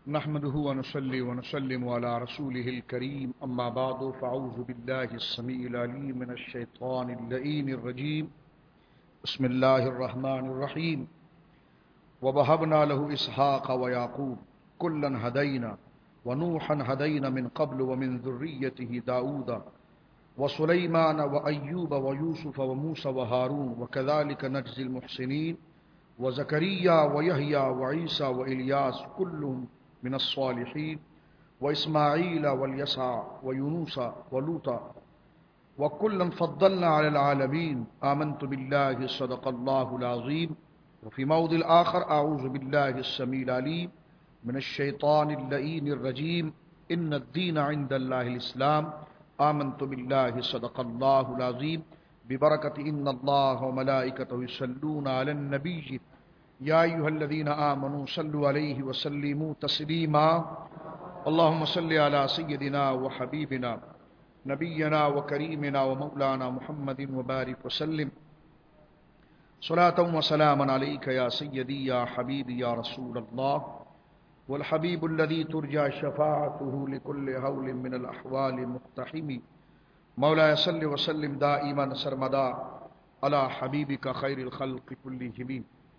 نحمده ونصلي ونسلم على رسوله الكريم أما بعد فأعوذ بالله السميع العليم من الشيطان اللعين الرجيم بسم الله الرحمن الرحيم ووهبنا له إسحاق ويعقوب كلا هدينا ونوحا هدينا من قبل ومن ذريته داود وسليمان وأيوب ويوسف وموسى وهارون وكذلك نجزي المحسنين وزكريا ويحيى وعيسى وإلياس كلهم من الصالحين وإسماعيل واليسع ويونس ولوطا وكلا فضلنا على العالمين آمنت بالله صدق الله العظيم. وفي موضع آخر أعوذ بالله السميع العليم من الشيطان اللعين الرجيم إن الدين عند الله الإسلام آمنت بالله صدق الله العظيم ببركة إن الله وملائكته يصلون على النبي يا أيها الذين آمنوا صلوا عليه وسلموا تسليما اللهم صل على سيدنا وحبيبنا نبينا وكريمنا ومولانا محمد وبارك وسلم صلاة وسلاما عليك يا سيدي يا حبيبي يا رسول الله والحبيب الذي ترجى شفاعته لكل هول من الأحوال مقتحم مولاي صل وسلم دائما سرمدا على حبيبك خير الخلق كلهم.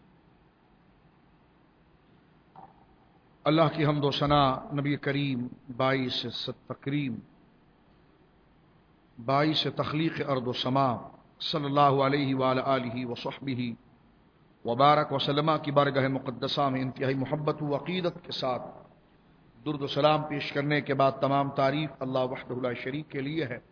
اللہ کی حمد و ثنا نبی کریم باعث تکریم باعث تخلیق ارض و سما صلی اللہ علیہ وآلہ آلہ وصحبہ وبارک وسلم کی بارگاہ مقدسہ میں انتہائی محبت و عقیدت کے ساتھ درود و سلام پیش کرنے کے بعد تمام تعریف اللہ وحدہ لا شریک کے لیے ہے.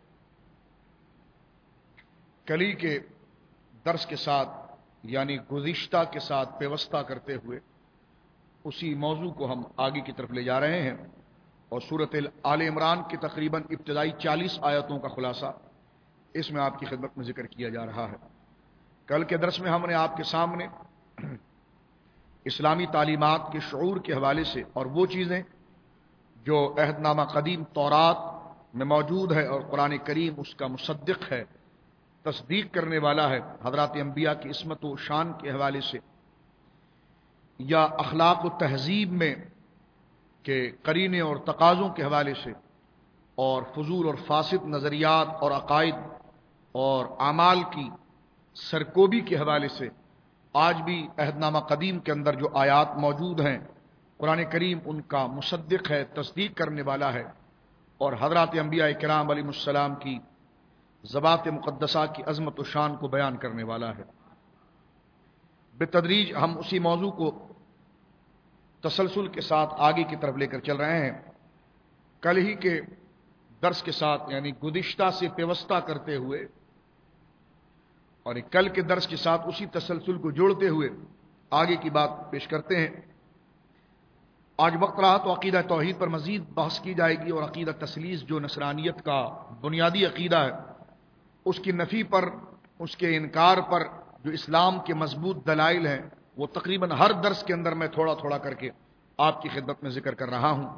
کلی کے درس کے ساتھ یعنی گزشتہ کے ساتھ پیوستہ کرتے ہوئے اسی موضوع کو ہم آگے کی طرف لے جا رہے ہیں اور سورۃ آل عمران کی تقریباً ابتدائی 40 آیتوں کا خلاصہ اس میں آپ کی خدمت میں ذکر کیا جا رہا ہے. کل کے درس میں ہم نے آپ کے سامنے اسلامی تعلیمات کے شعور کے حوالے سے اور وہ چیزیں جو عہد نامہ قدیم تورات میں موجود ہے اور قرآن کریم اس کا مصدق ہے، تصدیق کرنے والا ہے، حضرات انبیاء کی عصمت و شان کے حوالے سے یا اخلاق و تہذیب میں کے قرینے اور تقاضوں کے حوالے سے اور فضول اور فاسد نظریات اور عقائد اور اعمال کی سرکوبی کے حوالے سے آج بھی عہد نامہ قدیم کے اندر جو آیات موجود ہیں قرآن کریم ان کا مصدق ہے، تصدیق کرنے والا ہے اور حضرات انبیاء کرام علیہ السلام کی ذوات مقدسہ کی عظمت و شان کو بیان کرنے والا ہے. بتدریج ہم اسی موضوع کو تسلسل کے ساتھ آگے کی طرف لے کر چل رہے ہیں. کل ہی کے درس کے ساتھ یعنی گزشتہ سے پیوستہ کرتے ہوئے اور کل کے درس کے ساتھ اسی تسلسل کو جوڑتے ہوئے آگے کی بات پیش کرتے ہیں. آج وقت رہا تو عقیدہ توحید پر مزید بحث کی جائے گی اور عقیدہ تثلیث جو نصرانیت کا بنیادی عقیدہ ہے اس کی نفی پر، اس کے انکار پر جو اسلام کے مضبوط دلائل ہیں وہ تقریباً ہر درس کے اندر میں تھوڑا تھوڑا کر کے آپ کی خدمت میں ذکر کر رہا ہوں.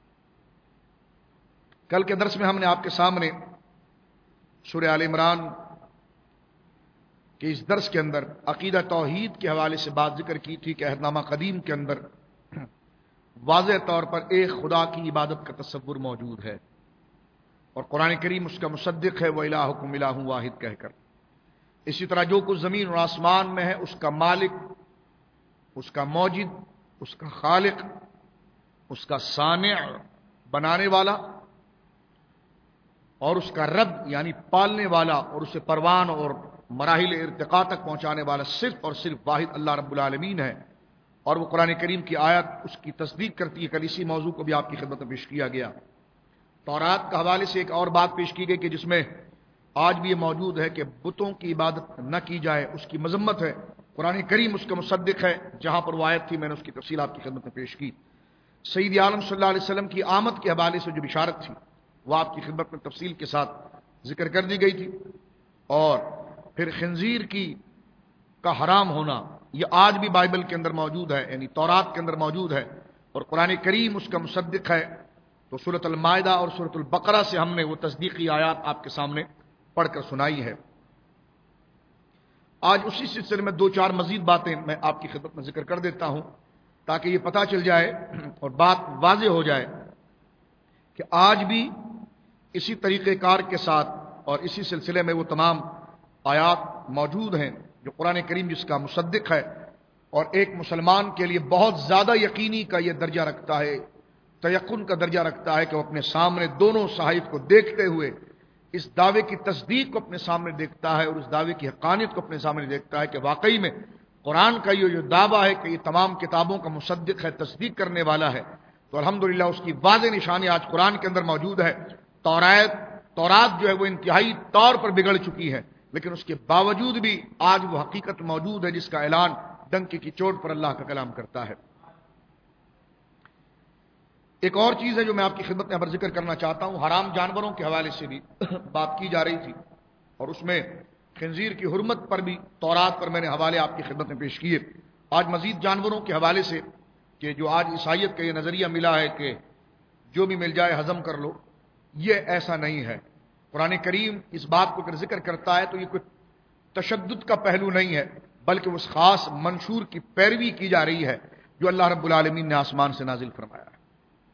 کل کے درس میں ہم نے آپ کے سامنے سورہ آل عمران کہ اس درس کے اندر عقیدہ توحید کے حوالے سے بات ذکر کی تھی کہ عہد نامہ قدیم کے اندر واضح طور پر ایک خدا کی عبادت کا تصور موجود ہے اور قرآن کریم اس کا مصدق ہے وَإِلَٰهُكُمْ إِلَٰهٌ وَاحِدٌ کہہ کر. اسی طرح جو کچھ زمین اور آسمان میں ہے اس کا مالک، اس کا موجد، اس کا خالق، اس کا صانع بنانے والا اور اس کا رب یعنی پالنے والا اور اسے پروان اور مراحل ارتقاء تک پہنچانے والا صرف اور صرف واحد اللہ رب العالمین ہے. اور وہ قرآن کریم کی آیت اس کی تصدیق کرتی ہے. کل اسی موضوع کو بھی آپ کی خدمت میں پیش کیا گیا. تورات کے حوالے سے ایک اور بات پیش کی گئی کہ جس میں آج بھی یہ موجود ہے کہ بتوں کی عبادت نہ کی جائے، اس کی مذمت ہے. قرآن کریم اس کا مصدق ہے. جہاں پر وہ آیت تھی میں نے اس کی تفصیل آپ کی خدمت میں پیش کی. سید عالم صلی اللہ علیہ وسلم کی آمد کے حوالے سے جو بشارت تھی وہ آپ کی خدمت میں تفصیل کے ساتھ ذکر کر دی گئی تھی. اور پھر خنزیر کا حرام ہونا یہ آج بھی بائبل کے اندر موجود ہے، یعنی تورات کے اندر موجود ہے اور قرآن کریم اس کا مصدق ہے. تو سورۃ المائدہ اور سورۃ البقرہ سے ہم نے وہ تصدیقی آیات آپ کے سامنے پڑھ کر سنائی ہے. آج اسی سلسلے میں دو چار مزید باتیں میں آپ کی خدمت میں ذکر کر دیتا ہوں تاکہ یہ پتہ چل جائے اور بات واضح ہو جائے کہ آج بھی اسی طریقہ کار کے ساتھ اور اسی سلسلے میں وہ تمام آیات موجود ہیں جو قرآن کریم جس کا مصدق ہے اور ایک مسلمان کے لیے بہت زیادہ یقینی کا یہ درجہ رکھتا ہے، تیقن کا درجہ رکھتا ہے کہ وہ اپنے سامنے دونوں صحائف کو دیکھتے ہوئے اس دعوے کی تصدیق کو اپنے سامنے دیکھتا ہے اور اس دعوے کی حقانیت کو اپنے سامنے دیکھتا ہے کہ واقعی میں قرآن کا یہ جو دعویٰ ہے کہ یہ تمام کتابوں کا مصدق ہے، تصدیق کرنے والا ہے، تو الحمدللہ اس کی واضح نشانی آج قرآن کے اندر موجود ہے۔ تورات جو ہے وہ انتہائی طور پر بگڑ چکی ہے، لیکن اس کے باوجود بھی آج وہ حقیقت موجود ہے جس کا اعلان ڈنکی کی چوٹ پر اللہ کا کلام کرتا ہے۔ ایک اور چیز ہے جو میں آپ کی خدمت میں اب ذکر کرنا چاہتا ہوں، حرام جانوروں کے حوالے سے بھی بات کی جا رہی تھی اور اس میں خنزیر کی حرمت پر بھی تورات پر میں نے حوالے آپ کی خدمت میں پیش کیے۔ آج مزید جانوروں کے حوالے سے کہ جو آج عیسائیت کا یہ نظریہ ملا ہے کہ جو بھی مل جائے ہضم کر لو، یہ ایسا نہیں ہے۔ قرآن کریم اس بات کو اگر ذکر کرتا ہے تو یہ کوئی تشدد کا پہلو نہیں ہے، بلکہ اس خاص منشور کی پیروی کی جا رہی ہے جو اللہ رب العالمین نے آسمان سے نازل فرمایا ہے۔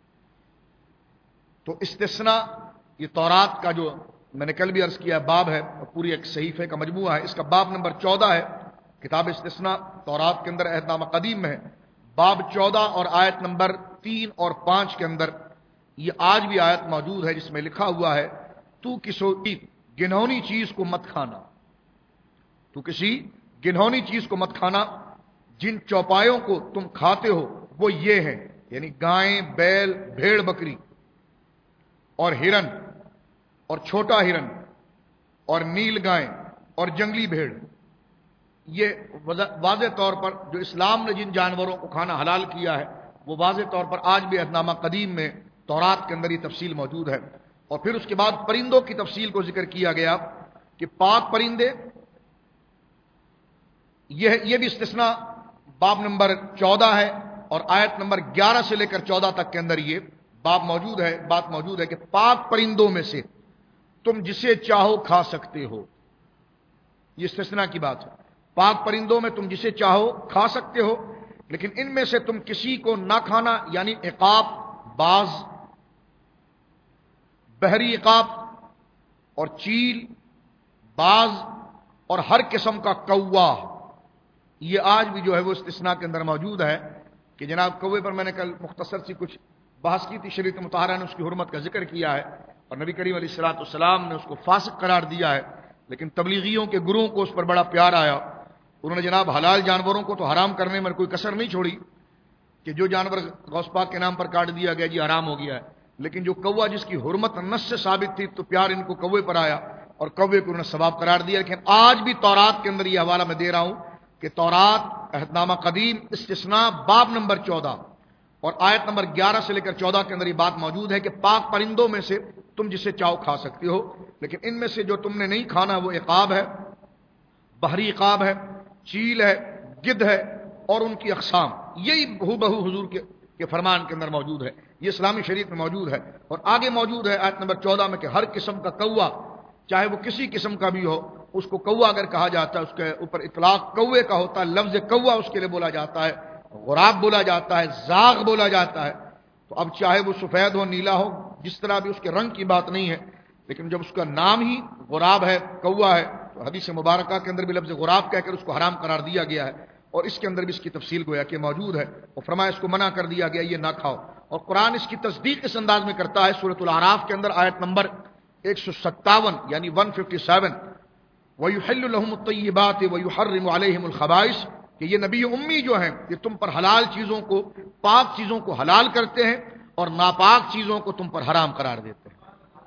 تو استثناء یہ تورات کا جو میں نے کل بھی عرض کیا باب ہے اور پوری ایک صحیفے کا مجموعہ ہے، اس کا باب نمبر 14 ہے کتاب استثناء تورات کے اندر عہد نامہ قدیم میں ہے، باب 14 اور آیت نمبر 3 اور 5 کے اندر یہ آج بھی آیت موجود ہے جس میں لکھا ہوا ہے تو کسی گنہونی چیز کو مت کھانا، تو کسی گنہونی چیز کو مت کھانا، جن چوپایوں کو تم کھاتے ہو وہ یہ ہیں، یعنی گائیں، بیل، بھیڑ بکری اور ہرن اور چھوٹا ہرن اور نیل گائیں اور جنگلی بھیڑ۔ یہ واضح طور پر جو اسلام نے جن جانوروں کو کھانا حلال کیا ہے وہ واضح طور پر آج بھی عہد نامہ قدیم میں تورات کے اندر یہ تفصیل موجود ہے۔ اور پھر اس کے بعد پرندوں کی تفصیل کو ذکر کیا گیا کہ پاک پرندے، یہ بھی استثناء باب نمبر 14 ہے اور آیت نمبر 11 سے لے کر 14 تک کے اندر یہ بات موجود ہے کہ پاک پرندوں میں سے تم جسے چاہو کھا سکتے ہو۔ یہ استثناء کی بات ہے، پاک پرندوں میں تم جسے چاہو کھا سکتے ہو، لیکن ان میں سے تم کسی کو نہ کھانا، یعنی عقاب، باز، بحری عقاب اور چیل، باز اور ہر قسم کا کوا، یہ آج بھی جو ہے وہ استثناء کے اندر موجود ہے کہ جناب کوے پر میں نے کل مختصر سی کچھ بحث کی تھی، شریعت مطہرہ نے اس کی حرمت کا ذکر کیا ہے اور نبی کریم علیہ الصلوۃ والسلام نے اس کو فاسق قرار دیا ہے، لیکن تبلیغیوں کے گروہوں کو اس پر بڑا پیار آیا، انہوں نے جناب حلال جانوروں کو تو حرام کرنے میں کوئی کسر نہیں چھوڑی کہ جو جانور غوث پاک کے نام پر کاٹ دیا گیا جی حرام ہو گیا ہے، لیکن جو کوا جس کی حرمت نص سے ثابت تھی تو پیار ان کو کوے پر آیا اور کوے کو انہوں نے ثواب قرار دیا۔ لیکن آج بھی تورات کے اندر یہ حوالہ میں دے رہا ہوں کہ تورات عہد نامہ قدیم استثناء باب نمبر 14 اور آیت نمبر 11 سے لے کر 14 کے اندر یہ بات موجود ہے کہ پاک پرندوں میں سے تم جسے چاہو کھا سکتے ہو، لیکن ان میں سے جو تم نے نہیں کھانا وہ عقاب ہے، بحری عقاب ہے، چیل ہے، گدھ ہے اور ان کی اقسام، یہی بہو حضور کے فرمان کے اندر موجود ہے، یہ اسلامی شریعت میں موجود ہے۔ اور آگے موجود ہے آیت نمبر 14 میں کہ ہر قسم کا کوا، چاہے وہ کسی قسم کا بھی ہو، اس کو کوا اگر کہا جاتا ہے اس کے اوپر اطلاق کوے کا ہوتا ہے، لفظ کوا اس کے لیے بولا جاتا ہے، غراب بولا جاتا ہے، زاغ بولا جاتا ہے۔ تو اب چاہے وہ سفید ہو، نیلا ہو، جس طرح بھی اس کے رنگ کی بات نہیں ہے، لیکن جب اس کا نام ہی غراب ہے، کوا ہے، تو حدیث مبارکہ کے اندر بھی لفظ غراب کہہ کر اس کو حرام قرار دیا گیا ہے اور اس کے اندر بھی اس کی تفصیل گویا کہ موجود ہے اور فرمایا اس کو منع کر دیا گیا یہ نہ کھاؤ۔ اور قرآن اس کی تصدیق اس انداز میں کرتا ہے سورۃ الاعراف کے اندر آیت نمبر 157 یعنی 157 وَيُحِلُّ لَهُمُ الطَّيِّبَاتِ وَيُحَرِّمُ عَلَيْهِمُ الْخَبَائِثَ، کہ یہ نبی امی جو ہیں یہ تم پر حلال چیزوں کو، پاک چیزوں کو حلال کرتے ہیں اور ناپاک چیزوں کو تم پر حرام قرار دیتے ہیں۔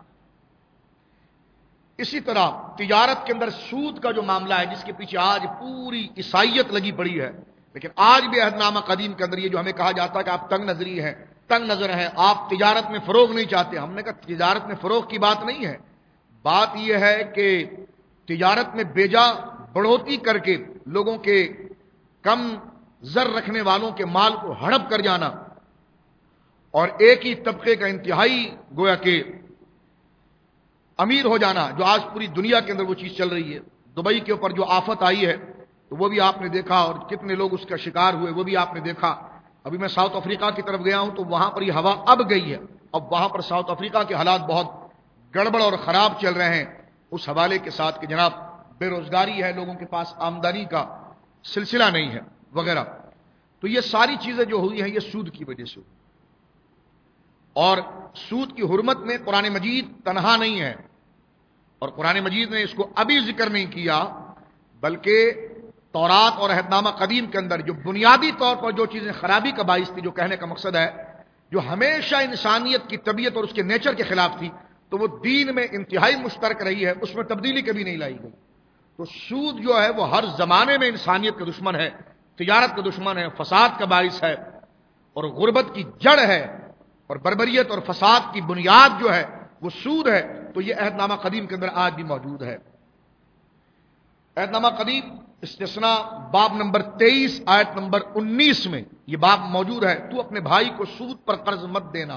اسی طرح تجارت کے اندر سود کا جو معاملہ ہے جس کے پیچھے آج پوری عیسائیت لگی پڑی ہے، لیکن آج بھی عہد نامہ قدیم کے اندر یہ جو ہمیں کہا جاتا ہے کہ آپ تنگ نظری ہیں، تنگ نظر ہیں، آپ تجارت میں فروغ نہیں چاہتے، ہم نے کہا تجارت میں فروغ کی بات نہیں ہے، بات یہ ہے کہ تجارت میں بیجا بڑھوتی کر کے لوگوں کے کم زر رکھنے والوں کے مال کو ہڑپ کر جانا اور ایک ہی طبقے کا انتہائی گویا کہ امیر ہو جانا، جو آج پوری دنیا کے اندر وہ چیز چل رہی ہے۔ دبئی کے اوپر جو آفت آئی ہے تو وہ بھی آپ نے دیکھا اور کتنے لوگ اس کا شکار ہوئے وہ بھی آپ نے دیکھا ابھی میں ساؤتھ افریقہ کی طرف گیا ہوں تو وہاں پر یہ ہوا اب گئی ہے. اب وہاں پر ساؤتھ افریقہ کے حالات بہت گڑبڑ اور خراب چل رہے ہیں اس حوالے کے ساتھ کہ جناب بے روزگاری ہے, لوگوں کے پاس آمدنی کا سلسلہ نہیں ہے وغیرہ. تو یہ ساری چیزیں جو ہوئی ہیں یہ سود کی وجہ سے. اور سود کی حرمت میں قرآن مجید تنہا نہیں ہے, اور قرآن مجید نے اس کو ابھی ذکر نہیں کیا, بلکہ تورات اور عہد نامہ قدیم کے اندر جو بنیادی طور پر جو چیزیں خرابی کا باعث تھی, جو کہنے کا مقصد ہے جو ہمیشہ انسانیت کی طبیعت اور اس کے نیچر کے خلاف تھی, تو وہ دین میں انتہائی مشترک رہی ہے, اس میں تبدیلی کبھی نہیں لائی گئی. تو سود جو ہے وہ ہر زمانے میں انسانیت کا دشمن ہے, تجارت کا دشمن ہے, فساد کا باعث ہے, اور غربت کی جڑ ہے, اور بربریت اور فساد کی بنیاد جو ہے وہ سود ہے. تو یہ عہد نامہ قدیم کے اندر آج بھی موجود ہے. عہد نامہ قدیم استثناء باب نمبر 23 آیت نمبر 19 میں یہ باب موجود ہے. تو اپنے بھائی کو سود پر قرض مت دینا,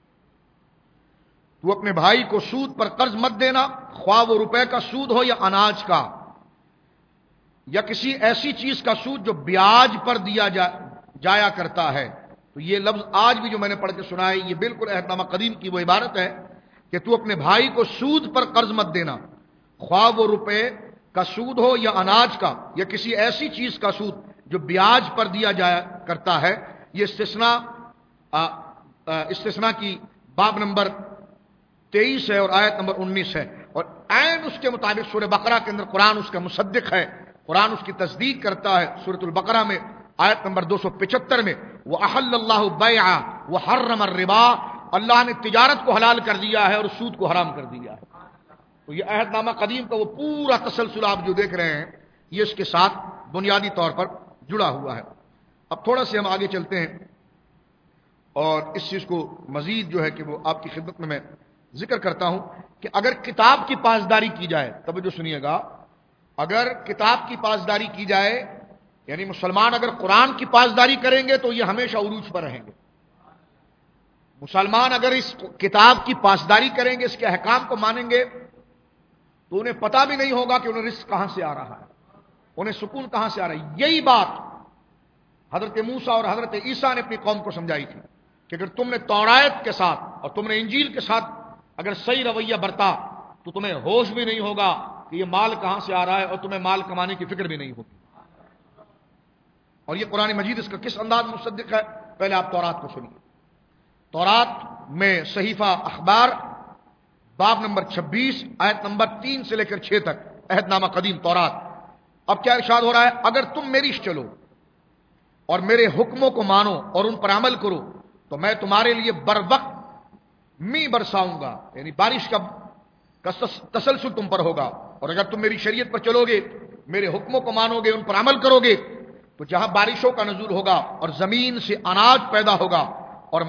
تو اپنے بھائی کو سود پر قرض مت دینا, خواہ وہ روپے کا سود ہو یا اناج کا یا کسی ایسی چیز کا سود جو بیاج پر دیا جایا کرتا ہے. تو یہ لفظ آج بھی جو میں نے پڑھ کے سنا ہے یہ بالکل عہد نامہ قدیم کی وہ عبارت ہے کہ تو اپنے بھائی کو سود پر قرض مت دینا, خواہ وہ روپے کا سود ہو یا اناج کا یا کسی ایسی چیز کا سود جو بیاج پر دیا جایا کرتا ہے. یہ استثناء کی باب نمبر 23 ہے اور آیت نمبر 19 ہے, اور عین اس کے مطابق سورہ بقرہ کے اندر قرآن اس کا مصدق ہے, قرآن اس کی تصدیق کرتا ہے. سورۃ البقرہ میں آیت نمبر 275 میں وَأَحَلَّ اللَّهُ الْبَيْعَ وَحَرَّمَ الرِّبَا, اللہ نے تجارت کو حلال کر دیا ہے اور سود کو حرام کر دیا ہے. تو یہ عہد نامہ قدیم کا وہ پورا تسلسل آپ جو دیکھ رہے ہیں یہ اس کے ساتھ بنیادی طور پر جڑا ہوا ہے. اب تھوڑا سے ہم آگے چلتے ہیں اور اس چیز کو مزید جو ہے کہ وہ آپ کی خدمت میں ذکر کرتا ہوں کہ اگر کتاب کی پاسداری کی جائے, توجہ سنیے گا, اگر کتاب کی پاسداری کی جائے یعنی مسلمان اگر قرآن کی پاسداری کریں گے تو یہ ہمیشہ عروج پر رہیں گے. مسلمان اگر اس کتاب کی پاسداری کریں گے, اس کے احکام کو مانیں گے, تو انہیں پتہ بھی نہیں ہوگا کہ انہیں رزق کہاں سے آ رہا ہے, انہیں سکون کہاں سے آ رہا ہے. یہی بات حضرت موسیٰ اور حضرت عیسیٰ نے اپنی قوم کو سمجھائی تھی کہ اگر تم نے تورات کے ساتھ اور تم نے انجیل کے ساتھ اگر صحیح رویہ برتا تو تمہیں ہوش بھی نہیں ہوگا کہ یہ مال کہاں سے آ رہا ہے, اور تمہیں مال کمانے کی فکر بھی نہیں ہوگی. اور یہ قرآن مجید اس کا کس انداز میں مصدق ہے, پہلے آپ تورات کو سنیے. تورات میں صحیفہ اخبار باب نمبر 26 آیت نمبر 3 سے لے کر 6 تک عہد نامہ قدیم تورات. اب کیا ارشاد ہو رہا ہے, اگر تم میری چلو اور میرے حکموں کو مانو اور ان پر عمل کرو تو میں تمہارے لیے بر وقت می برساؤں گا, یعنی بارش کا تسلسل تم پر ہوگا. اور اگر تم میری شریعت پر چلو گے, میرے حکموں کو مانو گے, ان پر عمل کرو گے, تو جہاں بارشوں کا نزول ہوگا اور زمین سے اناج پیدا ہوگا اور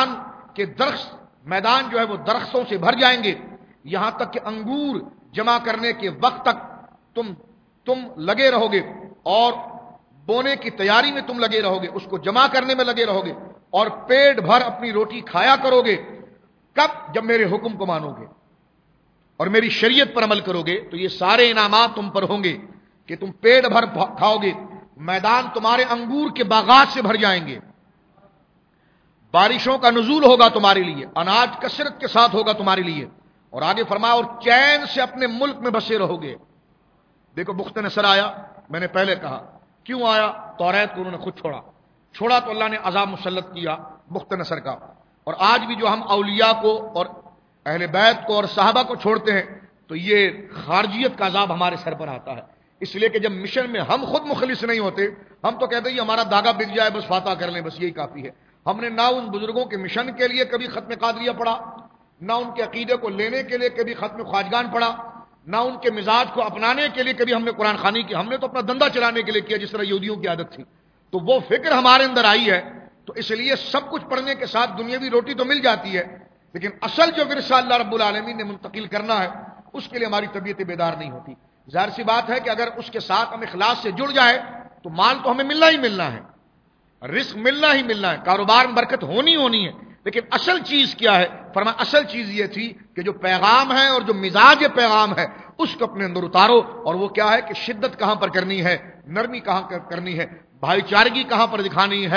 میدان جو ہے وہ درختوں سے بھر جائیں گے, یہاں تک کہ انگور جمع کرنے کے وقت تک تم لگے رہو گے اور بونے کی تیاری میں تم لگے رہو گے, اس کو جمع کرنے میں لگے رہو گے اور پیٹ بھر اپنی روٹی کھایا کرو گے. کب؟ جب میرے حکم کو مانو گے اور میری شریعت پر عمل کرو گے. تو یہ سارے انعامات تم پر ہوں گے کہ تم پیٹ بھر کھاؤ گے, میدان تمہارے انگور کے باغات سے بھر جائیں گے, بارشوں کا نزول ہوگا تمہارے لیے, اناج کثرت کے ساتھ ہوگا تمہارے لیے. اور آگے فرمایا اور چین سے اپنے ملک میں بسے رہو گے. دیکھو بخت نصر آیا, میں نے پہلے کہا کیوں آیا, تورات کو انہوں نے خود چھوڑا تو اللہ نے عذاب مسلط کیا بخت نصر کا. اور آج بھی جو ہم اولیاء کو اور اہل بیت کو اور صحابہ کو چھوڑتے ہیں تو یہ خارجیت کا عذاب ہمارے سر پر آتا ہے. اس لیے کہ جب مشن میں ہم خود مخلص نہیں ہوتے, ہم تو کہتے ہیں ہمارا داغا بک جائے بس فاتح کر لیں, بس یہی کافی ہے. ہم نے نہ ان بزرگوں کے مشن کے لیے کبھی ختم قادریہ پڑھا, نہ ان کے عقیدے کو لینے کے لیے کبھی ختم خواجگان پڑھا, نہ ان کے مزاج کو اپنانے کے لیے کبھی ہم نے قرآن خوانی کی. ہم نے تو اپنا دندہ چلانے کے لیے کیا جس طرح یہودیوں کی عادت تھی. تو وہ فکر ہمارے اندر آئی ہے, تو اس لیے سب کچھ پڑھنے کے ساتھ دنیاوی روٹی تو مل جاتی ہے, لیکن اصل جو ورثہ اللہ رب العالمین نے منتقل کرنا ہے اس کے لیے ہماری طبیعت بیدار نہیں ہوتی. ظاہر سی بات ہے کہ اگر اس کے ساتھ ہم اخلاص سے جڑ جائے تو مال تو ہمیں ملنا ہی ملنا ہے, رزق ملنا ہی ملنا ہے, کاروبار میں برکت ہونی ہے. لیکن اصل چیز کیا ہے؟ فرمایا اصل چیز یہ تھی کہ جو پیغام ہے اور جو مزاج پیغام ہے اس کو اپنے اندر اتارو. اور وہ کیا ہے کہ شدت کہاں پر کرنی ہے, نرمی کہاں کرنی ہے, بھائی چارگی کہاں پر دکھانی ہے,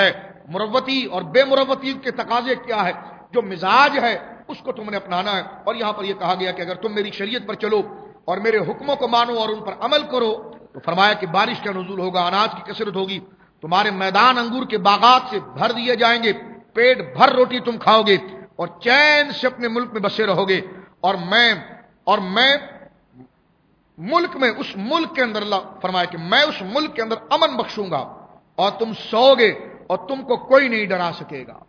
مروتی اور بے مروتی کے تقاضے کیا ہے، جو مزاج ہے اس کو تم نے اپنانا ہے۔ اور یہاں پر یہ کہا گیا کہ اگر تم میری شریعت پر چلو اور میرے حکموں کو مانو اور ان پر عمل کرو تو فرمایا کہ بارش کا نزول ہوگا، اناج کی کثرت ہوگی، تمہارے میدان انگور کے باغات سے بھر دیے جائیں گے، پیٹ بھر روٹی تم کھاؤ گے اور چین سے اپنے ملک میں بسے رہو گے، اور میں ملک میں، اس ملک کے اندر، اللہ فرمایا کہ میں اس ملک کے اندر امن بخشوں گا اور تم سو گے اور تم کو کوئی نہیں ڈرا سکے گا۔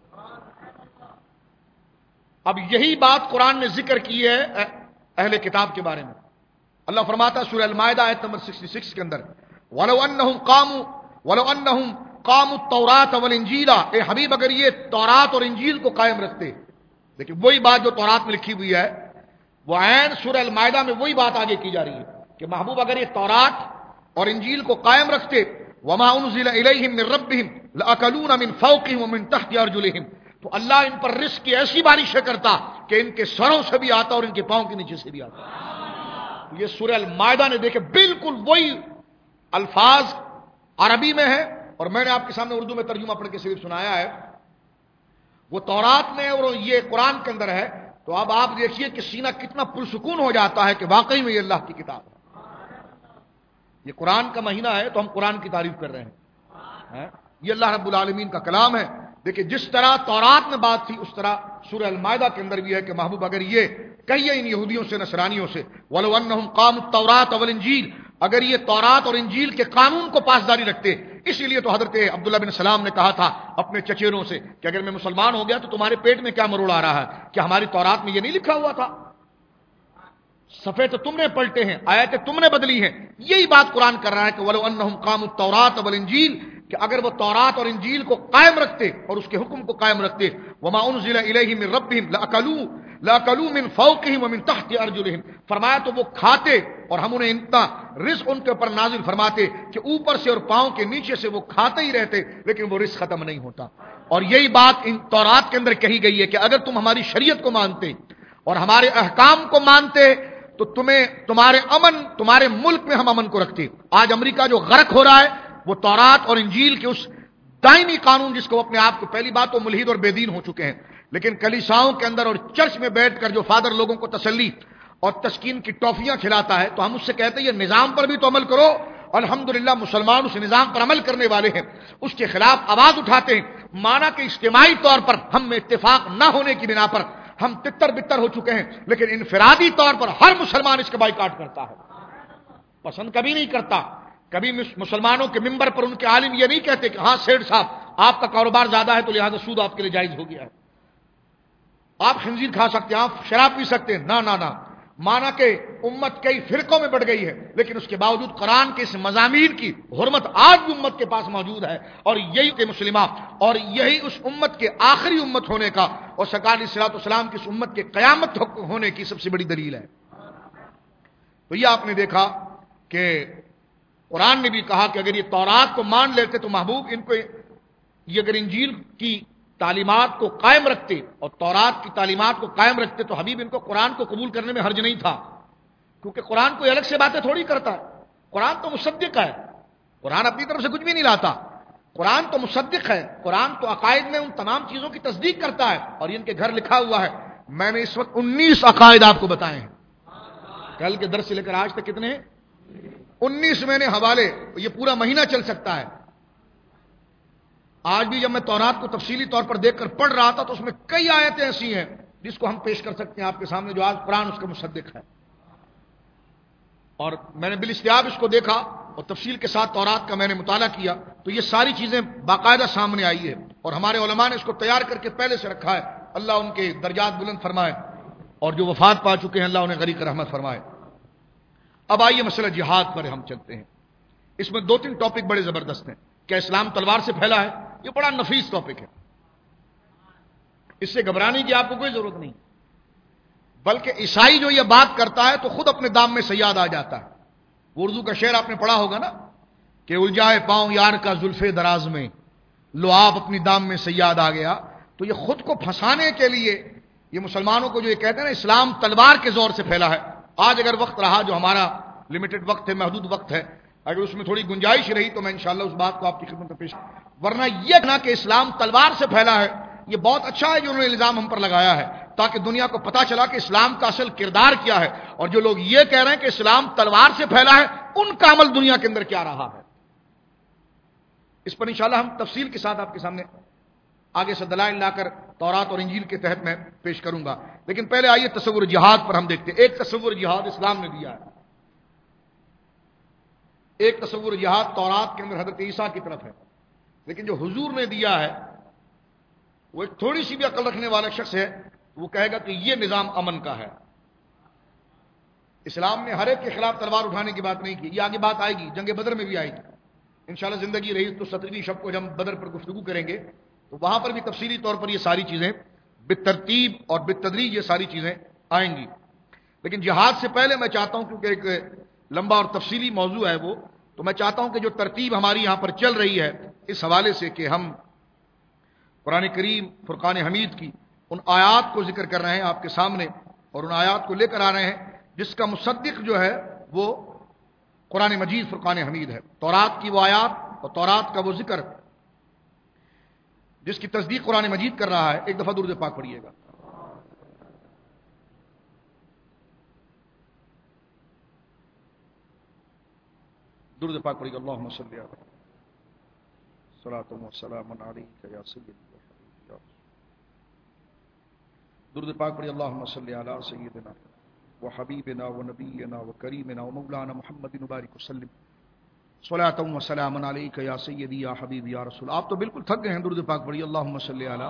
اب یہی بات قرآن نے ذکر کی ہے اہل کتاب کے بارے میں۔ اللہ فرماتا ہے سورہ المائدہ آیت نمبر 66 کے اندر، وَلَوْ أَنَّهُمْ قَامُوا التَّوْرَاةَ وَالْإِنْجِيلَ، اے حبیب اگر یہ تورات اور انجیل کو قائم رکھتے، لیکن وہی بات جو تورات میں لکھی ہوئی ہے وہ عین سورہ المائدہ میں وہی بات آگے کی جا رہی ہے کہ محبوب اگر یہ تورات اور انجیل کو قائم رکھتے، وَمَا أُنزِلَ إِلَيْهِمْ مِنْ رَبِّهِمْ لَأَكَلُونَ مِنْ فَوْقِهِمْ وَمِنْ تَحْتِ أَرْجُلِهِمْ، تو اللہ ان پر رزق کی ایسی بارشیں کرتا کہ ان کے سروں سے بھی آتا اور ان کے پاؤں کے نیچے سے بھی آتا۔ یہ سورہ المائدہ نے دیکھے بالکل وہی الفاظ عربی میں ہے، اور میں نے آپ کے سامنے اردو میں ترجمہ پڑھ کے صرف سنایا ہے، وہ تورات میں اور یہ قرآن کے اندر ہے۔ تو اب آپ دیکھیے کہ سینہ کتنا پرسکون ہو جاتا ہے کہ واقعی میں یہ اللہ کی کتاب ہے۔ یہ قرآن کا مہینہ ہے تو ہم قرآن کی تعریف کر رہے ہیں، یہ اللہ رب العالمین کا کلام ہے۔ دیکھیں جس طرح تورات میں بات تھی اس طرح سورہ المائدہ کے اندر بھی ہے کہ محبوب اگر یہ کہیے ان یہودیوں سے، نصرانیوں سے، وَلَوْ أَنَّهُمْ قَامُوا التَّوْرَاةَ وَالْإِنْجِيلَ، اگر یہ تورات اور انجیل کے قانون کو پاسداری رکھتے، اسی لیے تو حضرت عبداللہ بن سلام نے کہا تھا اپنے چچیروں سے کہ اگر میں مسلمان ہو گیا تو تمہارے پیٹ میں کیا مروڑ آ رہا ہے، کہ ہماری تورات میں یہ نہیں لکھا ہوا تھا، صفحے تو تم نے پلٹے ہیں، آیتیں تم نے بدلی ہیں۔ یہی بات قرآن کر رہا ہے کہ وَلَوْ أَنَّهُمْ قَامُوا التَّوْرَاةَ وَالْإِنْجِيلَ، کہ اگر وہ تورات اور انجیل کو قائم رکھتے اور اس کے حکم کو قائم رکھتے، وَمَا أُنزِلَ إِلَيْهِمْ مِنْ رَبِّهِمْ لَأَكَلُوا مِنْ فَوْقِهِمْ وَمِنْ تَحْتِ أَرْجُلِهِمْ، فرمایا تو وہ کھاتے اور ہم انہیں اتنا رزق ان کے اوپر نازل فرماتے کہ اوپر سے اور پاؤں کے نیچے سے وہ کھاتے ہی رہتے، لیکن وہ رزق ختم نہیں ہوتا۔ اور یہی بات ان تورات کے اندر کہی گئی ہے کہ اگر تم ہماری شریعت کو مانتے اور ہمارے احکام کو مانتے تو تمہارے ملک میں ہم امن کو رکھتے۔ آج امریکہ جو غرق ہو رہا ہے وہ تورات اور انجیل کے اس دائمی قانون، جس کو اپنے آپ کو پہلی بات تو ملحد اور بے دین ہو چکے ہیں، لیکن کلیساؤں کے اندر اور چرچ میں بیٹھ کر جو فادر لوگوں کو تسلی اور تسکین کی ٹافیاں کھلاتا ہے، تو ہم اس سے کہتے ہیں یہ نظام پر بھی تو عمل کرو۔ الحمدللہ مسلمان اس نظام پر عمل کرنے والے ہیں، اس کے خلاف آواز اٹھاتے ہیں، مانا کہ اجتماعی طور پر ہم میں اتفاق نہ ہونے کی بنا پر ہم تتر بتر ہو چکے ہیں، لیکن انفرادی طور پر ہر مسلمان اس کا بائیکاٹ کرتا ہے، پسند کبھی نہیں کرتا۔ کبھی مسلمانوں کے ممبر پر ان کے عالم یہ نہیں کہتے کہ ہاں سیٹ صاحب آپ کا کاروبار زیادہ ہے تو لہذا سود آپ کے لیے جائز ہو گیا ہے، آپ خنزیر کھا سکتے ہیں، آپ شراب پی سکتے ہیں، نہ مانا کہ امت کئی فرقوں میں بڑھ گئی ہے، لیکن اس کے باوجود قرآن کے اس مضامین کی حرمت آج بھی امت کے پاس موجود ہے، اور یہی کہ مسلمہ اور یہی اس امت کے آخری امت ہونے کا اور سرکار علیہ الصلوۃ والسلام کی اس امت کے قیامت ہونے کی سب سے بڑی دلیل ہے۔ تو یہ آپ نے دیکھا کہ قرآن نے بھی کہا کہ اگر یہ تورات کو مان لیتے تو محبوب ان کو یہ اگر انجیل کی تعلیمات کو قائم رکھتے اور تورات کی تعلیمات کو قائم رکھتے تو حبیب ان کو قرآن کو قبول کرنے میں حرج نہیں تھا، کیونکہ قرآن کوئی الگ سے باتیں تھوڑی کرتا ہے، قرآن تو مصدق ہے، قرآن اپنی طرف سے کچھ بھی نہیں لاتا، قرآن تو مصدق ہے، قرآن تو عقائد میں ان تمام چیزوں کی تصدیق کرتا ہے، اور ان کے گھر لکھا ہوا ہے۔ میں نے اس وقت 19 عقائد آپ کو بتائے ہیں، کل کے درس سے لے کر آج تک کتنے؟ 19 میں نے حوالے، یہ پورا مہینہ چل سکتا ہے۔ آج بھی جب میں تورات کو تفصیلی طور پر دیکھ کر پڑھ رہا تھا تو اس میں کئی آیتیں ایسی ہیں جس کو ہم پیش کر سکتے ہیں آپ کے سامنے، جو آج قرآن اس کا مصدق ہے۔ اور میں نے بالاستیاب اس کو دیکھا اور تفصیل کے ساتھ تورات کا میں نے مطالعہ کیا تو یہ ساری چیزیں باقاعدہ سامنے آئی ہے، اور ہمارے علماء نے اس کو تیار کر کے پہلے سے رکھا ہے، اللہ ان کے درجات بلند فرمائے، اور جو وفات پا چکے ہیں اللہ انہیں غریق رحمت فرمائے۔ اب آئیے مسئلہ جہاد پر ہم چلتے ہیں، اس میں 2-3 ٹاپک بڑے زبردست ہیں۔ کیا اسلام تلوار سے پھیلا ہے؟ یہ بڑا نفیس ٹاپک ہے، اس سے گھبرانے کی آپ کو کوئی ضرورت نہیں، بلکہ عیسائی جو یہ بات کرتا ہے تو خود اپنے دام میں صیاد آ جاتا ہے۔ وہ اردو کا شعر آپ نے پڑھا ہوگا نا کہ الجھائے پاؤں یار کا زلف دراز میں، لو آپ اپنی دام میں صیاد آ گیا، تو یہ خود کو پھنسانے کے لیے یہ مسلمانوں کو جو یہ کہتے ہیں نا اسلام تلوار کے زور سے پھیلا ہے۔ آج اگر وقت رہا، جو ہمارا لمیٹڈ وقت ہے، محدود وقت ہے، اگر اس میں تھوڑی گنجائش رہی تو میں انشاءاللہ اس بات کو آپ کی خدمت میں پیش کروں، ورنہ یہ کہنا کہ اسلام تلوار سے پھیلا ہے، یہ بہت اچھا ہے جو انہوں نے الزام ہم پر لگایا ہے، تاکہ دنیا کو پتا چلا کہ اسلام کا اصل کردار کیا ہے، اور جو لوگ یہ کہہ رہے ہیں کہ اسلام تلوار سے پھیلا ہے، ان کا عمل دنیا کے اندر کیا رہا ہے۔ اس پر انشاءاللہ ہم تفصیل کے ساتھ آپ کے سامنے آگے سے دلائل لا کر تورات اور انجیل کے تحت میں پیش کروں گا، لیکن پہلے آئیے تصور جہاد پر ہم دیکھتے ہیں۔ ایک تصور جہاد اسلام نے دیا ہے، ایک تصور جہاد تورات کے اندر حضرت عیسیٰ کی طرف ہے، لیکن جو حضور نے دیا ہے وہ ایک تھوڑی سی بھی عقل رکھنے والا شخص ہے، وہ کہے گا کہ یہ نظام امن کا ہے۔ اسلام نے ہر ایک کے خلاف تلوار اٹھانے کی بات نہیں کی، یہ آگے بات آئے گی، جنگ بدر میں بھی آئے گی انشاءاللہ، زندگی رہی تو 17ویں شب کو جب ہم بدر پر گفتگو کریں گے تو وہاں پر بھی تفصیلی طور پر یہ ساری چیزیں بالترتیب اور بالتدریج یہ ساری چیزیں آئیں گی۔ لیکن جہاد سے پہلے میں چاہتا ہوں، کیونکہ ایک لمبا اور تفصیلی موضوع ہے وہ، تو میں چاہتا ہوں کہ جو ترتیب ہماری یہاں پر چل رہی ہے اس حوالے سے کہ ہم قرآن کریم فرقان حمید کی ان آیات کو ذکر کر رہے ہیں آپ کے سامنے، اور ان آیات کو لے کر آ رہے ہیں جس کا مصدق جو ہے وہ قرآن مجید فرقان حمید ہے، تورات کی وہ آیات اور تورات کا وہ ذکر جس کی تصدیق قرآن مجید کر رہا ہے۔ ایک دفعہ درود پاک پڑھیے گا۔ درود پاک پڑھیے گا۔ اللہم صلی علی صلاۃ و سلام علیک یا سیدی و حبیبی۔ درود پاک پڑھیے۔ اللہم صلی علی سیدنا و حبیبنا و نبینا و کریمنا و مولانا محمد مبارک وسلم صلاۃ و سلام علیک یا سیدی یا حبیبی یا رسول۔ آپ تو بالکل تھک گئے ہیں، درود پاک پڑھیے۔ اللہم صلی علی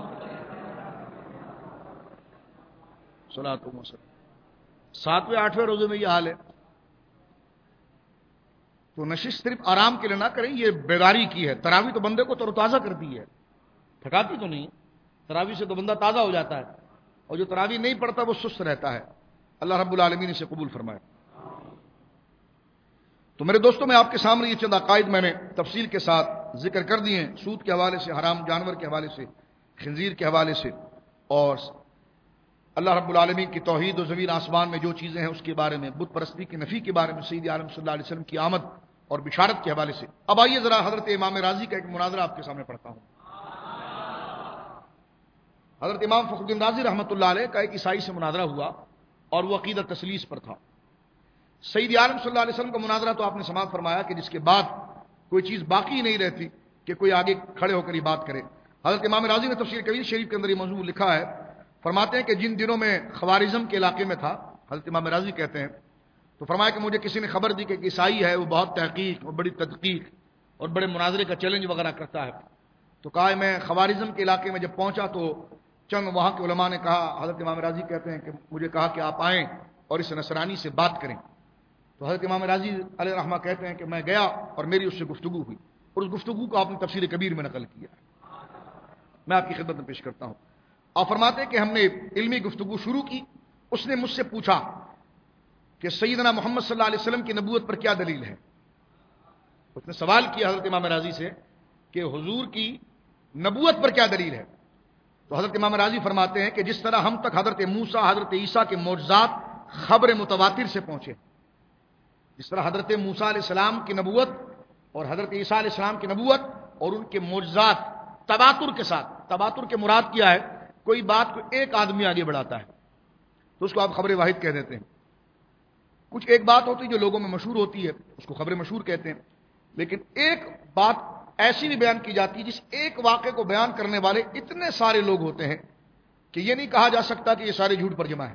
صلاۃ و سلام۔ 7ویں 8ویں روزے میں یہ حال ہے تو نشست صرف آرام کے لیے نہ کریں، یہ بیداری کی ہے۔ تراویح تو بندے کو تر و تازہ کرتی ہے، تھکاتی تو نہیں۔ تراویح سے تو بندہ تازہ ہو جاتا ہے، اور جو تراویح نہیں پڑھتا وہ سست رہتا ہے۔ اللہ رب العالمین اسے قبول فرمائے۔ تو میرے دوستوں، میں آپ کے سامنے یہ چند عقائد میں نے تفصیل کے ساتھ ذکر کر دیے ہیں، سود کے حوالے سے، حرام جانور کے حوالے سے، خنزیر کے حوالے سے، اور اللہ رب العالمین کی توحید و زمین آسمان میں جو چیزیں ہیں اس کے بارے میں، بت پرستی کی نفی کے بارے میں، سید عالم صلی اللہ علیہ وسلم کی آمد اور بشارت کے حوالے سے۔ اب آئیے ذرا حضرت امام راضی کا ایک مناظرہ آپ کے سامنے پڑھتا ہوں۔ حضرت امام فخر الدین رازی رحمۃ اللہ علیہ کا ایک عیسائی سے مناظرہ ہوا، اور وہ عقیدہ تثلیث پر تھا۔ سید عالم صلی اللہ علیہ وسلم کا مناظرہ تو آپ نے سماعت فرمایا کہ جس کے بعد کوئی چیز باقی نہیں رہتی کہ کوئی آگے کھڑے ہو کر یہ بات کرے۔ حضرت امام راضی نے تفسیر کبیر شریف کے اندر یہ موضوع لکھا ہے، فرماتے ہیں کہ جن دنوں میں خوارزم کے علاقے میں تھا، حضرت امام راضی کہتے ہیں، تو فرمایا کہ مجھے کسی نے خبر دی کہ ایک عیسائی ہے، وہ بہت تحقیق اور بڑی تدقیق اور بڑے مناظرے کا چیلنج وغیرہ کرتا ہے۔ تو کہا میں خوارزم کے علاقے میں جب پہنچا تو چند وہاں کے علماء نے کہا، حضرت امام راضی کہتے ہیں کہ مجھے کہا کہ آپ آئیں اور اس نصرانی سے بات کریں۔ تو حضرت امام راضی علیہ رحمہ کہتے ہیں کہ میں گیا اور میری اس سے گفتگو ہوئی، اور اس گفتگو کو آپ نے تفسیر کبیر میں نقل کیا، میں آپ کی خدمت میں پیش کرتا ہوں۔ اور فرماتے ہیں کہ ہم نے علمی گفتگو شروع کی، اس نے مجھ سے پوچھا کہ سیدنا محمد صلی اللہ علیہ وسلم کی نبوت پر کیا دلیل ہے۔ اس نے سوال کیا حضرت امام راضی سے کہ حضور کی نبوت پر کیا دلیل ہے۔ تو حضرت امام راضی فرماتے ہیں کہ جس طرح ہم تک حضرت موسیٰ حضرت عیسیٰ کے معجزات خبر متواتر سے پہنچے، جس طرح حضرت موسیٰ علیہ السلام کی نبوت اور حضرت عیسیٰ علیہ السلام کی نبوت اور ان کے معجزات تواتر کے ساتھ، تواتر کے مراد کیا ہے، کوئی بات کو ایک آدمی آگے بڑھاتا ہے تو اس کو آپ خبر واحد کہہ دیتے ہیں۔ کچھ ایک بات ہوتی ہے جو لوگوں میں مشہور ہوتی ہے، اس کو خبر مشہور کہتے ہیں، لیکن ایک بات ایسی بھی بیان کی جاتی ہے جس ایک واقعے کو بیان کرنے والے اتنے سارے لوگ ہوتے ہیں کہ یہ نہیں کہا جا سکتا کہ یہ سارے جھوٹ پر جمع ہیں،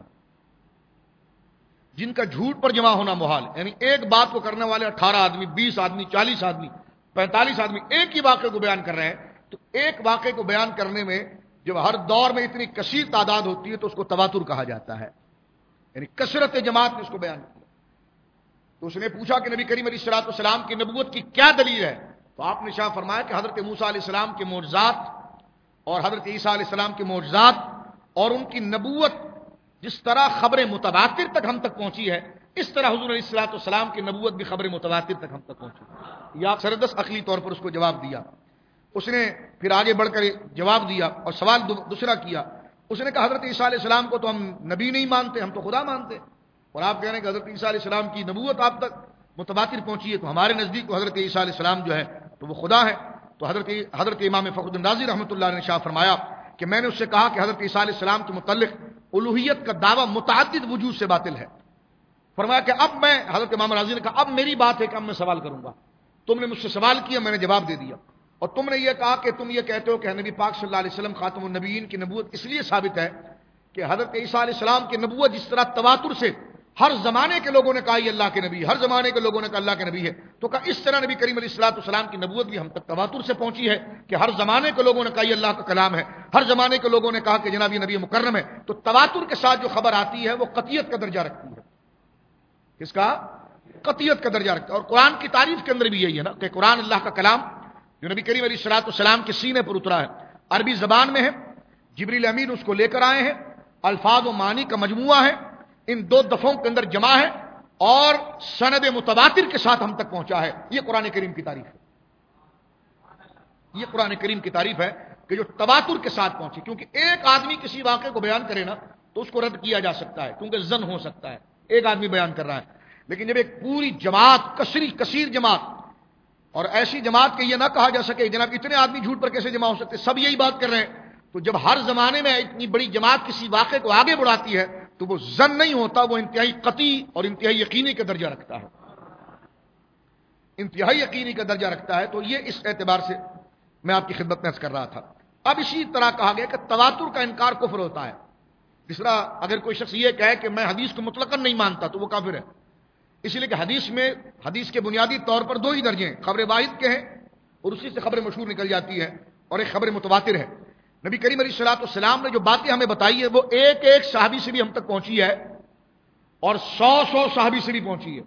جن کا جھوٹ پر جمع ہونا محال، یعنی ایک بات کو کرنے والے 18 آدمی، 20 آدمی، 40 آدمی، 45 آدمی ایک ہی واقعے کو بیان کر رہے ہیں، تو ایک واقعے کو بیان کرنے میں جب ہر دور میں اتنی کثیر تعداد ہوتی ہے تو اس کو تواتر کہا جاتا ہے، یعنی کثرت جماعت نے اس کو بیان کیا۔ تو اس نے پوچھا کہ نبی کریم علیہ الصلوۃ والسلام کی نبوت کی کیا دلیل ہے، تو آپ نے شاہ فرمایا کہ حضرت موسیٰ علیہ السلام کے معجزات اور حضرت عیسیٰ علیہ السلام کے معجزات اور ان کی نبوت جس طرح خبر متواتر تک ہم تک پہنچی ہے، اس طرح حضور علیہ الصلوۃ والسلام کی نبوت بھی خبر متواتر تک ہم تک پہنچی۔ یا سردست عقلی طور پر اس کو جواب دیا۔ اس نے پھر آگے بڑھ کر جواب دیا اور سوال دوسرا کیا، اس نے کہا حضرت عیسیٰ علیہ السلام کو تو ہم نبی نہیں مانتے، ہم تو خدا مانتے، اور آپ کہہ رہے ہیں کہ حضرت عیسیٰ علیہ السلام کی نبوت آپ تک متواتر پہنچی ہے تو ہمارے نزدیک تو حضرت عیسیٰ علیہ السلام جو ہے تو وہ خدا ہے. تو حضرت امام فخر الدین رازی رحمۃ اللہ نے شاہ فرمایا کہ میں نے اس سے کہا کہ حضرت عیسیٰ علیہ السلام کے متعلق الوہیت کا دعویٰ متعدد وجوہ سے باطل ہے. فرمایا کہ اب میں حضرت امام راضی نے کہا اب میری بات ہے کہ اب میں سوال کروں گا. تم نے مجھ سے سوال کیا, میں نے جواب دے دیا, اور تم نے یہ کہا کہ تم یہ کہتے ہو کہ نبی پاک صلی اللہ علیہ وسلم خاتم النبیین کی نبوت اس لیے ثابت ہے کہ حضرت عیسیٰ علیہ السلام کی نبوت جس طرح تواتر سے ہر زمانے کے لوگوں نے کہا یہ اللہ کے نبی, ہر زمانے کے لوگوں نے کہا اللہ کے نبی ہے, تو کہا اس طرح نبی کریم علیہ الصلوۃ والسلام کی نبوت بھی ہم تک تواتر سے پہنچی ہے کہ ہر زمانے کے لوگوں نے کہا یہ اللہ کا کلام ہے, ہر زمانے کے لوگوں نے کہا کہ جناب یہ نبی مکرم ہے. تو تواتر کے ساتھ جو خبر آتی ہے وہ قطعیت کا درجہ رکھتی ہے. کس کا؟ قطعیت کا درجہ رکھتا ہے. اور قرآن کی تعریف کے اندر بھی یہی ہے نا کہ قرآن اللہ کا کلام جو نبی کریم علیہ الصلوۃ والسلام کے سینے پر اترا ہے, عربی زبان میں ہے, جبریل امین اس کو لے کر آئے ہیں, الفاظ و معنی کا مجموعہ ہے, ان 2 دفعوں کے اندر جمع ہے اور سند متواتر کے ساتھ ہم تک پہنچا ہے. یہ قرآن کریم کی تعریف ہے. یہ قرآن کریم کی تعریف ہے کہ جو تواتر کے ساتھ پہنچی. کیونکہ ایک آدمی کسی واقعے کو بیان کرے نا تو اس کو رد کیا جا سکتا ہے کیونکہ زن ہو سکتا ہے, ایک آدمی بیان کر رہا ہے. لیکن جب ایک پوری جماعت, کثیر جماعت, اور ایسی جماعت کہ یہ نہ کہا جا سکے جناب اتنے آدمی جھوٹ پر کیسے جمع ہو سکتے, سب یہی بات کر رہے ہیں, تو جب ہر زمانے میں اتنی بڑی جماعت کسی واقعے کو آگے بڑھاتی ہے تو وہ زن نہیں ہوتا, وہ انتہائی قطعی اور انتہائی یقینی کا درجہ رکھتا ہے. انتہائی یقینی کا درجہ رکھتا ہے. تو یہ اس اعتبار سے میں آپ کی خدمت میں عرض کر رہا تھا. اب اسی طرح کہا گیا کہ تواتر کا انکار کفر ہوتا ہے. جس طرح اگر کوئی شخص یہ کہے کہ میں حدیث کو مطلقاً نہیں مانتا تو وہ کافر ہے. اس لیے کہ حدیث کے بنیادی طور پر 2 ہی درجے ہیں, خبر واحد کے ہیں اور اسی سے خبر مشہور نکل جاتی ہے, اور ایک خبر متواتر ہے. نبی کریم علیہ الصلوۃ والسلام نے جو باتیں ہمیں بتائی ہے وہ ایک صحابی سے بھی ہم تک پہنچی ہے اور 100 صحابی سے بھی پہنچی ہے.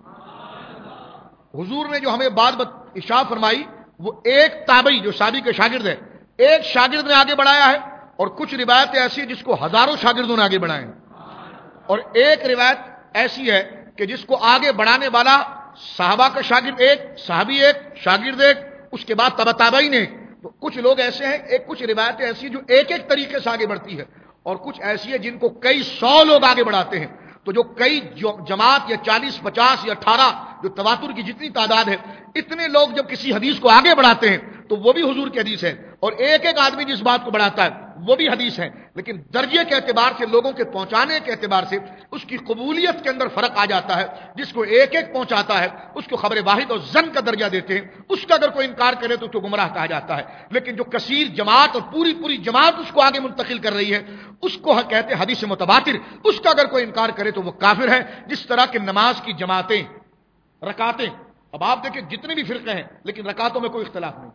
حضور نے جو ہمیں بات ارشاد فرمائی وہ ایک تابعی جو صحابی کے شاگرد ہے, ایک شاگرد نے آگے بڑھایا ہے, اور کچھ روایتیں ایسی ہیں جس کو ہزاروں شاگردوں نے آگے بڑھائے ہیں, اور ایک روایت ایسی ہے کہ جس کو آگے بڑھانے والا صحابہ کا شاگرد ایک, صحابی ایک, شاگرد ایک, اس کے بعد تبع تابعین ایک. تو کچھ لوگ ایسے ہیں, کچھ روایتیں ایسی جو ایک طریقے سے آگے بڑھتی ہے, اور کچھ ایسی ہے جن کو کئی 100 لوگ آگے بڑھاتے ہیں. تو جو کئی جماعت یا 40 50 یا 18 جو تواتر کی جتنی تعداد ہے, اتنے لوگ جب کسی حدیث کو آگے بڑھاتے ہیں تو وہ بھی حضور کی حدیث ہے, اور ایک آدمی جس بات کو بڑھاتا ہے وہ بھی حدیث ہے. لیکن درجے کے اعتبار سے, لوگوں کے پہنچانے کے اعتبار سے اس کی قبولیت کے اندر فرق آ جاتا ہے. جس کو ایک پہنچاتا ہے اس کو خبر واحد اور زن کا درجہ دیتے ہیں, اس کا اگر کوئی انکار کرے تو اس کو گمراہ کہا جاتا ہے. لیکن جو کثیر جماعت اور پوری جماعت اس کو آگے منتقل کر رہی ہے اس کو کہتے ہیں حدیث متواتر. اس کا اگر کوئی انکار کرے تو وہ کافر ہے. جس طرح کہ نماز کی جماعتیں, رکعتیں, اب آپ دیکھیں جتنے بھی فرقے ہیں لیکن رکعتوں میں کوئی اختلاف نہیں.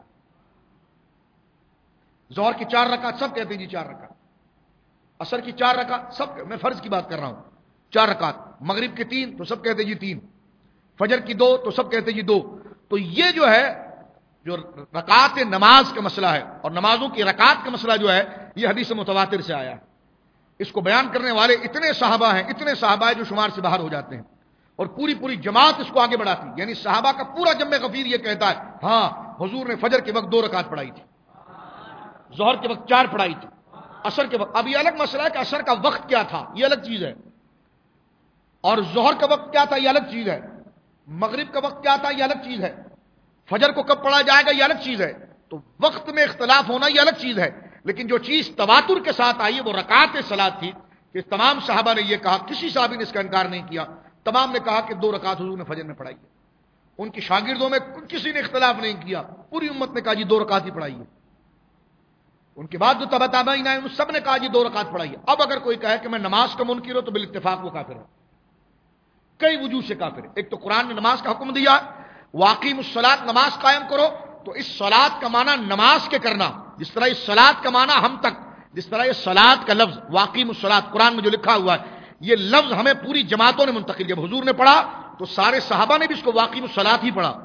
ظہر کی 4 رکعت سب کہتے ہیں جی 4 رکعت, عصر کی 4 رکعت سب, میں فرض کی بات کر رہا ہوں 4 رکعت, مغرب کی 3 تو سب کہتے ہیں جی 3, فجر کی 2 تو سب کہتے ہیں جی 2. تو یہ جو ہے جو رکعت نماز کا مسئلہ ہے اور نمازوں کی رکعت کا مسئلہ جو ہے یہ حدیث متواتر سے آیا ہے. اس کو بیان کرنے والے اتنے صحابہ ہیں جو شمار سے باہر ہو جاتے ہیں, اور پوری جماعت اس کو آگے بڑھاتی. یعنی صحابہ کا پورا جمع غفیر یہ کہتا ہے ہاں حضور نے فجر کے وقت 2 رکعت پڑھائی تھی, ظہر کے وقت 4 پڑھائی تھی, عصر کے وقت, اب یہ الگ مسئلہ ہے کہ عصر کا وقت کیا تھا یہ الگ چیز ہے, اور ظہر کا وقت کیا تھا یہ الگ چیز ہے, مغرب کا وقت کیا تھا یہ الگ چیز ہے, فجر کو کب پڑھا جائے گا یہ الگ چیز ہے. تو وقت میں اختلاف ہونا یہ الگ چیز ہے. لیکن جو چیز تواتر کے ساتھ آئی ہے وہ رکعت صلاۃ تھی کہ تمام صحابہ نے یہ کہا, کسی صحابی نے اس کا انکار نہیں کیا, تمام نے کہا کہ 2 رکعت حضور نے فجر میں پڑھائی ہے. ان کی شاگردوں میں کسی نے اختلاف نہیں کیا, پوری امت نے کہا جی 2 رکعت ہی پڑھائی ہے. ان کے بعد جو تبع تابعین آئے ان سب نے کہا جی 2 رکعت پڑھائی ہے. اب اگر کوئی کہے کہ میں نماز کا منکر ہوں تو بالاتفاق وہ کافر ہے, کئی وجوہ سے کافر ہے. ایک تو قرآن نے نماز کا حکم دیا, واقیم الصلاۃ, نماز قائم کرو, تو اس صلاۃ کا معنی نماز کے کرنا, جس طرح اس صلاۃ کا معنی ہم تک, جس طرح اس صلاۃ کا لفظ واقیم الصلاۃ قرآن میں جو لکھا ہوا ہے یہ لفظ ہمیں پوری جماعتوں نے منتقل. جب حضور نے پڑھا تو سارے صحابہ نے بھی اس کو واقیم الصلاۃ ہی پڑھا,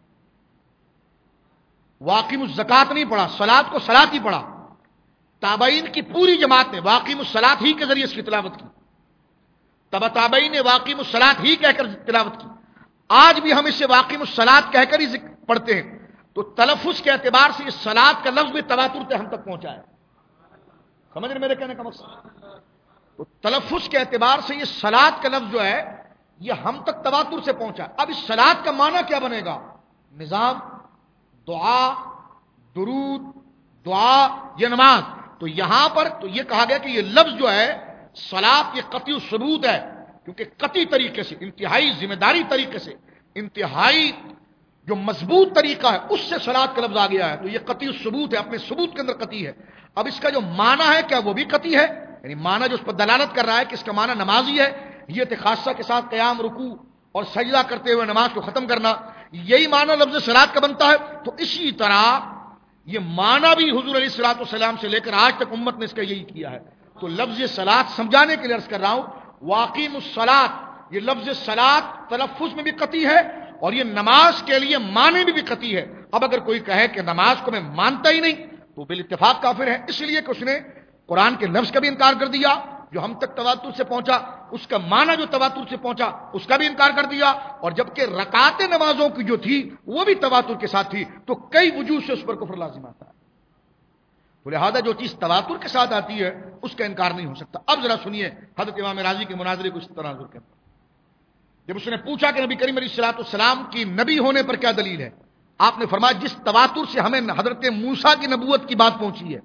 واقیم الزکات نہیں پڑھا, صلاۃ کو صلاۃ ہی پڑھا. تابعین کی پوری جماعت نے واقیم الصلاۃ ہی کے ذریعے اس کی تلاوت کی, تبع تابعین نے واقیم الصلاۃ ہی کہہ کر تلاوت کی. آج بھی ہم اسے واقیم الصلاۃ کہہ کر ہی پڑھتے ہیں. تو تلفظ کے اعتبار سے اس صلاۃ کا لفظ بھی تواتر سے ہم تک پہنچا ہے. سمجھ رہے میرے کہنے کا مقصد؟ تو تلفظ کے اعتبار سے یہ صلاۃ کا لفظ جو ہے یہ ہم تک تواتر سے پہنچا. اب اس صلات کا معنی کیا بنے گا؟ نظام، دعا، درود، دعا، یہ نماز. تو یہاں پر تو یہ کہا گیا کہ یہ لفظ جو ہے صلات، یہ قطعی ثبوت ہے، کیونکہ قطعی طریقے سے، انتہائی ذمہ داری طریقے سے، انتہائی جو مضبوط طریقہ ہے اس سے صلات کا لفظ آ گیا ہے. تو یہ قطعی ثبوت ہے، اپنے ثبوت کے اندر قطعی ہے. اب اس کا جو معنی ہے کیا وہ بھی قطعی ہے؟ یعنی معنی جو اس پر دلالت کر رہا ہے کہ اس کا معنی نمازی ہے، یہ خاصہ کے ساتھ قیام، رکوع اور سجدہ کرتے ہوئے نماز کو ختم کرنا، یہی معنی لفظ صلات کا بنتا ہے. تو اسی طرح یہ معنی بھی حضور علیہ الصلوۃ والسلام سے لے کر آج تک امت نے اس کا یہی کیا ہے. تو لفظ صلات سمجھانے کے لیے عرض کر رہا ہوں، واقیم الصلاۃ، یہ لفظ صلات تلفظ میں بھی قطعی ہے اور یہ نماز کے لیے معنی بھی قطعی ہے. اب اگر کوئی کہے کہ نماز کو میں مانتا ہی نہیں تو بالاتفاق کافر ہے، اس لیے کہ اس نے قرآن کے لفظ کا بھی انکار کر دیا جو ہم تک تواتر سے پہنچا، اس کا معنی جو تواتر سے پہنچا اس کا بھی انکار کر دیا، اور جبکہ رکعات نمازوں کی جو تھی وہ بھی تواتر کے ساتھ تھی، تو کئی وجوہ سے اس پر کفر لازم آتا ہے. تو لہذا جو چیز تواتر کے ساتھ آتی ہے اس کا انکار نہیں ہو سکتا. اب ذرا سنیے حضرت امام راضی کے مناظرے کو اس تناظر کے اندر، جب اس نے پوچھا کہ نبی کریم علیہ الصلوۃ والسلام کی نبی ہونے پر کیا دلیل ہے، آپ نے فرمایا جس تواتر سے ہمیں حضرت موسیٰ کی نبوت کی بات پہنچی ہے،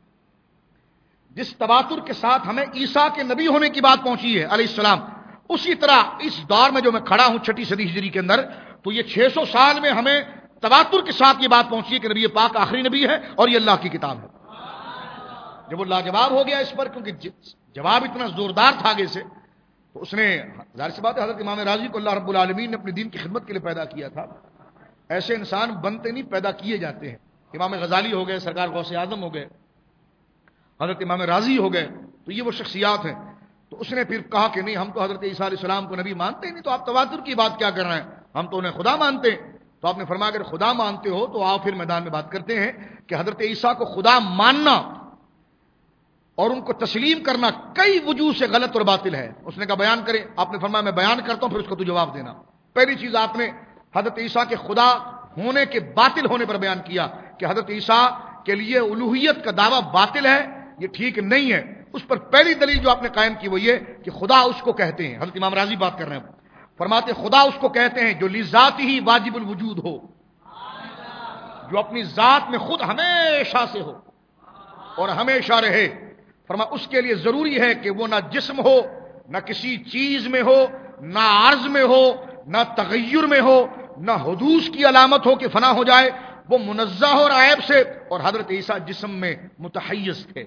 جس تواتر کے ساتھ ہمیں عیسیٰ کے نبی ہونے کی بات پہنچی ہے علیہ السلام، اسی طرح اس دور میں جو میں کھڑا ہوں 6 صدی ہجری کے اندر، تو یہ 600 سال میں ہمیں تواتر کے ساتھ یہ بات پہنچی ہے کہ نبی پاک آخری نبی ہے اور یہ اللہ کی کتاب ہے. جب وہ لاجواب ہو گیا اس پر، کیونکہ جواب اتنا زوردار تھا آگے سے، تو اس نے ظاہر سی بات ہے حضرت امام راضی کو اللہ رب العالمین نے اپنے دین کی خدمت کے لیے پیدا کیا تھا. ایسے انسان بنتے نہیں، پیدا کیے جاتے ہیں. امام غزالی ہو گئے، سرکار غوث اعظم ہو گئے، حضرت امام راضی ہو گئے، تو یہ وہ شخصیات ہیں. تو اس نے پھر کہا کہ نہیں، ہم تو حضرت عیسیٰ علیہ السلام کو نبی مانتے ہی نہیں، تو آپ تواتر کی بات کیا کر رہے ہیں، ہم تو انہیں خدا مانتے ہیں. تو آپ نے فرمایا اگر خدا مانتے ہو تو آؤ پھر میدان میں بات کرتے ہیں کہ حضرت عیسیٰ کو خدا ماننا اور ان کو تسلیم کرنا کئی وجوہ سے غلط اور باطل ہے. اس نے کہا بیان کریں. آپ نے فرمایا میں بیان کرتا ہوں، پھر اس کو تو جواب دینا. پہلی چیز آپ نے حضرت عیسیٰ کے خدا ہونے کے باطل ہونے پر بیان کیا کہ حضرت عیسیٰ کے لیے الوہیت کا دعویٰ باطل ہے، یہ ٹھیک نہیں ہے. اس پر پہلی دلیل جو آپ نے قائم کی وہ یہ کہ خدا اس کو کہتے ہیں. حضرت امام راضی بات کر رہے ہیں، فرماتے خدا اس کو کہتے ہیں جو لذات ہی واجب الوجود ہو، جو اپنی ذات میں خود ہمیشہ سے ہو اور ہمیشہ رہے. فرما اس کے لیے ضروری ہے کہ وہ نہ جسم ہو، نہ کسی چیز میں ہو، نہ عرض میں ہو، نہ تغیر میں ہو، نہ حدوث کی علامت ہو کہ فنا ہو جائے. وہ منزہ اور عیب سے. اور حضرت عیسیٰ جسم میں متحیز تھے،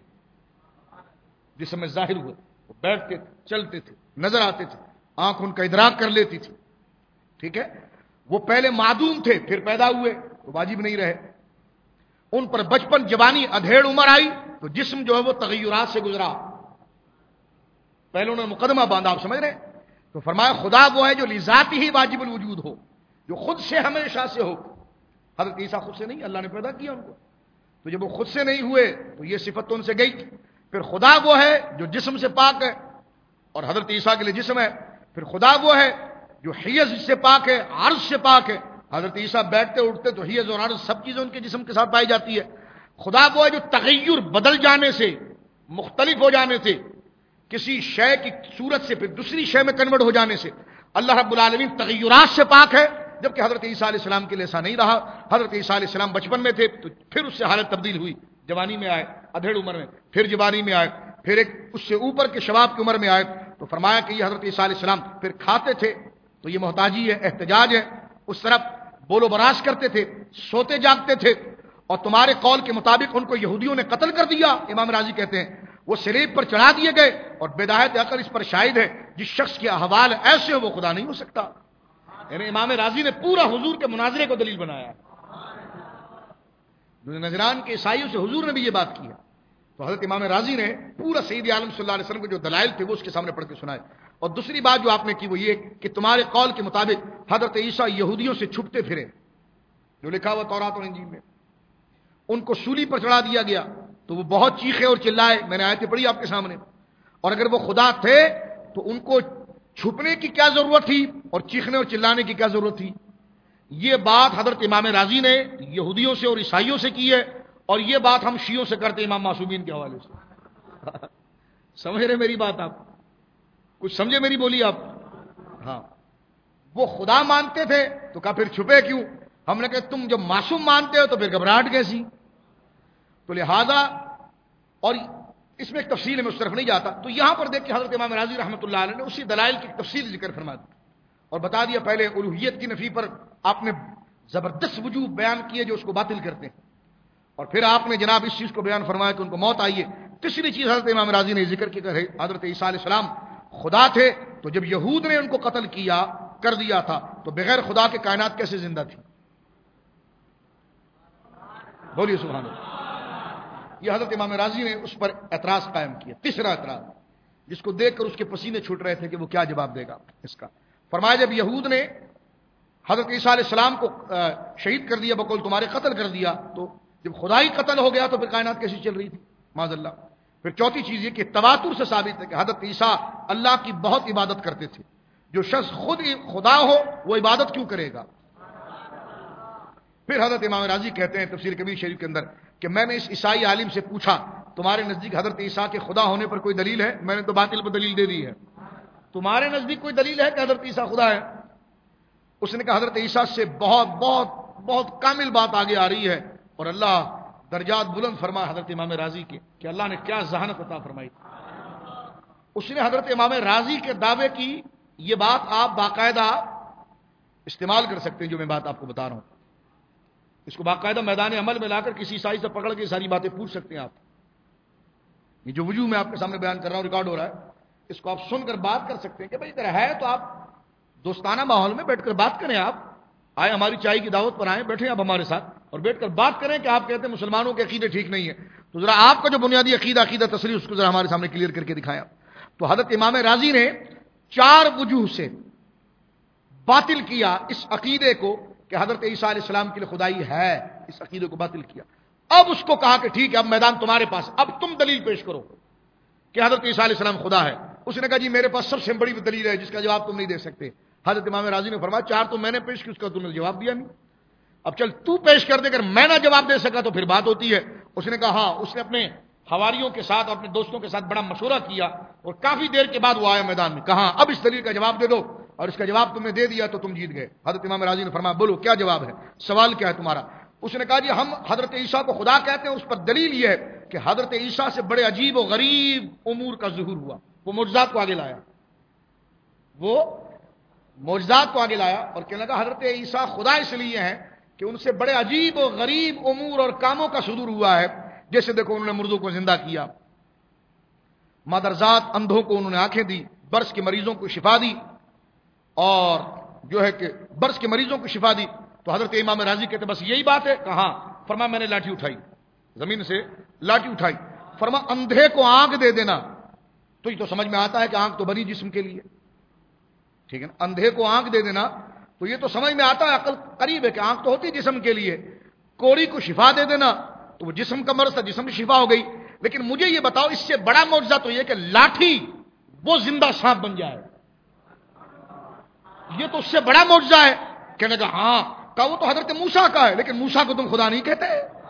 جسم میں ظاہر ہوئے، وہ بیٹھتے تھے، چلتے تھے، نظر آتے تھے، آنکھ ان کا ادراک کر لیتی تھی. ٹھیک ہے، وہ پہلے معدوم تھے، پھر پیدا ہوئے تو واجب نہیں رہے. ان پر بچپن، جوانی، ادھیڑ عمر آئی تو جسم جو ہے وہ تغیرات سے گزرا. پہلے انہوں نے مقدمہ باندھا، آپ سمجھ رہے ہیں. تو فرمایا خدا وہ ہے جو لذاتی ہی واجب الوجود ہو، جو خود سے ہمیشہ سے ہو. حضرت عیسیٰ خود سے نہیں، اللہ نے پیدا کیا ان کو. تو جب وہ خود سے نہیں ہوئے تو یہ صفت تو ان سے گئی. پھر خدا وہ ہے جو جسم سے پاک ہے، اور حضرت عیسیٰ کے لیے جسم ہے. پھر خدا وہ ہے جو حیض سے پاک ہے، عرض سے پاک ہے. حضرت عیسیٰ بیٹھتے اٹھتے تو حیض اور عرض سب چیزیں ان کے جسم کے ساتھ پائی جاتی ہے. خدا وہ ہے جو تغیر، بدل جانے سے، مختلف ہو جانے سے، کسی شے کی صورت سے پھر دوسری شے میں کنورٹ ہو جانے سے اللہ رب العالمین تغیرات سے پاک ہے. جبکہ حضرت عیسیٰ علیہ السلام کے لیے ایسا نہیں رہا. حضرت عیسیٰ علیہ السلام بچپن میں تھے تو پھر اس سے حالت تبدیل ہوئی، جوانی میں آئے، ادھیڑ عمر میں، پھر جوانی میں آئے، پھر ایک اس سے اوپر کے شباب کی عمر میں آئے. تو فرمایا کہ یہ حضرت عیسیٰ علیہ السلام پھر کھاتے تھے تو یہ محتاجی ہے، احتجاج ہے، اس طرف بول و براش کرتے تھے، سوتے جاگتے تھے. اور تمہارے قول کے مطابق ان کو یہودیوں نے قتل کر دیا. امام راضی کہتے ہیں وہ سلیب پر چڑھا دیے گئے. اور بداہت عقل اس پر شاہد ہے، جس شخص کے احوال ایسے ہو وہ خدا نہیں ہو سکتا. یعنی امام راضی نے پورا حضور کے مناظرے کو دلیل بنایا. نجران کے عیسائیوں سے حضور نے بھی یہ بات کی ہے. تو حضرت امام راضی نے پورا سید عالم صلی اللہ علیہ وسلم کے جو دلائل تھے وہ اس کے سامنے پڑھ کے سنائے. اور دوسری بات جو آپ نے کی وہ یہ کہ تمہارے قول کے مطابق حضرت عیسیٰ یہودیوں سے چھپتے پھرے، جو لکھا ہوا تورات اور انجیل میں. ان کو سولی پر چڑھا دیا گیا تو وہ بہت چیخے اور چلائے. میں نے آیتیں پڑھی آپ کے سامنے. اور اگر وہ خدا تھے تو ان کو چھپنے کی کیا ضرورت تھی اور چیخنے اور چلانے کی کیا ضرورت تھی؟ یہ بات حضرت امام راضی نے یہودیوں سے اور عیسائیوں سے کی ہے، اور یہ بات ہم شیعوں سے کرتے امام معصومین کے حوالے سے. سمجھ رہے میری بات؟ آپ کچھ سمجھے میری بولی آپ؟ ہاں. وہ خدا مانتے تھے تو کہا پھر چھپے کیوں؟ ہم نے کہا تم جب معصوم مانتے ہو تو پھر گھبراہٹ کیسی؟ تو لہذا، اور اس میں ایک تفصیل ہے، میں اس طرف نہیں جاتا. تو یہاں پر دیکھ کے حضرت امام راضی رحمۃ اللہ علیہ نے اسی دلائل کی تفصیل ذکر فرما دی اور بتا دیا. پہلے الوہیت کی نفی پر آپ نے زبردست وجوہ بیان کیے جو اس کو باطل کرتے ہیں، اور پھر آپ نے جناب اس چیز کو بیان فرمایا کہ ان کو موت آئی ہے. تیسری چیز حضرت امام راضی نے ذکر کی کہ حضرت عیسیٰ علیہ السلام خدا تھے، تو جب یہود نے ان کو قتل کر دیا تھا تو بغیر خدا کے کائنات کیسے زندہ تھی؟ بولیے سبحان اللہ. یہ حضرت امام راضی نے اس پر اعتراض قائم کیا. تیسرا اعتراض جس کو دیکھ کر اس کے پسینے چھوٹ رہے تھے کہ وہ کیا جواب دے گا اس کا. فرمایا جب یہود نے حضرت عیسیٰ علیہ السلام کو شہید کر دیا، بقول تمہارے قتل کر دیا، تو جب خدائی قتل ہو گیا تو پھر کائنات کیسی چل رہی تھی؟ معاذ اللہ. پھر چوتھی چیز یہ کہ تواتر سے ثابت ہے کہ حضرت عیسیٰ اللہ کی بہت عبادت کرتے تھے. جو شخص خود خدا ہو وہ عبادت کیوں کرے گا؟ پھر حضرت امام راضی کہتے ہیں تفسیر کبیر شریف کے اندر کہ میں نے اس عیسائی عالم سے پوچھا تمہارے نزدیک حضرت عیسیٰ کے خدا ہونے پر کوئی دلیل ہے؟ میں نے تو باطل پر دلیل دے دی ہے. تمہارے نزدیک کوئی دلیل ہے کہ حضرت عیسیٰ خدا ہے؟ اس نے کہا حضرت عیسیٰ سے بہت بہت بہت کامل بات آگے آ رہی ہے، اور اللہ درجات بلند فرما حضرت امام راضی کے کہ اللہ نے کیا ذہانت عطا فرمائی. اس نے حضرت امام راضی کے دعوے کی یہ بات آپ باقاعدہ استعمال کر سکتے ہیں جو میں بات آپ کو بتا رہا ہوں. اس کو باقاعدہ میدان عمل میں لا کر کسی عیسائی سے پکڑ کے ساری باتیں پوچھ سکتے ہیں آپ. یہ جو وجوہ میں آپ کے سامنے بیان کر رہا ہوں ریکارڈ ہو رہا ہے، اس کو آپ سن کر بات کر سکتے ہیں کہ بھائی ادھر ہے تو آپ دوستانہ ماحول میں بیٹھ کر بات کریں. آپ آئے ہماری چائے کی دعوت پر آئیں، بیٹھیں آپ ہمارے ساتھ اور بیٹھ کر بات کریں کہ آپ کہتے ہیں مسلمانوں کے عقیدے ٹھیک نہیں ہے، تو ذرا آپ کا جو بنیادی عقیدہ تصریح اس کو ذرا ہمارے سامنے کلیئر کر کے دکھائیں. تو حضرت امام راضی نے 4 وجوہ سے باطل کیا اس عقیدے کو کہ حضرت عیسیٰ علیہ السلام کے لیے خدائی ہے. اس عقیدے کو باطل کیا. اب اس کو کہا کہ ٹھیک ہے اب میدان تمہارے پاس، اب تم دلیل پیش کرو کہ حضرت عیسیٰ علیہ السلام خدا ہے. اس نے کہا جی میرے پاس سب سے بڑی دلیل ہے جس کا جواب تم نہیں دے سکتے. حضرت امام راضی نے فرمایا 4 تو میں نے پیش کی، اس کا تم نے جواب دیا نہیں. اب چل تو پیش کر دے، اگر میں نہ جواب دے سکا تو پھر بات ہوتی ہے. اس نے کہا ہاں. اس نے اپنے حواریوں کے ساتھ اپنے دوستوں کے ساتھ بڑا مشورہ کیا اور کافی دیر کے بعد وہ آیا میدان میں. کہا اب اس دلیل کا جواب دے دو، اور اس کا جواب تم نے دے دیا تو تم جیت گئے. حضرت امام راضی نے فرمایا بولو کیا جواب ہے، سوال کیا ہے تمہارا؟ اس نے کہا جی ہم حضرت عیسیٰ کو خدا کہتے ہیں، اس پر دلیل یہ ہے کہ حضرت عیسیٰ سے بڑے عجیب و غریب امور کا ظہور ہوا. وہ معجزات کو آگے لایا، اور کہنے لگا حضرت عیسیٰ خدا اس لیے ہیں کہ ان سے بڑے عجیب و غریب امور اور کاموں کا صدور ہوا ہے. جیسے دیکھو انہوں نے مردوں کو زندہ کیا، مادرزاد اندھوں کو انہوں نے آنکھیں دی، برس کے مریضوں کو شفا دی، اور جو ہے کہ برس کے مریضوں کو شفا دی. تو حضرت امام راضی کہتے بس یہی بات ہے؟ کہاں. فرما میں نے لاٹھی اٹھائی، زمین سے لاٹھی اٹھائی. فرما اندھے کو آنکھ دے دینا. تو یہ تو سمجھ میں آتا ہے کہ آنکھ تو بنی جسم کے لیے، ٹھیک ہے نا. اندھے کو آنکھ دے دینا تو یہ تو سمجھ میں آتا ہے، عقل قریب ہے کہ آنکھ تو ہوتی جسم کے لیے. کوڑی کو شفا دے دینا تو وہ جسم کا مرض تھا، جسم کی شفا ہو گئی. لیکن مجھے یہ بتاؤ اس سے بڑا معجزہ تو یہ کہ لاٹھی وہ زندہ سانپ بن جائے، یہ تو اس سے بڑا معجزہ ہے. کہنے کا ہاں، کہا وہ تو حضرت موسیٰ کا ہے، لیکن موسیٰ کو تم خدا نہیں کہتے.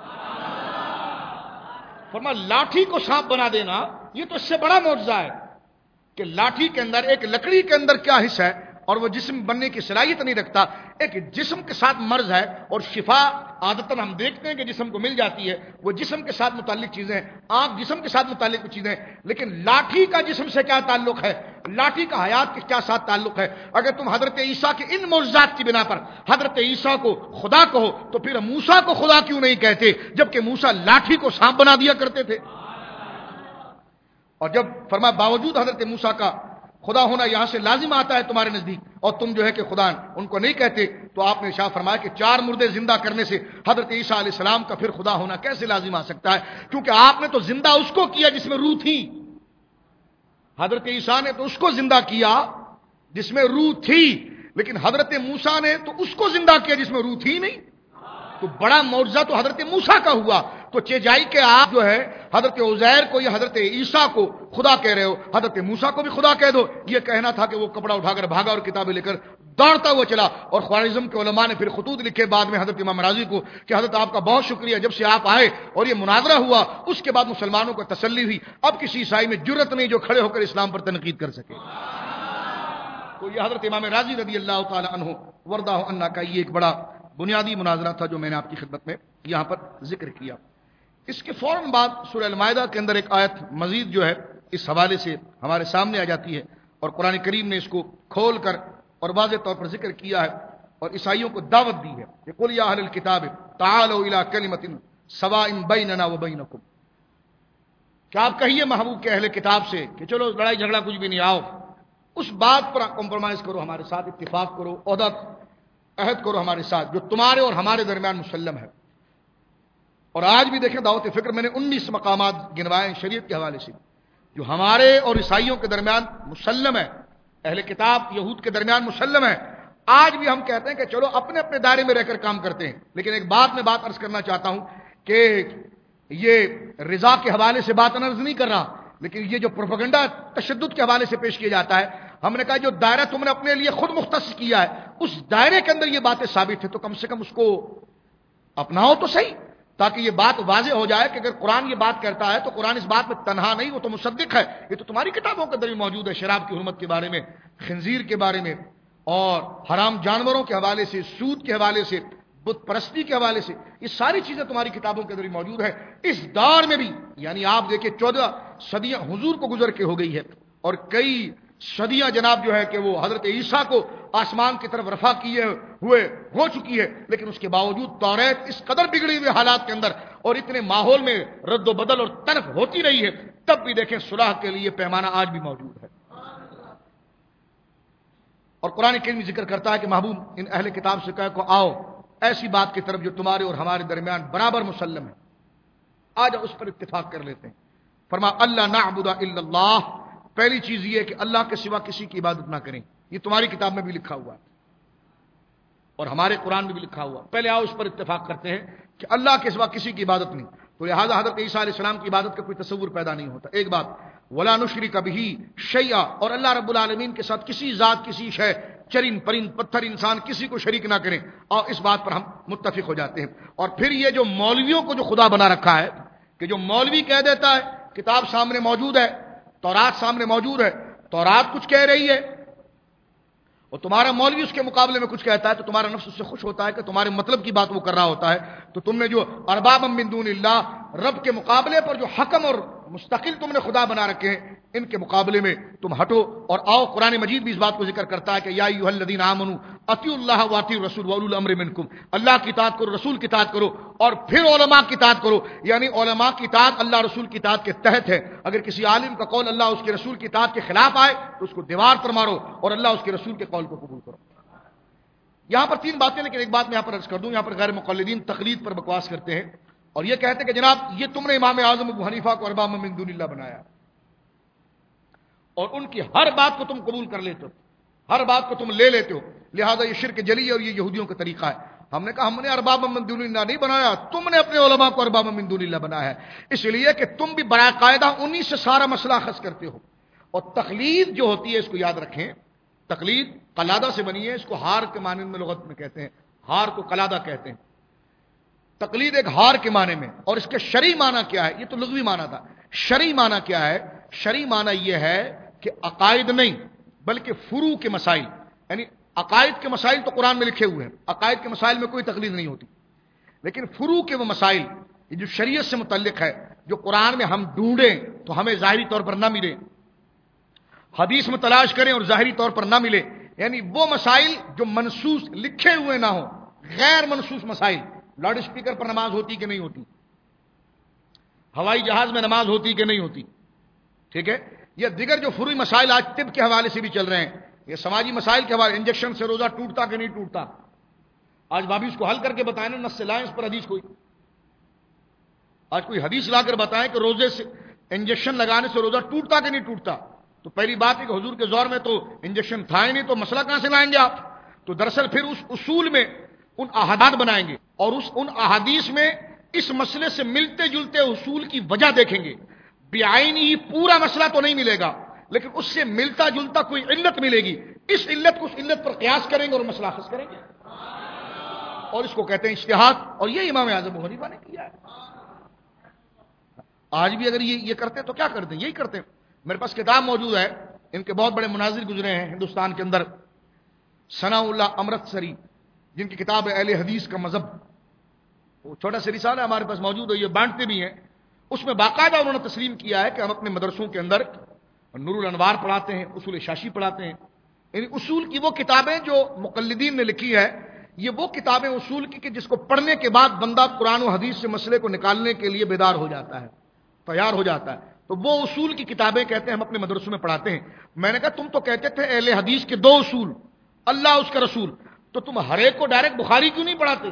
فرمایا لاٹھی کو سانپ بنا دینا یہ تو اس سے بڑا معجزہ ہے کہ لاٹھی کے اندر ایک لکڑی کے اندر کیا حصہ ہے اور وہ جسم بننے کی صلاحیت نہیں رکھتا. ایک جسم کے ساتھ مرض ہے اور شفا عادتاً ہم دیکھتے ہیں کہ جسم کو مل جاتی ہے، وہ جسم کے ساتھ متعلق چیزیں، آنکھ جسم کے ساتھ متعلق چیزیں. لیکن لاٹھی کا جسم سے کیا تعلق ہے، لاٹھی کا حیات کے کیا ساتھ تعلق ہے؟ اگر تم حضرت عیسیٰ کے ان معجزات کی بنا پر حضرت عیسیٰ کو خدا کہو تو پھر موسیٰ کو خدا کیوں نہیں کہتے، جبکہ موسیٰ لاٹھی کو سانپ بنا دیا کرتے تھے؟ اور جب فرمایا باوجود حضرت موسیٰ کا خدا ہونا یہاں سے لازم آتا ہے تمہارے نزدیک اور تم جو ہے کہ خدا ان کو نہیں کہتے، تو آپ نے ارشاد فرمایا کہ 4 مردے زندہ کرنے سے حضرت عیسیٰ علیہ السلام کا پھر خدا ہونا کیسے لازم آ سکتا ہے؟ کیونکہ آپ نے تو زندہ اس کو کیا جس میں روح تھی. حضرت عیسیٰ نے تو اس کو زندہ کیا جس میں روح تھی، لیکن حضرت موسیٰ نے تو اس کو زندہ کیا جس میں روح تھی نہیں. تو بڑا معجزہ تو حضرت موسیٰ کا ہوا. تو چیجائی کہ آپ جو ہے حضرت عزیر کو یا حضرت عیسیٰ کو خدا کہہ رہے ہو، حضرت موسیٰ کو بھی خدا کہہ دو. یہ کہنا تھا کہ وہ کپڑا اٹھا کر بھاگا اور کتابیں لے کر دوڑتا ہوا چلا. اور خوارزم کے علماء نے پھر خطوط لکھے بعد میں حضرت امام راضی کو کہ حضرت آپ کا بہت شکریہ، جب سے آپ آئے اور یہ مناظرہ ہوا اس کے بعد مسلمانوں کو تسلی ہوئی، اب کسی عیسائی میں جرت نہیں جو کھڑے ہو کر اسلام پر تنقید کر سکے. تو تو یہ حضرت امام راضی رضی اللہ تعالی عنہ وردہ عنہ کا یہ ایک بڑا بنیادی مناظرہ تھا جو میں نے آپ کی خدمت میں یہاں پر ذکر کیا. اس کے فوراً بعد سورہ المائدہ کے اندر ایک آیت مزید جو ہے اس حوالے سے ہمارے سامنے آ جاتی ہے اور قرآن کریم نے اس کو کھول کر اور واضح طور پر ذکر کیا ہے اور عیسائیوں کو دعوت دی ہے کہ قل یا اہل الکتاب تعالوا الی کلمۃ سواء بیننا وبینکم، کہ آپ کہیے محبوب کے اہل کتاب سے کہ چلو لڑائی جھگڑا کچھ بھی نہیں، آؤ اس بات پر کمپرومائز کرو، ہمارے ساتھ اتفاق کرو، عہد کرو ہمارے ساتھ جو تمہارے اور ہمارے درمیان مسلم ہے. اور آج بھی دیکھیں دعوت فکر میں نے 19 مقامات گنوائے شریعت کے حوالے سے جو ہمارے اور عیسائیوں کے درمیان مسلم ہے، اہل کتاب یہود کے درمیان مسلم ہے. آج بھی ہم کہتے ہیں کہ چلو اپنے اپنے دائرے میں رہ کر کام کرتے ہیں، لیکن ایک بات میں عرض کرنا چاہتا ہوں کہ یہ رضا کے حوالے سے بات عرض نہیں کر رہا، لیکن یہ جو پروپیگنڈا تشدد کے حوالے سے پیش کیا جاتا ہے، ہم نے کہا جو دائرہ تم نے اپنے لیے خود مختص کیا ہے اس دائرے کے اندر یہ باتیں ثابت ہے تو کم سے کم اس کو اپناؤ تو صحیح، تاکہ یہ بات واضح ہو جائے کہ اگر قرآن یہ بات کرتا ہے تو قرآن اس بات میں تنہا نہیں، وہ تو مصدق ہے، یہ تو تمہاری کتابوں کے اندر بھی موجود ہے، شراب کی حرمت کے بارے میں، خنزیر کے بارے میں، اور حرام جانوروں کے حوالے سے، سود کے حوالے سے، بت پرستی کے حوالے سے، یہ ساری چیزیں تمہاری کتابوں کے اندر بھی موجود ہے. اس دور میں بھی یعنی آپ دیکھیں 14 صدیاں حضور کو گزر کے ہو گئی ہے اور کئی صدیاں جناب جو ہے کہ وہ حضرت عیسیٰ کو آسمان کی طرف رفع کیے ہوئے ہو چکی ہے، لیکن اس کے باوجود توریت اس قدر بگڑی ہوئے حالات کے اندر اور اتنے ماحول میں رد و بدل اور طرف ہوتی رہی ہے، تب بھی دیکھیں صلح کے لیے پیمانہ آج بھی موجود ہے. اور قرآن کریم ذکر کرتا ہے کہ محبوب ان اہل کتاب سے کہہ کو آؤ ایسی بات کی طرف جو تمہارے اور ہمارے درمیان برابر مسلم ہے، آج اس پر اتفاق کر لیتے ہیں. فرما اللہ نعبد الا اللہ، پہلی چیز یہ ہے کہ اللہ کے سوا کسی کی عبادت نہ کریں، یہ تمہاری کتاب میں بھی لکھا ہوا ہے اور ہمارے قرآن میں بھی لکھا ہوا. پہلے آؤ اس پر اتفاق کرتے ہیں کہ اللہ کے سوا کسی کی عبادت نہیں، تو لہٰذا حضرت عیسیٰ علیہ السلام کی عبادت کا کوئی تصور پیدا نہیں ہوتا. ایک بات ولا نشرک بہ شیئا، اور اللہ رب العالمین کے ساتھ کسی ذات کسی شے چرند پرند پتھر انسان کسی کو شریک نہ کریں، اور اس بات پر ہم متفق ہو جاتے ہیں. اور پھر یہ جو مولویوں کو جو خدا بنا رکھا ہے کہ جو مولوی کہہ دیتا ہے کتاب سامنے موجود ہے، تورات سامنے موجود ہے، تورات کچھ کہہ رہی ہے اور تمہارا مولوی اس کے مقابلے میں کچھ کہتا ہے تو تمہارا نفس اس سے خوش ہوتا ہے کہ تمہارے مطلب کی بات وہ کر رہا ہوتا ہے. تو تم نے جو ارباب من دون اللہ، رب کے مقابلے پر جو حکم اور مستقل تم نے خدا بنا رکھے ہیں، ان کے مقابلے میں تم ہٹو. اور آؤ قرآن مجید بھی اس بات کو ذکر کرتا ہے کہ یا ایھا الذین آمنوا اطیعوا اللہ واطیعوا الرسول واولی الامر منکم، اللہ کی اطاعت کرو، رسول کی اطاعت کرو، اور پھر علماء کی اطاعت کرو. یعنی علماء کی اطاعت اللہ رسول کی اطاعت کے تحت ہے. اگر کسی عالم کا قول اللہ اس کے رسول کی اطاعت کے خلاف آئے تو اس کو دیوار پر مارو اور اللہ اس کے رسول کے قول کو قبول کرو. یہاں پر 3 باتیں، لیکن ایک بات میں یہاں پر عرض کر دوں، یہاں پر غیر مقلدین تقلید پر بکواس کرتے ہیں اور یہ کہتے ہیں کہ جناب یہ تم نے امام اعظم ابو حنیفہ کو ارباب من دون اللہ بنایا اور ان کی ہر بات کو تم قبول کر لیتے ہو، ہر بات کو تم لے لیتے ہو، لہذا یہ شرک جلی اور یہ یہودیوں کا طریقہ ہے. ہم نے کہا ہم نے ارباب من دون اللہ نہیں بنایا، تم نے اپنے علماء کو ارباب من دون اللہ بنایا ہے، اس لیے کہ تم بھی باقاعدہ انہی سے سارا مسئلہ اخذ کرتے ہو. اور تقلید جو ہوتی ہے اس کو یاد رکھیں، تقلید قلادہ سے بنی ہے، اس کو ہار کے معنی میں لغت میں کہتے ہیں، ہار کو قلادہ کہتے ہیں. تقلید ایک ہار کے معنی میں، اور اس کے شرعی معنی کیا ہے؟ یہ تو لغوی معنی تھا. شرعی معنی کیا ہے؟ شرعی معنی یہ ہے کہ عقائد نہیں بلکہ فروع کے مسائل، یعنی عقائد کے مسائل تو قرآن میں لکھے ہوئے ہیں، عقائد کے مسائل میں کوئی تقلید نہیں ہوتی، لیکن فروع کے وہ مسائل یہ جو شریعت سے متعلق ہے، جو قرآن میں ہم ڈھونڈیں تو ہمیں ظاہری طور پر نہ ملے، حدیث میں تلاش کریں اور ظاہری طور پر نہ ملے، یعنی وہ مسائل جو منصوص لکھے ہوئے نہ ہوں، غیر منصوص مسائل. لاؤڈ اسپیکر پر نماز ہوتی کہ نہیں ہوتی، ہوائی جہاز میں نماز ہوتی کہ نہیں ہوتی، ٹھیک ہے. یہ دیگر جو فروعی مسائل آج طب کے حوالے سے بھی چل رہے ہیں، یہ سماجی مسائل کے حوالے، انجیکشن سے روزہ ٹوٹتا کہ نہیں ٹوٹتا، آج بھابھی اس کو حل کر کے بتائیں نا، نص سے لائیں اس پر حدیث کوئی، آج کوئی حدیث لا کر بتائیں کہ روزے سے انجیکشن لگانے سے روزہ ٹوٹتا کہ نہیں ٹوٹتا. تو پہلی بات ہے کہ حضور کے دور میں تو انجیکشن تھا ہی نہیں، تو مسئلہ کہاں سے لائیں گے آپ؟ تو دراصل پھر اس اصول میں ان احادیث بنائیں گے اور ان احادیث میں اس مسئلے سے ملتے جلتے اصول کی وجہ دیکھیں گے. بعین ہی پورا مسئلہ تو نہیں ملے گا، لیکن اس سے ملتا جلتا کوئی علت ملے گی، اس علت کو اس علت پر قیاس کریں گے اور مسئلہ حل کریں گے، اور اس کو کہتے ہیں اجتہاد. اور یہ امام اعظم ابو حنیفہ نے کیا ہے. آج بھی اگر یہ کرتے تو کیا کرتے ہیں؟ یہی کرتے ہیں. میرے پاس کتاب موجود ہے ان کے بہت بڑے مناظر گزرے ہیں ہندوستان کے اندر، ثناء اللہ امرتسری، جن کی کتاب ہے اہل حدیث کا مذہب، وہ چھوٹا سا رسالہ ہمارے پاس موجود ہے، یہ بانٹتے بھی ہیں۔ اس میں باقاعدہ انہوں نے تسلیم کیا ہے کہ ہم اپنے مدرسوں کے اندر نور الانوار پڑھاتے ہیں، اصول شاشی پڑھاتے ہیں، یعنی اصول کی وہ کتابیں جو مقلدین نے لکھی ہے، یہ وہ کتابیں اصول کی کہ جس کو پڑھنے کے بعد بندہ قرآن و حدیث سے مسئلے کو نکالنے کے لیے بیدار ہو جاتا ہے، تیار ہو جاتا ہے۔ تو وہ اصول کی کتابیں کہتے ہیں ہم اپنے مدرسوں میں پڑھاتے ہیں۔ میں نے کہا تم تو کہتے تھے اہل حدیث کے 2 اصول، اللہ اس کا رسول، تو تم ہر ایک کو ڈائریکٹ بخاری کیوں نہیں پڑھاتے؟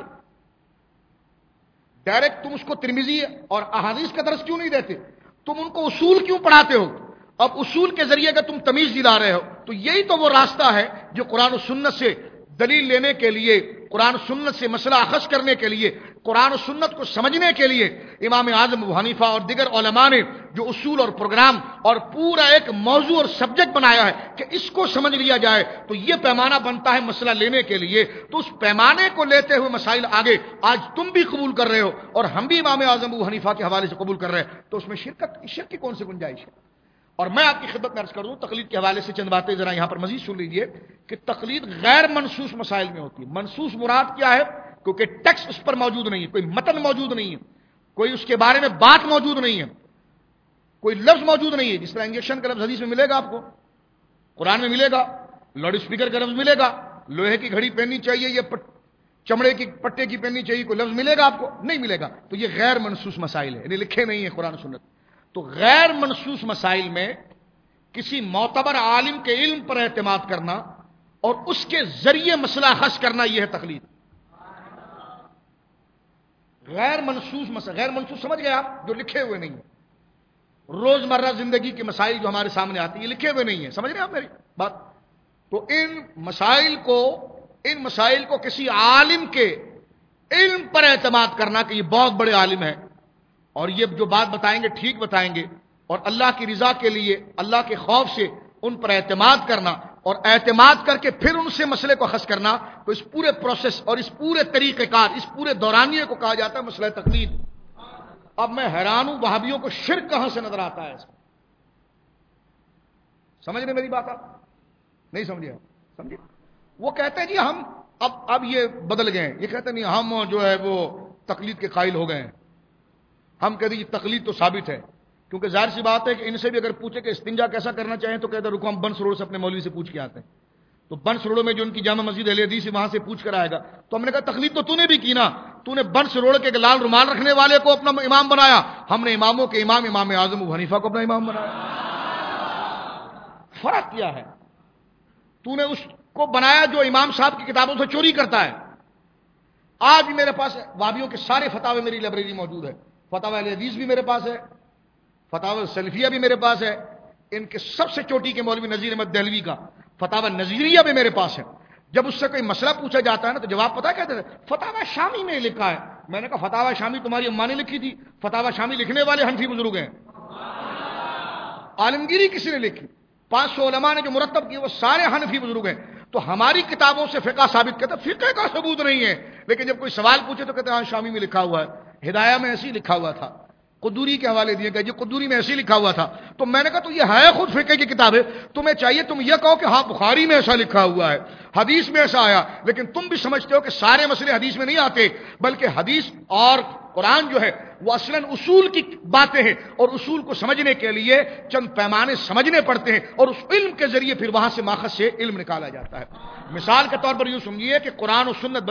ڈائریکٹ تم اس کو ترمذی اور احادیث کا درس کیوں نہیں دیتے؟ تم ان کو اصول کیوں پڑھاتے ہو؟ اب اصول کے ذریعے اگر تم تمیز دلا رہے ہو تو یہی تو وہ راستہ ہے جو قرآن و سنت سے دلیل لینے کے لیے، قرآن و سنت سے مسئلہ اخذ کرنے کے لیے، قرآن و سنت کو سمجھنے کے لیے امام اعظم ابو حنیفہ اور دیگر علماء نے جو اصول اور پروگرام اور پورا ایک موضوع اور سبجیکٹ بنایا ہے کہ اس کو سمجھ لیا جائے تو یہ پیمانہ بنتا ہے مسئلہ لینے کے لیے۔ تو اس پیمانے کو لیتے ہوئے مسائل آگے آج تم بھی قبول کر رہے ہو اور ہم بھی امام اعظم ابو حنیفہ کے حوالے سے قبول کر رہے ہیں، تو اس میں شرک کی کون سی گنجائش ہے؟ اور میں آپ کی خدمت میں عرض کر دوں، تقلید کے حوالے سے چند باتیں ذرا یہاں پر مزید سن لیجئے کہ تقلید غیر منصوص مسائل میں ہوتی ہے۔ منصوص مراد کیا ہے؟ کیونکہ ٹیکسٹ اس پر موجود نہیں ہے، کوئی متن موجود نہیں ہے، کوئی اس کے بارے میں بات موجود نہیں ہے، کوئی لفظ موجود نہیں ہے۔ جس طرح انجیکشن کا لفظ حدیث میں ملے گا، آپ کو قرآن میں ملے گا، لاؤڈ اسپیکر کا لفظ ملے گا، لوہے کی گھڑی پہننی چاہیے یا چمڑے کی پٹے کی پہننی چاہیے، کوئی لفظ ملے گا آپ کو؟ نہیں ملے گا۔ تو یہ غیر منصوص مسائل ہے، یعنی لکھے نہیں ہیں قرآن و سنت۔ تو غیر منصوص مسائل میں کسی معتبر عالم کے علم پر اعتماد کرنا اور اس کے ذریعے مسئلہ اخذ کرنا، یہ ہے تقلید۔ غیر منصوص سمجھ گئے آپ؟ جو لکھے ہوئے نہیں ہیں، روزمرہ زندگی کے مسائل جو ہمارے سامنے آتی ہیں، یہ لکھے ہوئے نہیں ہیں، سمجھ رہے ہیں آپ میری بات؟ تو ان مسائل کو کسی عالم کے علم پر اعتماد کرنا کہ یہ بہت بڑے عالم ہیں اور یہ جو بات بتائیں گے ٹھیک بتائیں گے، اور اللہ کی رضا کے لیے، اللہ کے خوف سے ان پر اعتماد کرنا اور اعتماد کر کے پھر ان سے مسئلے کو اخذ کرنا، تو اس پورے پروسیس اور اس پورے طریقہ کار، اس پورے دورانیے کو کہا جاتا ہے مسئلہ تقلید۔ اب میں حیران ہوں وہابیوں کو شرک کہاں سے نظر آتا ہے اس میں؟ سمجھ رہے میری بات؟ آپ نہیں سمجھے؟ سمجھے؟ وہ کہتے ہیں جی ہم اب یہ بدل گئے ہیں، یہ کہتے ہیں نہیں ہم جو ہے وہ تقلید کے قائل ہو گئے ہیں۔ ہم کہتے ہیں یہ تقلید تو ثابت ہے، کیونکہ ظاہر سی بات ہے کہ ان سے بھی اگر پوچھے کہ استنجا کیسا کرنا چاہیں تو کہتے ہیں رکو ہم بنس روڈ سے اپنے مولوی سے پوچھ کے آتے ہیں۔ تو بنس روڈ میں جو ان کی جامع مسجد اہل حدیث ہے وہاں سے پوچھ کر آئے گا۔ تو ہم نے کہا تقلید تو نے بھی کی نا، تو نے بنس روڈ کے لال رومال رکھنے والے کو اپنا امام بنایا، ہم نے اماموں کے امام اعظم ابو حنیفہ کو اپنا امام بنایا۔ فرق کیا ہے؟ تو نے اس کو بنایا جو امام صاحب کی کتابوں سے چوری کرتا ہے۔ آج بھی میرے پاس وہابیوں کے سارے فتاوے میری لائبریری موجود ہے، فتاوی اہل حدیث بھی میرے پاس ہے، فتاوی سلفیہ بھی میرے پاس ہے، ان کے سب سے چوٹی کے مولوی نذیر احمد دہلوی کا فتاوی نذیریہ بھی میرے پاس ہے۔ جب اس سے کوئی مسئلہ پوچھا جاتا ہے نا تو جواب پتہ کہتے ہیں فتاوی شامی میں لکھا ہے۔ میں نے کہا فتاوی شامی تمہاری اماں نے لکھی تھی؟ فتاوی شامی لکھنے والے حنفی بزرگ ہیں، عالمگیری کسی نے لکھی؟ 500 علماء نے جو مرتب کی وہ سارے حنفی بزرگ ہیں۔ تو ہماری کتابوں سے فقہ ثابت کرتا، فقہ کا ثبوت نہیں ہے، لیکن جب کوئی سوال پوچھے تو کہتے ہیں ہاں شامی میں لکھا ہوا ہے، ہدایہ میں ایسے ہی لکھا ہوا تھا، قدوری کے حوالے دیے گئے جی قدوری میں ایسے ہی لکھا ہوا تھا۔ تو میں نے کہا تو یہ ہے خود فقہ کی کتاب ہے، تمہیں چاہیے تم یہ کہو کہ ہاں بخاری میں ایسا لکھا ہوا ہے، حدیث میں ایسا آیا، لیکن تم بھی سمجھتے ہو کہ سارے مسئلے حدیث میں نہیں آتے، بلکہ حدیث اور قرآن جو ہے وہ اصلاً اصول کی باتیں ہیں، اور اصول کو سمجھنے کے لیے چند پیمانے سمجھنے پڑتے ہیں، اور اس علم کے ذریعے پھر وہاں سے ماخذ سے علم نکالا جاتا ہے۔ مثال کے طور پر یوں سمجھیے کہ قرآن و سنت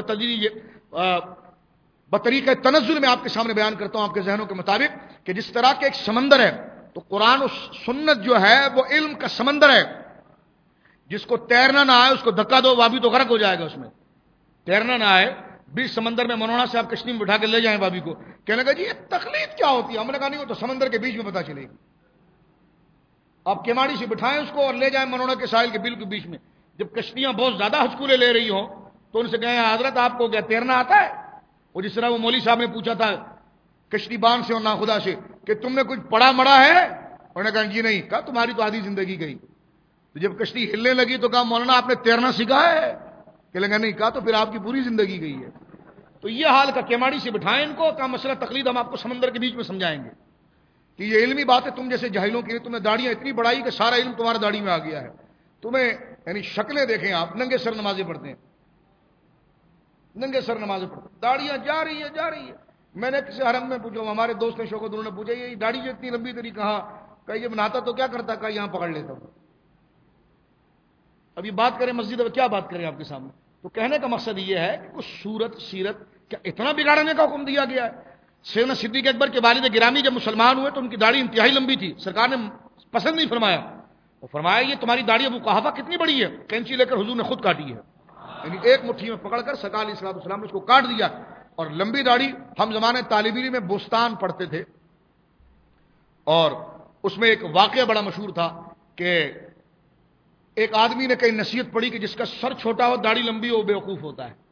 بطریقہ تنزل میں آپ کے سامنے بیان کرتا ہوں آپ کے ذہنوں کے مطابق کہ جس طرح کے ایک سمندر ہے، تو قرآن و سنت جو ہے وہ علم کا سمندر ہے۔ جس کو تیرنا نہ آئے اس کو دھکا دو، وابی تو غرق ہو جائے گا، اس میں تیرنا نہ آئے بیچ سمندر میں منونا سے آپ کشتی میں بٹھا کے لے جائیں بابی کو، کہنے لگا جی یہ تقلید کیا ہوتی ہے؟ ہم نے کہا نہیں وہ تو سمندر کے بیچ میں پتہ چلے گی۔ آپ کیماڑی سے بٹھائیں اس کو اور لے جائیں منونا کے ساحل کے بالکل بیچ میں، جب کشتیاں بہت زیادہ ہچکولے لے رہی ہوں تو ان سے کہیں حضرت آپ کو کیا تیرنا آتا ہے؟ وہ جس طرح وہ مولوی صاحب نے پوچھا تھا کشتی بان سے اور ناخدا سے کہ تم نے کچھ پڑھا مڑا ہے؟ انہوں نے کہا جی نہیں۔ کہا تمہاری تو آدھی زندگی گئی۔ تو جب کشتی ہلنے لگی تو کہا مولانا آپ نے تیرنا سیکھا ہے؟ کہ لگا نہیں۔ کہا تو پھر آپ کی پوری زندگی گئی ہے۔ تو یہ حال کا کیماڑی سے بٹھائیں ان کو، کہا مسئلہ تقلید ہم آپ کو سمندر کے بیچ میں سمجھائیں گے کہ یہ علمی بات ہے تم جیسے جاہلوں کے لیے، تم نے داڑیاں اتنی بڑھائی کہ سارا علم تمہارا داڑھی میں آ گیا ہے. تمہیں یعنی شکلیں دیکھیں، آپ ننگے سر نمازیں پڑھتے ہیں، ننگے سر نمازیں پڑھتے ہیں، داڑیاں جا رہی ہے. میں نے کسی حرم میں پوچھا، ہمارے دوست نے شوکت انہوں نے پوچھا یہ داڑھی جو اتنی لمبی تیری کہاں؟ کہ یہ بناتا تو کیا کرتا؟ کہ یہاں پکڑ لیتا ہوں. اب یہ بات کریں مسجد میں، کیا بات کریں آپ کے سامنے؟ تو کہنے کا مقصد یہ ہے کہ کچھ صورت سیرت کیا اتنا بگاڑنے کا حکم دیا گیا ہے؟ سیدنا صدیق اکبر کے والد گرامی جب مسلمان ہوئے تو ان کی داڑھی انتہائی لمبی تھی، سرکار نے پسند نہیں فرمایا، اور فرمایا یہ تمہاری داڑھی ابو قحافہ کتنی بڑی ہے، کینچی لے کر حضور نے خود کاٹی ہے، یعنی ایک مٹھی میں پکڑ کر سرکار علیہ السلام نے اس کو کاٹ دیا. اور لمبی داڑھی، ہم زمانے طالب علم میں بوستان پڑھتے تھے، اور اس میں ایک واقعہ بڑا مشہور تھا کہ ایک آدمی نے کہیں نصیحت پڑھی کہ جس کا سر چھوٹا ہو داڑھی لمبی ہو وہ بیوقوف ہوتا ہے.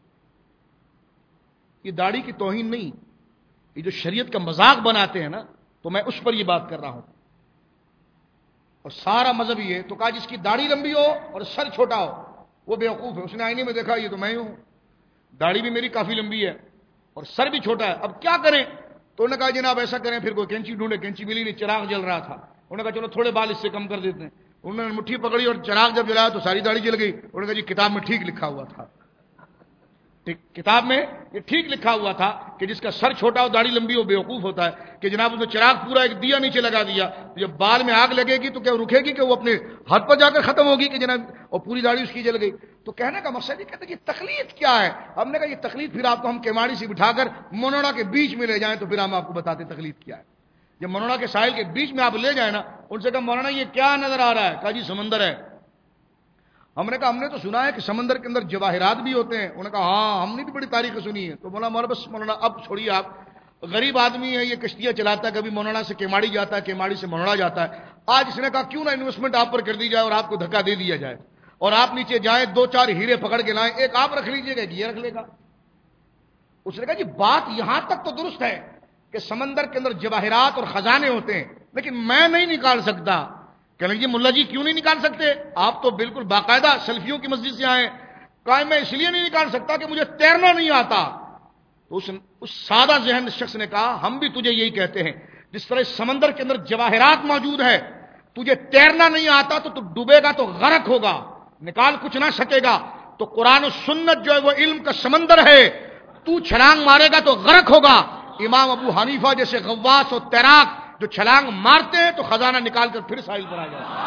یہ داڑھی کی توہین نہیں، یہ جو شریعت کا مذاق بناتے ہیں نا، تو میں اس پر یہ بات کر رہا ہوں. اور سارا مذہب یہ تو کہا جس کی داڑھی لمبی ہو اور سر چھوٹا ہو وہ بیوقوف ہے. اس نے آئینے میں دیکھا یہ تو میں ہوں، داڑھی بھی میری کافی لمبی ہے اور سر بھی چھوٹا ہے، اب کیا کریں؟ تو انہوں نے کہا جناب ایسا کریں، پھر کوئی کینچی ڈھونڈے. کینچی ملی نہیں، چراغ جل رہا تھا. انہوں نے کہا چلو تھوڑے بال اس سے کم کر دیتے ہیں. انہوں نے مٹھی پکڑی اور چراغ جب جلایا تو ساری داڑھی جل گئی. انہوں نے کہا جی کتاب میں ٹھیک لکھا ہوا تھا، کتاب میں یہ ٹھیک لکھا ہوا تھا کہ جس کا سر چھوٹا ہو داڑھی لمبی ہو بیوقوف ہوتا ہے. کہ جناب اس نے چراغ پورا ایک دیا نیچے لگا دیا، جب بال میں آگ لگے گی تو کیا رکے گی کہ وہ اپنے ہاتھ پر جا کر ختم ہوگی کہ جناب، اور پوری داڑھی اس کی جل گئی. تو کہنے کا مقصد یہ کہتے ہیں کہ تقلید کیا ہے. ہم نے کہا یہ تقلید پھر آپ کو ہم کیماڑی سے بٹھا کر منوڑا کے بیچ میں لے جائیں تو پھر ہم آپ کو بتاتے تقلید کیا ہے. جب منوڑا کے ساحل کے بیچ میں آپ لے جائیں نا، ان سے کہا مولانا یہ کیا نظر آ رہا ہے؟ کہا جی سمندر ہے. ہم نے کہا ہم نے تو سنا ہے کہ سمندر کے اندر جواہرات بھی ہوتے ہیں. انہوں نے کہا ہاں ہم نے بھی بڑی تاریخیں سنی ہے. تو مولانا اب چھوڑیے، آپ غریب آدمی ہے، یہ کشتیاں چلاتا ہے، کبھی مولانا سے کیماڑی جاتا ہے، کیماڑی سے منوڑا جاتا ہے. آج اس نے کہا کیوں نہ انویسٹمنٹ آپ پر کر دی جائے اور آپ کو دھکا دے دیا جائے اور آپ نیچے جائیں، 2-4 ہیرے پکڑ کے لائیں، ایک آپ رکھ لیجئے گا، ایک یہ رکھ لے گا. اس نے کہا جی بات یہاں تک تو درست ہے کہ سمندر کے اندر جواہرات اور خزانے ہوتے ہیں، لیکن میں نہیں نکال سکتا. کہنے لگے ملا جی کیوں نہیں نکال سکتے؟ آپ تو بالکل باقاعدہ سلفیوں کی مسجد سے آئے. کہا میں اس لیے نہیں نکال سکتا کہ مجھے تیرنا نہیں آتا. تو اس سادہ ذہن شخص نے کہا ہم بھی تجھے یہی کہتے ہیں، جس طرح سمندر کے اندر جواہرات موجود ہے، تجھے تیرنا نہیں آتا تو تو ڈوبے گا تو غرق ہوگا، نکال کچھ نہ سکے گا. تو قرآن و سنت جو ہے وہ علم کا سمندر ہے، تو چھلانگ مارے گا تو غرق ہوگا. امام ابو حنیفہ جیسے غواص اور تیراک جو چھلانگ مارتے ہیں تو خزانہ نکال کر پھر ساحل پر آ جاتا ہے.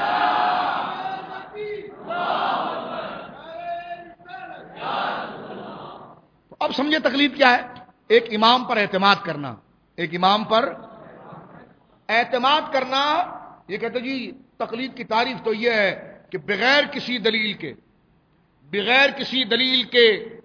تو اب سمجھے تقلید کیا ہے؟ ایک امام پر اعتماد کرنا، ایک امام پر اعتماد کرنا. یہ کہتے جی تقلید کی تعریف تو یہ ہے کہ بغیر کسی دلیل کے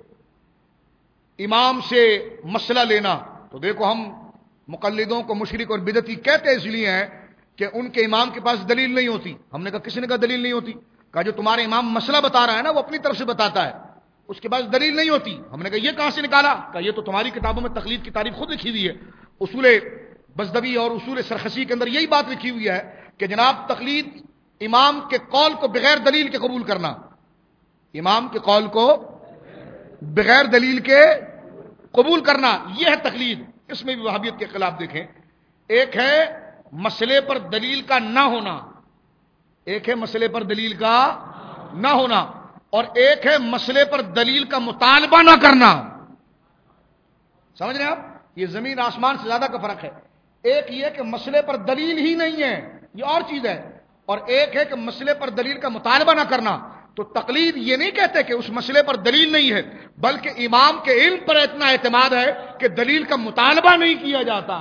امام سے مسئلہ لینا. تو دیکھو ہم مقلدوں کو مشرک اور بدعتی کہتے اس لیے ہیں کہ ان کے امام کے پاس دلیل نہیں ہوتی. ہم نے کہا کسی نے کہا دلیل نہیں ہوتی؟ کہا جو تمہارے امام مسئلہ بتا رہا ہے نا وہ اپنی طرف سے بتاتا ہے، اس کے پاس دلیل نہیں ہوتی. ہم نے کہا یہ کہاں سے نکالا؟ کہا یہ تو تمہاری کتابوں میں تقلید کی تعریف خود لکھی ہوئی ہے. اصول بزدوی اور اصول سرخسی کے اندر یہی بات لکھی ہوئی ہے کہ جناب تقلید امام کے قول کو بغیر دلیل کے قبول کرنا، امام کے قول کو بغیر دلیل کے قبول کرنا، یہ ہے تقلید. اس میں بھی وہابیت کے خلاف دیکھیں، ایک ہے مسئلے پر دلیل کا نہ ہونا، ایک ہے مسئلے پر دلیل کا نہ ہونا، اور ایک ہے مسئلے پر دلیل کا مطالبہ نہ کرنا. سمجھ رہے ہیں آپ؟ یہ زمین آسمان سے زیادہ کا فرق ہے. ایک یہ کہ مسئلے پر دلیل ہی نہیں ہے، یہ اور چیز ہے، اور ایک ہے کہ مسئلے پر دلیل کا مطالبہ نہ کرنا. تو تقلید یہ نہیں کہتے کہ اس مسئلے پر دلیل نہیں ہے، بلکہ امام کے علم پر اتنا اعتماد ہے کہ دلیل کا مطالبہ نہیں کیا جاتا.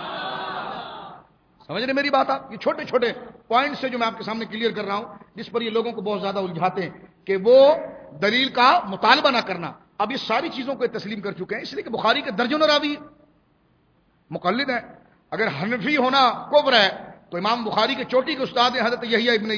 سمجھ رہے میری بات آپ؟ یہ چھوٹے چھوٹے پوائنٹس ہیں جو میں آپ کے سامنے کلیئر کر رہا ہوں، جس پر یہ لوگوں کو بہت زیادہ الجھاتے ہیں کہ وہ دلیل کا مطالبہ نہ کرنا. اب یہ ساری چیزوں کو تسلیم کر چکے ہیں، اس لیے کہ بخاری کے درجنوں راوی مقلد ہیں. اگر حنفی ہونا کفر ہے تو امام بخاری کے چوٹی کے استاد ہیں حضرت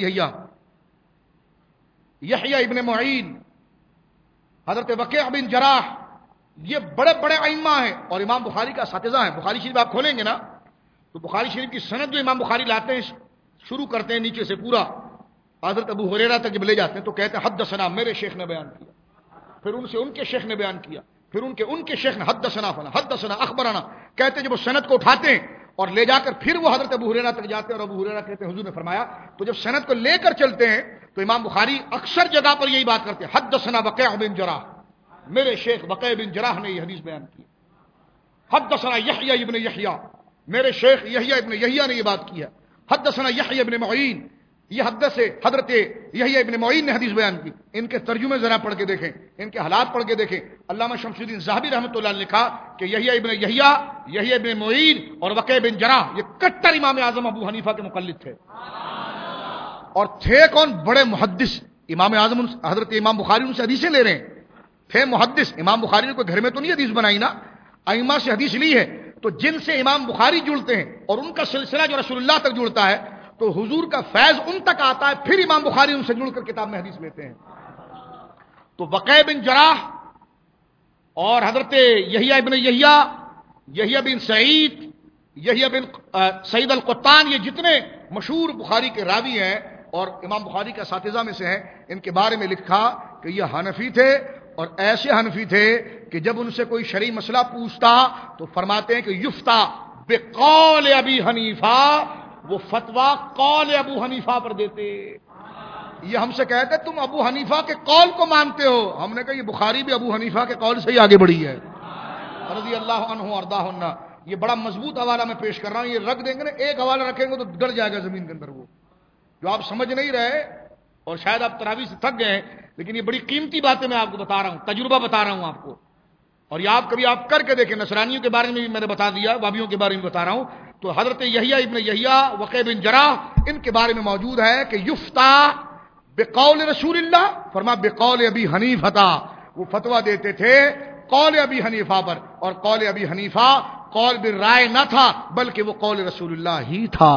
یحییٰ ابن معین، حضرت وکیع بن جراح، یہ بڑے بڑے ائمہ ہیں اور امام بخاری کا اساتذہ ہیں. بخاری شریف آپ کھولیں گے نا تو بخاری شریف کی سند جو امام بخاری لاتے ہیں، شروع کرتے ہیں نیچے سے پورا حضرت ابو ہریرہ تک جب لے جاتے ہیں تو کہتے ہیں حدثنا، میرے شیخ نے بیان کیا، پھر ان سے ان کے شیخ نے بیان کیا، پھر ان کے شیخ نے حدثنا فلاں، حدثنا اخبرنا. کہتے ہیں جب وہ سند کو اٹھاتے ہیں اور لے جا کر پھر وہ حضرت ابو ہریرہ تک جاتے ہیں اور ابو ہریرہ کہتے ہیں حضور نے فرمایا. تو جب سند کو لے کر چلتے ہیں تو امام بخاری اکثر جگہ پر یہی بات کرتے ہیں, حدثنا وقیع بن جراح, میرے شیخ وقیع بن جراح نے یہ حدیث بیان کی. حدثنا یحییٰ ابن یحییٰ, میرے شیخ یحییٰ ابن یحییٰ نے یہ بات کی ہے. حدثنا یحییٰ ابن معین, یہ حدث سے حضرت یحییٰ ابن معین نے حدیث بیان کی. ان کے ترجمے ذرا پڑھ کے دیکھیں, ان کے حالات پڑھ کے دیکھیں. علامہ شمس الدین ذہبی رحمۃ اللہ علیہ نے لکھا کہ یحییٰ ابن یحییٰ, یحییٰ ابن معین اور وقیع بن جراح یہ کٹر امام اعظم ابو حنیفہ کے مقلد تھے. اور تھے کون؟ بڑے محدث. امام اعظم حضرت امام بخاری ان سے حدیثیں لے رہے ہیں, تھے محدث. امام بخاری نے کوئی گھر میں تو نہیں حدیث بنائی نا, ائمہ سے حدیث لی ہے. تو جن سے امام بخاری جڑتے ہیں اور ان کا سلسلہ جو رسول اللہ تک جڑتا ہے تو حضور کا فیض ان تک آتا ہے, پھر امام بخاری ان سے جڑ کر کتاب میں حدیث لیتے ہیں. تو وقیع بن جراح اور حضرت یحییٰ ابن یحییٰ, یحییٰ بن سعید, یحییٰ بن سعید القطان, یہ جتنے مشہور بخاری کے راوی ہیں اور امام بخاری کے اساتذہ میں سے ہیں, ان کے بارے میں لکھا کہ یہ حنفی تھے اور ایسے حنفی تھے کہ جب ان سے کوئی شرعی مسئلہ پوچھتا تو فرماتے ہیں کہ یفتا بقول ابی حنیفہ, وہ فتویٰ قول ابو حنیفہ پر دیتے. یہ ہم سے کہتے تم ابو حنیفہ کے قول کو مانتے ہو, ہم نے کہا یہ بخاری بھی ابو حنیفہ کے قول سے ہی آگے بڑھی ہے رضی اللہ عنہ وارضاہ عنہ. یہ بڑا مضبوط حوالہ میں پیش کر رہا ہوں, یہ رکھ دیں گے نا, ایک حوالہ رکھیں گے تو گڑ جائے گا زمین کے اندر وہ, جو آپ سمجھ نہیں رہے اور شاید آپ تراویح سے تھک گئے ہیں, لیکن یہ بڑی قیمتی باتیں میں آپ کو بتا رہا ہوں, تجربہ بتا رہا ہوں آپ کو. اور یہ آپ کبھی آپ کر کے دیکھیں. نصرانیوں کے بارے میں بھی میں نے بتا دیا, وابیوں کے بارے میں بتا رہا ہوں. تو حضرت یحییٰ ابن یحییٰ, وقیع بن جراح, ان کے بارے میں موجود ہے کہ یفتا بقول رسول اللہ, فرما بقول ابی حنیفہ, وہ فتویٰ دیتے تھے قول ابی حنیفہ پر, اور قول ابی حنیفہ قول بالرائے نہ تھا بلکہ وہ قول رسول اللہ ہی تھا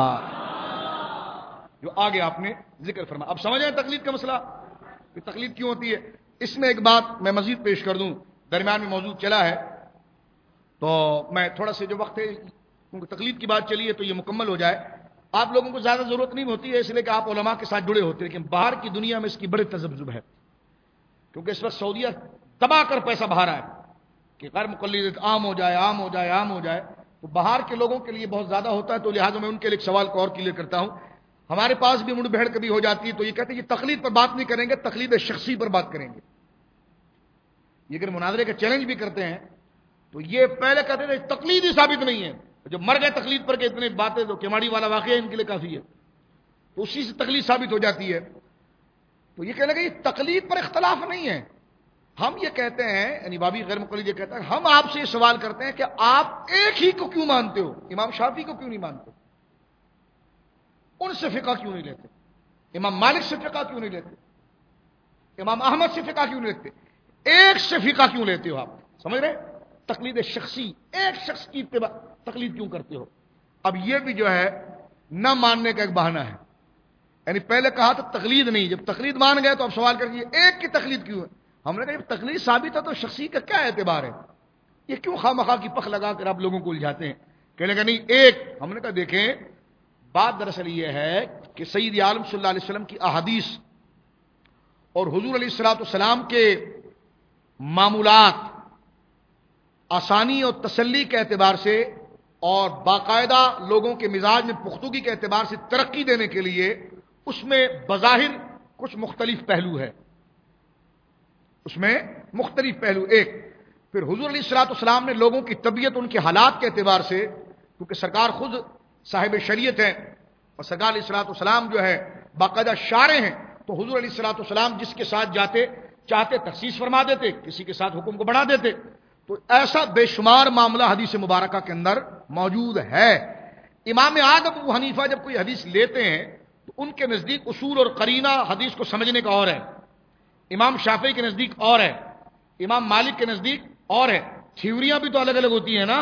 جو آگے آپ نے ذکر فرمایا. اب سمجھ آئے تقلید کا مسئلہ, کہ تقلید کیوں ہوتی ہے. اس میں ایک بات میں مزید پیش کر دوں, درمیان میں موجود چلا ہے تو میں تھوڑا سے جو وقت ہے, کیونکہ تقلید کی بات چلی ہے تو یہ مکمل ہو جائے. آپ لوگوں کو زیادہ ضرورت نہیں ہوتی ہے اس لیے کہ آپ علماء کے ساتھ جڑے ہوتے ہیں, لیکن باہر کی دنیا میں اس کی بڑی تذبذب ہے, کیونکہ اس وقت سعودیہ دبا کر پیسہ بہا رہا ہے کہ غیر مقلد عام ہو جائے, عام ہو جائے, عام ہو جائے. تو باہر کے لوگوں کے لیے بہت زیادہ ہوتا ہے, تو لہٰذا میں ان کے لیے ایک سوال کو اور کلیئر کرتا ہوں. ہمارے پاس بھی مڑ بھیڑ کبھی ہو جاتی ہے تو یہ کہتے ہیں یہ تقلید پر بات نہیں کریں گے, تقلید شخصی پر بات کریں گے. یہ اگر مناظرے کا چیلنج بھی کرتے ہیں تو یہ پہلے کہتے تھے تقلید ہی ثابت نہیں ہے, جب مر گئے تقلید پر کہ اتنے باتیں, تو کیماڑی والا واقعہ ان کے لیے کافی ہے, تو اسی سے تقلید ثابت ہو جاتی ہے. تو یہ کہنے لگا یہ تقلید پر اختلاف نہیں ہے. ہم یہ کہتے ہیں, یعنی بابی غیر مقلد یہ کہتا ہے, ہم آپ سے یہ سوال کرتے ہیں کہ آپ ایک ہی کو کیوں مانتے ہو, امام شافعی کو کیوں نہیں مانتے, ان سے فقہ کیوں نہیں لیتے, امام مالک سے فقہ کیوں نہیں لیتے, امام احمد سے فقہ کیوں نہیں لیتے, ایک سے فقہ کیوں لیتے ہو آپ؟ سمجھ رہے؟ تقلید شخصی, ایک شخص کی اتباع تقلید کیوں کرتے ہو؟ اب یہ بھی جو ہے نہ ماننے کا ایک بہانہ ہے. یعنی پہلے کہا تو تقلید نہیں, جب تقلید مان گئے تو اب سوال کر دیے ایک کی تقلید کیوں ہے. ہم نے کہا جب تقلید ثابت ہے تو شخصی کا کیا اعتبار ہے, یہ کیوں خواہ مخواہ کی پخ لگا کر آپ لوگوں کو الجھاتے ہیں. کہنے کا نہیں ایک. ہم نے کہا دیکھیں بات دراصل یہ ہے کہ سید عالم صلی اللہ علیہ وسلم کی احادیث اور حضور علیہ الصلوۃ والسلام کے معمولات آسانی اور تسلی کے اعتبار سے اور باقاعدہ لوگوں کے مزاج میں پختگی کے اعتبار سے ترقی دینے کے لیے اس میں بظاہر کچھ مختلف پہلو ہے, اس میں مختلف پہلو. ایک پھر حضور علیہ الصلوۃ والسلام نے لوگوں کی طبیعت, ان کے حالات کے اعتبار سے, کیونکہ سرکار خود صاحب شریعت ہیں اور سرکار علیہ الصلوۃ والسلام جو ہے باقاعدہ شارع ہیں, تو حضور علیہ الصلوۃ والسلام جس کے ساتھ جاتے چاہتے تخصیص فرما دیتے, کسی کے ساتھ حکم کو بڑھا دیتے. تو ایسا بے شمار معاملہ حدیث مبارکہ کے اندر موجود ہے. امام اعظم ابو حنیفہ جب کوئی حدیث لیتے ہیں تو ان کے نزدیک اصول اور قرینہ حدیث کو سمجھنے کا اور ہے, امام شافعی کے نزدیک اور ہے, امام مالک کے نزدیک اور ہے. تھیوریاں بھی تو الگ الگ ہوتی ہیں نا,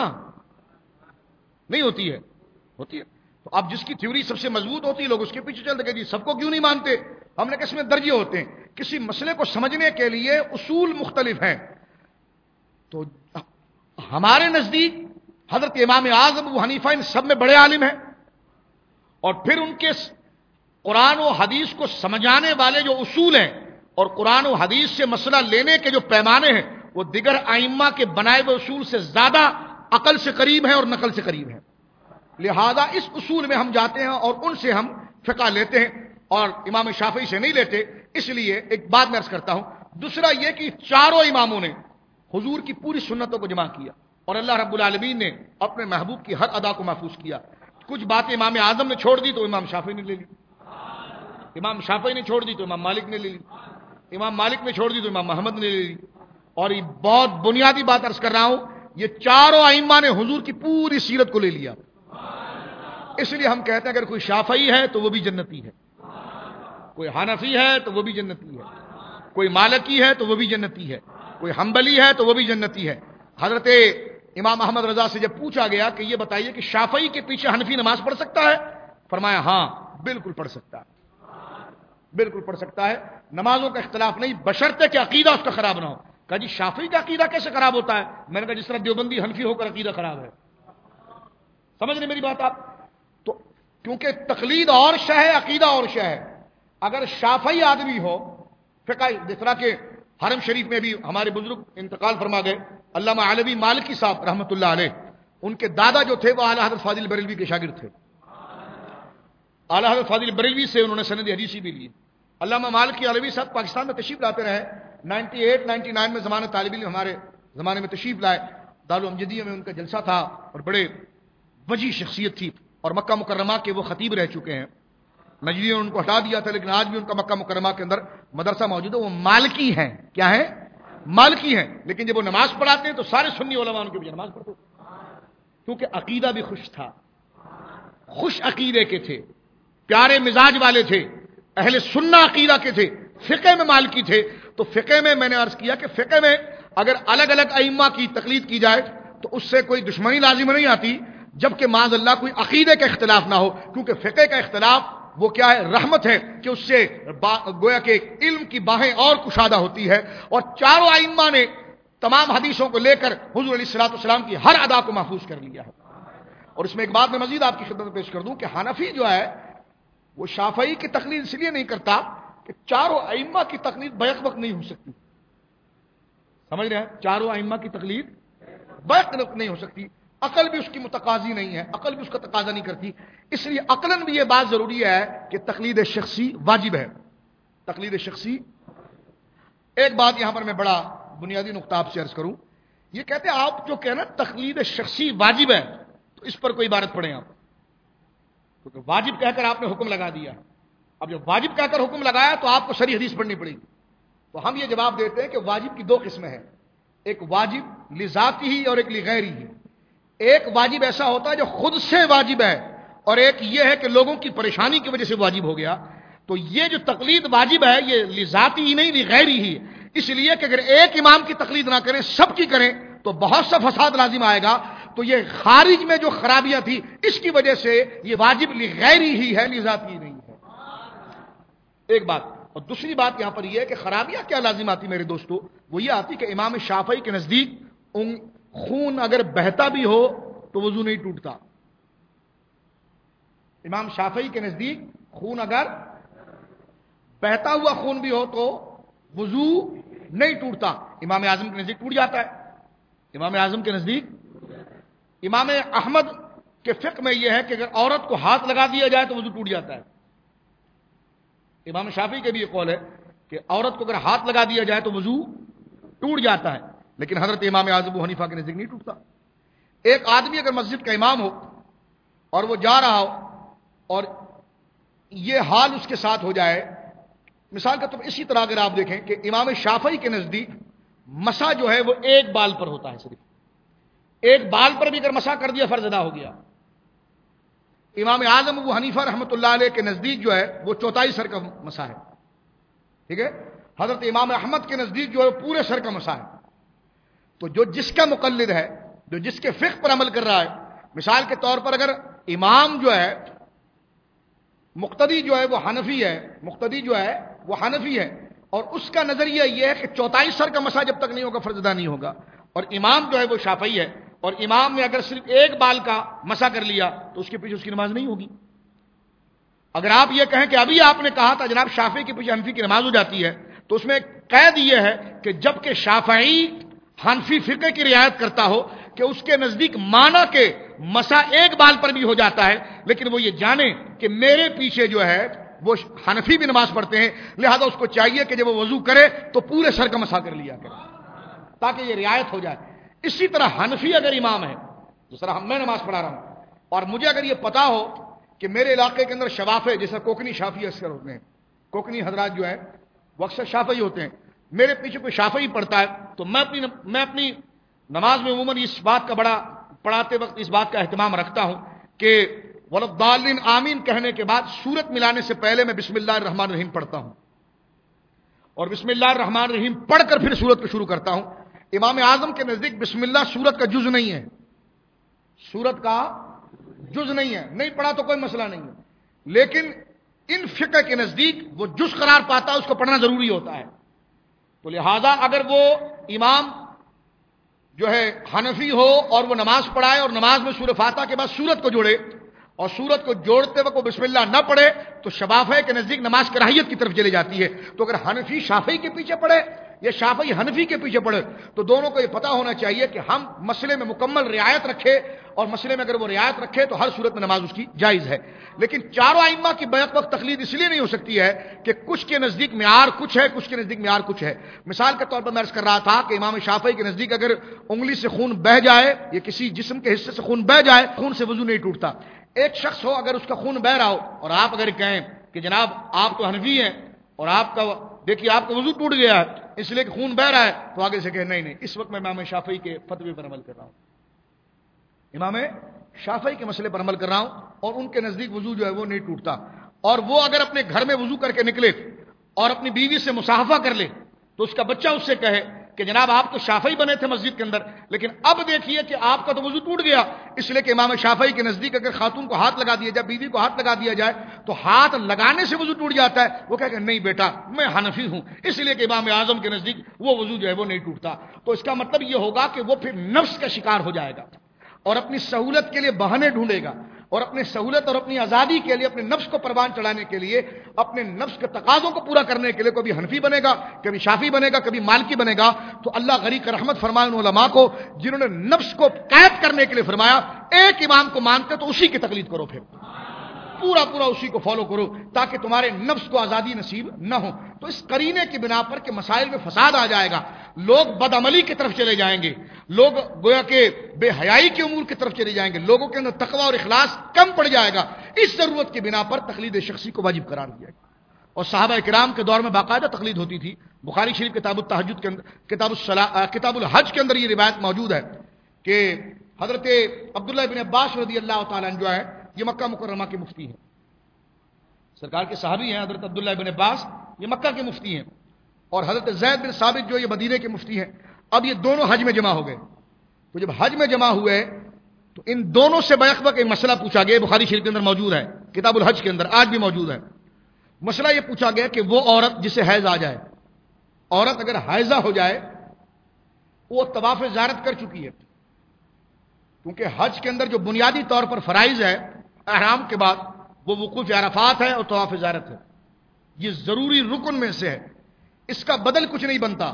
نہیں ہوتی ہے؟ ہوتی ہے. تو اب جس کی تھیوری سب سے مضبوط ہوتی ہے لوگ اس کے پیچھے چلتے کہ جی سب کو کیوں نہیں مانتے. ہم نے کس میں درجے ہوتے ہیں, کسی مسئلے کو سمجھنے کے لیے اصول مختلف ہیں. تو ہمارے نزدیک حضرت امام اعظم ابو حنیفہ ان سب میں بڑے عالم ہیں, اور پھر ان کے قرآن و حدیث کو سمجھانے والے جو اصول ہیں اور قرآن و حدیث سے مسئلہ لینے کے جو پیمانے ہیں وہ دیگر ائمہ کے بنائے ہوئے اصول سے زیادہ عقل سے قریب ہیں اور نقل سے قریب ہیں. لہذا اس اصول میں ہم جاتے ہیں اور ان سے ہم فقہ لیتے ہیں اور امام شافعی سے نہیں لیتے. اس لیے ایک بات میں عرض کرتا ہوں. دوسرا یہ کہ چاروں اماموں نے حضور کی پوری سنتوں کو جمع کیا اور اللہ رب العالمین نے اپنے محبوب کی ہر ادا کو محفوظ کیا. کچھ باتیں امام اعظم نے چھوڑ دی تو امام شافعی نے لے لی, امام شافعی نے چھوڑ دی تو امام مالک نے لے لی, امام مالک نے چھوڑ دی تو امام محمد نے لے لی. اور یہ بہت بنیادی بات عرض کر رہا ہوں, یہ چاروں ائمہ نے حضور کی پوری سیرت کو لے لیا. اس لیے ہم کہتے ہیں اگر کوئی شافعی ہے تو وہ بھی جنتی ہے, کوئی حنفی ہے تو وہ بھی جنتی ہے, کوئی مالکی ہے تو وہ بھی جنتی ہے, کوئی حنبلی ہے تو وہ بھی جنتی ہے. حضرت امام احمد رضا سے جب پوچھا گیا کہ یہ بتائیے کہ شافعی کے پیچھے حنفی نماز پڑھ سکتا ہے, فرمایا ہاں بالکل پڑھ سکتا ہے, بالکل پڑھ سکتا ہے, نمازوں کا اختلاف نہیں بشرطے کہ عقیدہ اس کا خراب نہ ہو. کہا جی شافعی کا عقیدہ کیسے خراب ہوتا ہے؟ میں نے کہا جس طرح دیوبندی حنفی ہو کر عقیدہ خراب ہے. سمجھ رہے میری بات آپ؟ تو کیونکہ تقلید اور شے ہے, عقیدہ اور شے ہے. اگر شافعی آدمی ہو فقہ, جس طرح کہ حرم شریف میں بھی ہمارے بزرگ انتقال فرما گئے, علامہ علوی مالکی صاحب رحمۃ اللہ علیہ, ان کے دادا جو تھے وہ اعلیٰ حضرت فاضل بریلوی کے شاگرد تھے. اعلیٰ حضرت فاضل بریلوی سے انہوں نے سند حدیثی بھی لی. علامہ مالکی علوی صاحب پاکستان میں تشریف لاتے رہے, 98 99 میں زمانے طالب علم ہمارے زمانے میں تشریف لائے. دارالامجدیہ میں ان کا جلسہ تھا اور بڑے وجی شخصیت تھی, اور مکہ مکرمہ کے وہ خطیب رہ چکے ہیں. نجدیوں نے ان کو ہٹا دیا تھا لیکن آج بھی ان کا مکہ مکرمہ کے اندر مدرسہ موجود ہے. وہ مالکی ہیں. کیا ہیں؟ مالکی ہیں. لیکن جب وہ نماز پڑھاتے ہیں تو سارے سنی علماء ان کے پیچھے نماز پڑھتے, کیونکہ عقیدہ بھی خوش تھا, خوش عقیدے کے تھے, پیارے مزاج والے تھے, اہل سنہ عقیدہ کے تھے, فقہ میں مالکی تھے. تو فقہ میں نے عرض کیا کہ فقہ میں اگر الگ الگ ائمہ کی تقلید کی جائے تو اس سے کوئی دشمنی لازم نہیں آتی, جبکہ معاذ اللہ کوئی عقیدے کا اختلاف نہ ہو. کیونکہ فقہ کا اختلاف وہ کیا ہے؟ رحمت ہے کہ اس سے گویا کہ علم کی باہیں اور کشادہ ہوتی ہے. اور چاروں ائمہ نے تمام حدیثوں کو لے کر حضور علیہ الصلوۃ والسلام کی ہر ادا کو محفوظ کر لیا ہے. اور اس میں ایک بات میں مزید آپ کی خدمت میں پیش کر دوں کہ حنفی جو ہے وہ شافعی کی تقلید اس لیے نہیں کرتا کہ چاروں ائمہ کی تقلید بیک وقت نہیں ہو سکتی. سمجھ رہے ہیں؟ چاروں ائمہ کی تقلید بیک وقت نہیں ہو سکتی, عقل بھی اس کی متقاضی نہیں ہے, عقل بھی اس کا تقاضا نہیں کرتی. اس لیے عقلاً بھی یہ بات ضروری ہے کہ تقلید شخصی واجب ہے. تقلید شخصی. ایک بات یہاں پر میں بڑا بنیادی نقطہ آپ سے عرض کروں, یہ کہتے ہیں آپ جو کہنا تقلید شخصی واجب ہے تو اس پر کوئی عبارت پڑھیں آپ, کیونکہ واجب کہہ کر آپ نے حکم لگا دیا. اب جب واجب کہہ کر حکم لگایا تو آپ کو صریح حدیث پڑھنی پڑے گی. تو ہم یہ جواب دیتے ہیں کہ واجب کی دو قسمیں ہیں, ایک واجب لذاتی ہی اور ایک لغیری ہی. ایک واجب ایسا ہوتا ہے جو خود سے واجب ہے, اور ایک یہ ہے کہ لوگوں کی پریشانی کی وجہ سے واجب ہو گیا. تو یہ جو تقلید واجب ہے یہ لذاتی ہی نہیں لغیری ہی. اس لیے کہ اگر ایک امام کی تقلید نہ کریں سب کی کریں تو بہت سا فساد لازم آئے گا. تو یہ خارج میں جو خرابیاں تھی اس کی وجہ سے یہ واجب لغیری ہی ہے, لذاتی نہیں ہے. ایک بات. اور دوسری بات یہاں پر یہ ہے کہ خرابیاں کیا لازم آتی میرے دوستو, وہ یہ آتی کہ امام شافعی کے نزدیک خون اگر بہتا بھی ہو تو وضو نہیں ٹوٹتا. امام شافعی کے نزدیک خون اگر بہتا ہوا خون بھی ہو تو وضو نہیں ٹوٹتا. امام اعظم کے نزدیک ٹوٹ جاتا ہے. امام اعظم کے نزدیک. امام احمد کے فقہ میں یہ ہے کہ اگر عورت کو ہاتھ لگا دیا جائے تو وضو ٹوٹ جاتا ہے. امام شافعی کے بھی یہ قول ہے کہ عورت کو اگر ہاتھ لگا دیا جائے تو وضو ٹوٹ جاتا ہے, لیکن حضرت امام اعظم ابو حنیفہ کے نزدیک نہیں ٹوٹتا. ایک آدمی اگر مسجد کا امام ہو اور وہ جا رہا ہو اور یہ حال اس کے ساتھ ہو جائے, مثال کے طور پر اسی طرح اگر آپ دیکھیں کہ امام شافعی کے نزدیک مسح جو ہے وہ ایک بال پر ہوتا ہے, صرف ایک بال پر بھی اگر مسح کر دیا فرض ادا ہو گیا. امام اعظم ابو حنیفہ رحمۃ اللہ علیہ کے نزدیک جو ہے وہ چوتھائی سر کا مسح ہے. ٹھیک ہے. حضرت امام احمد کے نزدیک جو ہے پورے سر کا مسح ہے. تو جو جس کا مقلد ہے, جو جس کے فقہ پر عمل کر رہا ہے, مثال کے طور پر اگر امام جو ہے مقتدی جو ہے وہ حنفی ہے, مقتدی جو ہے وہ حنفی ہے, اور اس کا نظریہ یہ ہے کہ چوتھائی سر کا مسح جب تک نہیں ہوگا فرض ادا نہیں ہوگا, اور امام جو ہے وہ شافعی ہے, اور امام نے اگر صرف ایک بال کا مسح کر لیا تو اس کے پیچھے اس کی نماز نہیں ہوگی. اگر آپ یہ کہیں کہ ابھی آپ نے کہا تھا جناب شافعی کے پیچھے حنفی کی نماز ہو جاتی ہے, تو اس میں قید یہ ہے کہ جب کہ شافعی حنفی فقہ کی رعایت کرتا ہو کہ اس کے نزدیک مانا کے مسا ایک بال پر بھی ہو جاتا ہے، لیکن وہ یہ جانے کہ میرے پیچھے جو ہے وہ حنفی بھی نماز پڑھتے ہیں، لہذا اس کو چاہیے کہ جب وہ وضو کرے تو پورے سر کا مسا کر لیا کرے تاکہ یہ رعایت ہو جائے۔ اسی طرح حنفی اگر امام ہے، جس طرح میں نماز پڑھا رہا ہوں، اور مجھے اگر یہ پتا ہو کہ میرے علاقے کے اندر شوافے جیسے کوکنی شافعی اکثر ہوتے ہیں، کوکنی حضرات جو ہے وہ اکثر شافعی ہوتے ہیں، میرے پیچھے کوئی شافعی پڑھتا ہے تو میں اپنی نماز میں عموماً اس بات کا بڑا پڑھاتے وقت اس بات کا اہتمام رکھتا ہوں کہ ولضالین آمین کہنے کے بعد سورت ملانے سے پہلے میں بسم اللہ الرحمن الرحیم پڑھتا ہوں، اور بسم اللہ الرحمن الرحیم پڑھ کر پھر سورت کو شروع کرتا ہوں۔ امام اعظم کے نزدیک بسم اللہ سورت کا جز نہیں ہے، سورت کا جز نہیں ہے، نہیں پڑھا تو کوئی مسئلہ نہیں ہے، لیکن ان فقہ کے نزدیک وہ جز قرار پاتا ہے، اس کو پڑھنا ضروری ہوتا ہے۔ تو لہذا اگر وہ امام جو ہے حنفی ہو اور وہ نماز پڑھائے اور نماز میں سورہ فاتحہ کے بعد سورت کو جوڑے اور سورت کو جوڑتے وقت وہ بسم اللہ نہ پڑھے تو شافعی کے نزدیک نماز کراہیت کی طرف چلی جاتی ہے۔ تو اگر حنفی شافعی کے پیچھے پڑھے یا شافعی حنفی کے پیچھے پڑھے تو دونوں کو یہ پتہ ہونا چاہیے کہ ہم مسئلے میں مکمل رعایت رکھے، اور مسئلے میں اگر وہ رعایت رکھے تو ہر صورت میں نماز اس کی جائز ہے۔ لیکن چاروں ائمہ کی بیک وقت تقلید اس لیے نہیں ہو سکتی ہے کہ کچھ کے نزدیک معیار کچھ ہے، کچھ کے نزدیک معیار کچھ ہے۔ مثال کے طور پر میں عرض کر رہا تھا کہ امام شافعی کے نزدیک اگر انگلی سے خون بہہ جائے یا کسی جسم کے حصے سے خون بہہ جائے، خون سے وضو نہیں ٹوٹتا۔ ایک شخص ہو اگر اس کا خون بہہ رہا ہو اور آپ اگر کہیں کہ جناب آپ تو حنفی ہیں اور آپ کا دیکھیے آپ کا وضو ٹوٹ گیا ہے اس لیے کہ خون بہہ رہا ہے، تو آگے سے کہ نہیں اس وقت میں امام شافعی کے فتوے پر عمل کر رہا ہوں، امام شافعی کے مسئلے پر عمل کر رہا ہوں، اور ان کے نزدیک وضو جو ہے وہ نہیں ٹوٹتا۔ اور وہ اگر اپنے گھر میں وضو کر کے نکلے اور اپنی بیوی سے مصافحہ کر لے تو اس کا بچہ اس سے کہے کہ جناب آپ تو شافعی بنے تھے مسجد کے اندر، لیکن اب دیکھیے کہ آپ کا تو وضو ٹوٹ گیا، اس لیے کہ امام شافعی کے نزدیک اگر خاتون کو ہاتھ لگا دیا جائے، بیوی کو ہاتھ لگا دیا جائے تو ہاتھ لگانے سے وضو ٹوٹ جاتا ہے۔ وہ کہے کہ نہیں بیٹا میں حنفی ہوں، اس لیے کہ امام اعظم کے نزدیک وہ وضو جو ہے وہ نہیں ٹوٹتا۔ تو اس کا مطلب یہ ہوگا کہ وہ پھر نفس کا شکار ہو جائے گا اور اپنی سہولت کے لیے بہانے ڈھونڈے گا، اور اپنی سہولت اور اپنی آزادی کے لیے اپنے نفس کو پروان چڑھانے کے لیے، اپنے نفس کے تقاضوں کو پورا کرنے کے لیے کبھی حنفی بنے گا، کبھی شافعی بنے گا، کبھی مالکی بنے گا۔ تو اللہ غریق رحمت فرمائے ان علماء کو جنہوں نے نفس کو قید کرنے کے لیے فرمایا ایک امام کو مانتے تو اسی کی تقلید کرو، پھر پورا اسی کو فالو کرو تاکہ تمہارے نفس کو آزادی نصیب نہ ہو۔ تو اس قرینے کی بنا پر کہ مسائل میں فساد آ جائے گا، لوگ بدعملی کی طرف چلے جائیں گے، لوگ گویا کہ بے حیائی کے امور کی طرف چلے جائیں گے، لوگوں کے اندر تقوی اور اخلاص کم پڑ جائے گا، اس ضرورت کی بنا پر تقلید شخصی کو واجب قرار دیا گیا۔ اور صحابہ کرام کے دور میں باقاعدہ تقلید ہوتی تھی۔ بخاری شریف کتاب التہجد کے اندر کتاب الحج کے اندر یہ روایت موجود ہے کہ حضرت عبداللہ بن عباس رضی اللہ تعالیٰ عنہ جو ہے یہ مکہ مکرمہ کے مفتی ہیں، سرکار کے صحابی ہیں حضرت عبداللہ بن عباس، یہ مکہ کے مفتی ہیں، اور حضرت زید بن ثابت جو یہ مدینے کے مفتی ہیں۔ اب یہ دونوں حج میں جمع ہو گئے، تو جب حج میں جمع ہوئے تو ان دونوں سے بیک وقت ایک مسئلہ پوچھا گیا، بخاری شریف کے اندر موجود ہے، کتاب الحج کے اندر آج بھی موجود ہے۔ مسئلہ یہ پوچھا گیا کہ وہ عورت جسے حیض آ جائے، عورت اگر حیضہ ہو جائے وہ طواف زیارت کر چکی ہے، کیونکہ حج کے اندر جو بنیادی طور پر فرائض ہے احرام کے بعد وہ وقوف عرفات ہے اور طواف زیارت ہے، یہ ضروری رکن میں سے ہے، اس کا بدل کچھ نہیں بنتا،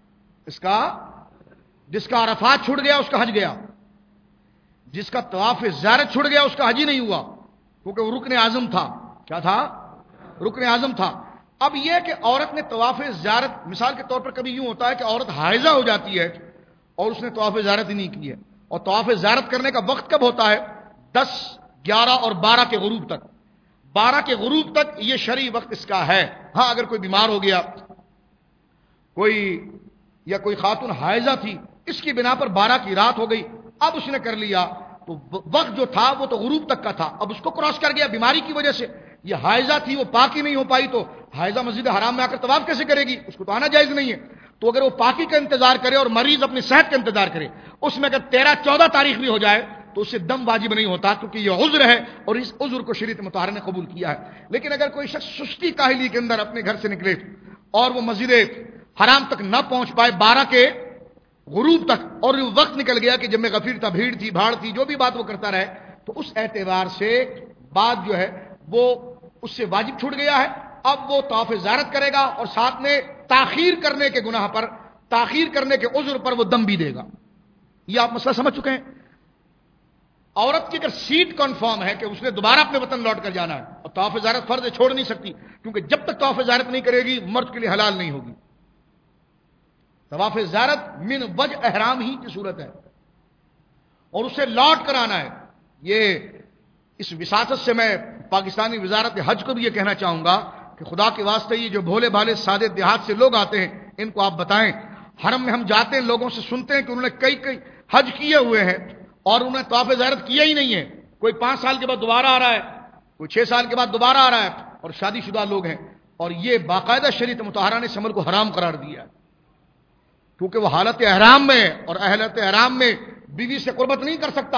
جس کا عرفات چھوٹ گیا اس کا حج گیا، جس کا طواف زیارت چھوٹ گیا اس کا حج ہی نہیں ہوا، کیونکہ وہ رکن اعظم تھا۔ کیا تھا؟ رکن اعظم تھا۔ اب یہ کہ عورت نے طواف زیارت، مثال کے طور پر کبھی یوں ہوتا ہے کہ عورت حائضہ ہو جاتی ہے اور اس نے طواف زیارت ہی نہیں کی ہے، اور طواف زیارت کرنے کا وقت کب ہوتا ہے؟ 10، 11 اور 12 کے غروب تک، 12 کے غروب تک یہ شرعی وقت اس کا ہے۔ ہاں اگر کوئی بیمار ہو گیا، کوئی خاتون حائضہ تھی، اس کی بنا پر 12 کی رات ہو گئی، اب اس نے کر لیا تو وقت جو تھا وہ تو غروب تک کا تھا، اب اس کو کراس کر گیا بیماری کی وجہ سے، یہ حائضہ تھی وہ پاکی نہیں ہو پائی، تو حائضہ مسجد حرام میں آ کر طواف کیسے کرے گی؟ اس کو تو آنا جائز نہیں ہے۔ تو اگر وہ پاکی کا انتظار کرے اور مریض اپنی صحت کا انتظار کرے، اس میں اگر 13-14 تاریخ بھی ہو جائے تو اس سے دم واجب نہیں ہوتا، کیونکہ یہ عذر ہے اور اس عذر کو شریعت مطہرہ نے قبول کیا ہے۔ لیکن اگر کوئی شخص سستی کاہلی کے اندر اپنے گھر سے نکلے اور وہ مسجد حرام تک نہ پہنچ پائے 12 کے غروب تک، اور وقت نکل گیا کہ جب میں غفیر تھا، بھیڑ تھی، بھاڑ تھی، جو بھی بات وہ کرتا رہے، تو اس اعتبار سے بات جو ہے وہ اس سے واجب چھوٹ گیا ہے، اب وہ طواف زیارت کرے گا اور ساتھ میں تاخیر کرنے کے گناہ پر، تاخیر کرنے کے عذر پر وہ دم بھی دے گا۔ یہ آپ مسئلہ سمجھ چکے ہیں. عورت کی اگر سیٹ کنفرم ہے کہ اس نے دوبارہ اپنے وطن لوٹ کر جانا ہے اور طواف زیارت فرض ہے، چھوڑ نہیں سکتی، کیونکہ جب تک طواف زیارت نہیں کرے گی مرد کے لیے حلال نہیں ہوگی. طواف زیارت من وجہ احرام ہی کی صورت ہے اور اسے لوٹ کر آنا ہے. یہ اس وساطت سے میں پاکستانی وزارت حج کو بھی یہ کہنا چاہوں گا کہ خدا کے واسطے یہ جو بھولے بھالے سادے دیہات سے لوگ آتے ہیں ان کو آپ بتائیں. حرم میں ہم جاتے ہیں، لوگوں سے سنتے ہیں کہ انہوں نے کئی حج کیے ہوئے ہیں اور انہوں نے طواف زیارت کیا ہی نہیں ہے. کوئی 5 سال کے بعد دوبارہ آ رہا ہے، کوئی 6 سال کے بعد دوبارہ آ رہا ہے، اور شادی شدہ لوگ ہیں. اور یہ باقاعدہ شریعت مطہرہ نے اس عمل کو حرام قرار دیا ہے، کیونکہ وہ حالت احرام میں، اور حالت احرام میں بیوی سے قربت نہیں کر سکتا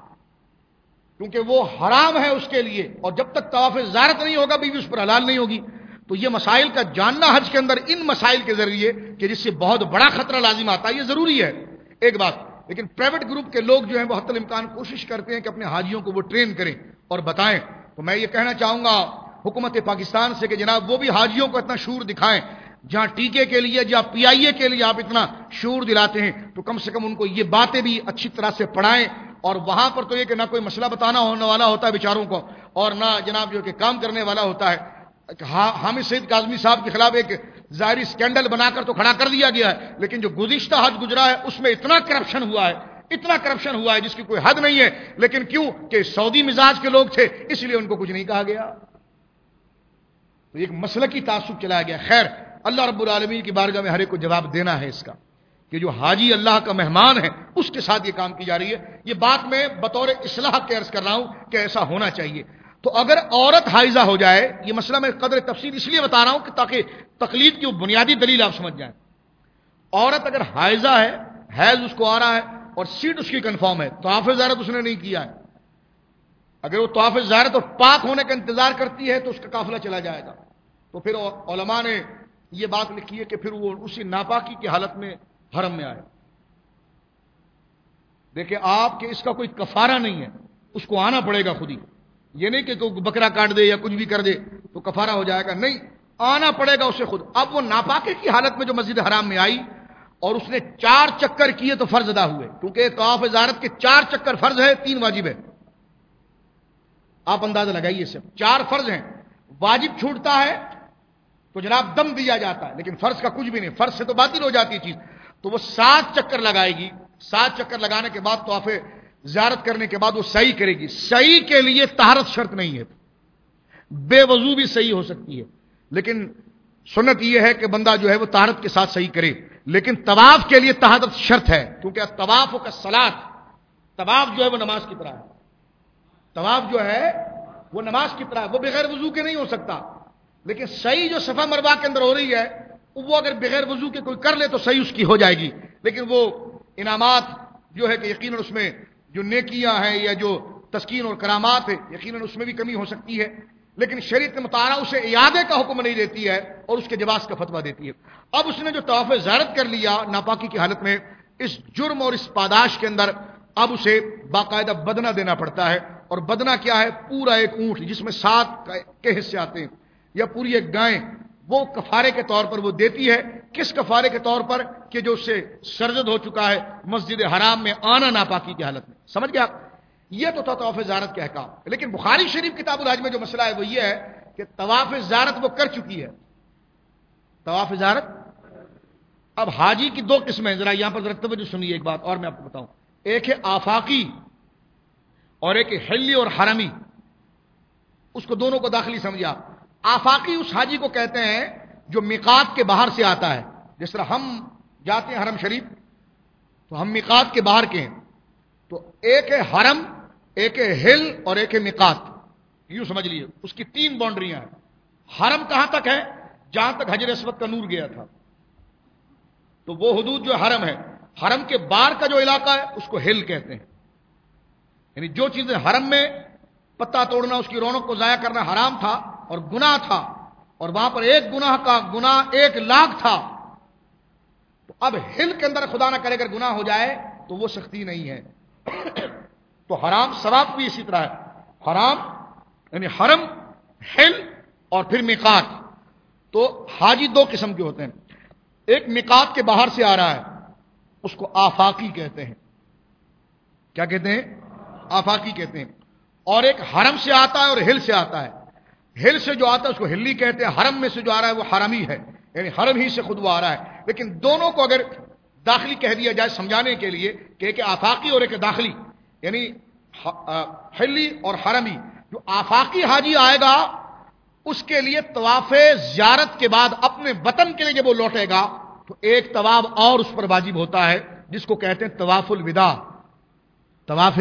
کیونکہ وہ حرام ہے اس کے لیے، اور جب تک طواف زیارت نہیں ہوگا بیوی اس پر حلال نہیں ہوگی. تو یہ مسائل کا جاننا حج کے اندر ان مسائل کے ذریعے کہ جس سے بہت بڑا خطرہ لازم آتا ہے، یہ ضروری ہے. ایک بات، لیکن پرائیویٹ گروپ کے لوگ جو ہیں وہ حتی الامکان کوشش کرتے ہیں کہ اپنے حاجیوں کو وہ ٹرین کریں اور بتائیں. تو میں یہ کہنا چاہوں گا حکومت پاکستان سے کہ جناب وہ بھی حاجیوں کو اتنا شعور دکھائیں. جہاں ٹیکے کے لیے، جہاں پی آئی اے کے لیے آپ اتنا شعور دلاتے ہیں تو کم سے کم ان کو یہ باتیں بھی اچھی طرح سے پڑھائیں. اور وہاں پر تو یہ کہ نہ کوئی مسئلہ بتانا ہونے والا ہوتا ہے بیچاروں کو، اور نہ جناب جو کہ کام کرنے والا ہوتا ہے. حامد سعید کاظمی صاحب کے خلاف ایک ظاہری سکینڈل بنا کر تو کھڑا کر دیا گیا ہے، لیکن جو گزشتہ حج گزرا ہے اس میں اتنا کرپشن ہوا ہے جس کی کوئی حد نہیں ہے. لیکن کیوں کہ سعودی مزاج کے لوگ تھے اس لیے ان کو کچھ نہیں کہا گیا. تو ایک مسلکی تعصب چلایا گیا. خیر، اللہ رب العالمین کی بارگاہ میں ہر ایک کو جواب دینا ہے اس کا کہ جو حاجی اللہ کا مہمان ہے اس کے ساتھ یہ کام کی جا رہی ہے. یہ بات میں بطور اصلاح کے عرض کر رہا ہوں کہ ایسا ہونا چاہیے. تو اگر عورت حائضہ ہو جائے، یہ مسئلہ میں قدر تفصیل اس لیے بتا رہا ہوں کہ تاکہ تقلید کی وہ بنیادی دلیل آپ سمجھ جائیں. عورت اگر حائضہ ہے، حیض اس کو آ رہا ہے اور سیٹ اس کی کنفرم ہے، طواف زیارت اس نے نہیں کیا ہے، اگر وہ طواف زیارت اور پاک ہونے کا انتظار کرتی ہے تو اس کا قافلہ چلا جائے گا. تو پھر علماء نے یہ بات لکھی ہے کہ پھر وہ اسی ناپاکی کی حالت میں حرم میں آئے. دیکھیں آپ کہ اس کا کوئی کفارہ نہیں ہے، اس کو آنا پڑے گا خود ہی. یہ نہیں کہ کوئی بکرا کاٹ دے یا کچھ بھی کر دے تو کفارہ ہو جائے گا، نہیں، آنا پڑے گا اسے خود. اب وہ ناپاکی کی حالت میں جو مسجد حرام میں آئی اور اس نے 4 چکر کیے تو فرض ادا ہوئے، کیونکہ طواف زیارت کے 4 چکر فرض ہے، 3 واجب ہے. آپ اندازہ لگائیے، اس سے 4 فرض ہیں. واجب چھوٹتا ہے تو جناب دم دیا جاتا ہے، لیکن فرض کا کچھ بھی نہیں، فرض سے تو باطل ہو جاتی ہے چیز. تو وہ 7 چکر لگائے گی. 7 چکر لگانے کے بعد طواف زیارت کرنے کے بعد وہ صحیح کرے گی. صحیح کے لیے طہارت شرط نہیں ہے، بے وضو بھی صحیح ہو سکتی ہے، لیکن سنت یہ ہے کہ بندہ جو ہے وہ طہارت کے ساتھ صحیح کرے. لیکن طواف کے لیے طہارت شرط ہے، کیونکہ طواف کا صلاۃ، طواف جو ہے وہ نماز کی طرح ہے. طواف جو ہے وہ نماز کی طرح ہے، وہ بغیر وضو کے نہیں ہو سکتا. لیکن صحیح جو صفا مروہ کے اندر ہو رہی ہے وہ اگر بغیر وضو کے کوئی کر لے تو صحیح اس کی ہو جائے گی. لیکن وہ انعامات جو ہے کہ یقیناً اس میں جو نیکیاں ہیں یا جو تسکین اور کرامات ہے یقیناً اس میں بھی کمی ہو سکتی ہے، لیکن شریعت مطالعہ اسے اعادے کا حکم نہیں دیتی ہے اور اس کے جواز کا فتویٰ دیتی ہے. اب اس نے جو طواف زیارت کر لیا ناپاکی کی حالت میں، اس جرم اور اس پاداش کے اندر اب اسے باقاعدہ بدنہ دینا پڑتا ہے. اور بدنہ کیا ہے؟ پورا ایک اونٹ جس میں 7 کے حصے آتے ہیں، یا پوری ایک گائے، وہ کفارے کے طور پر وہ دیتی ہے. کس کفارے کے طور پر؟ کہ جو اس سے سرزد ہو چکا ہے مسجد حرام میں آنا ناپاکی کی حالت میں. سمجھ گیا؟ یہ تو تھا طواف زیارت کے احکام. لیکن بخاری شریف کتاب الحج میں جو مسئلہ ہے وہ یہ ہے کہ طواف زیارت وہ کر چکی ہے. طواف زیارت، اب حاجی کی 2 قسمیں، ذرا یہاں پر ذرا توجہ سنیے. ایک بات اور میں آپ کو بتاؤں، ایک ہے آفاقی اور ایک ہے حلی اور حرمی. اس کو دونوں کو داخلی سمجھا. آفاقی اس حاجی کو کہتے ہیں جو میقات کے باہر سے آتا ہے. جس طرح ہم جاتے ہیں حرم شریف تو ہم میقات کے باہر کے ہیں، تو ایک ہے حرم، ایک ہے حل اور ایک ہے میقات. یوں سمجھ لیجیے اس کی 3 باؤنڈریاں ہیں. حرم کہاں تک ہے؟ جہاں تک حجر اسود کا نور گیا تھا، تو وہ حدود جو حرم ہے. حرم کے باہر کا جو علاقہ ہے اس کو حل کہتے ہیں. یعنی جو چیزیں حرم میں پتا توڑنا، اس کی رونق کو ضائع کرنا حرام تھا اور گناہ تھا، اور وہاں پر ایک گناہ کا گناہ 1 لاکھ تھا. تو اب ہل کے اندر خدا نہ کرے اگر گناہ ہو جائے تو وہ سختی نہیں ہے. تو حرام ثواب بھی اسی طرح ہے. حرام یعنی حرم، ہل اور پھر میقات. تو حاجی 2 قسم کے ہوتے ہیں. ایک میقات کے باہر سے آ رہا ہے اس کو آفاقی کہتے ہیں، کیا کہتے ہیں؟ آفاقی کہتے ہیں. اور ایک حرم سے آتا ہے اور ہل سے آتا ہے. ہل سے جو آتا ہے اس کو ہلی کہتے ہیں، حرم میں سے جو آ رہا ہے وہ حرمی ہے، یعنی حرم ہی سے خود وہ آ رہا ہے. لیکن دونوں کو اگر داخلی کہہ دیا جائے سمجھانے کے لیے کہ ایک آفاقی اور ایک داخلی، یعنی ہلی اور حرمی. جو آفاقی حاجی آئے گا اس کے لیے طواف زیارت کے بعد اپنے وطن کے لیے جب وہ لوٹے گا تو ایک طواف اور اس پر واجب ہوتا ہے جس کو کہتے ہیں طواف الوداع. طواف،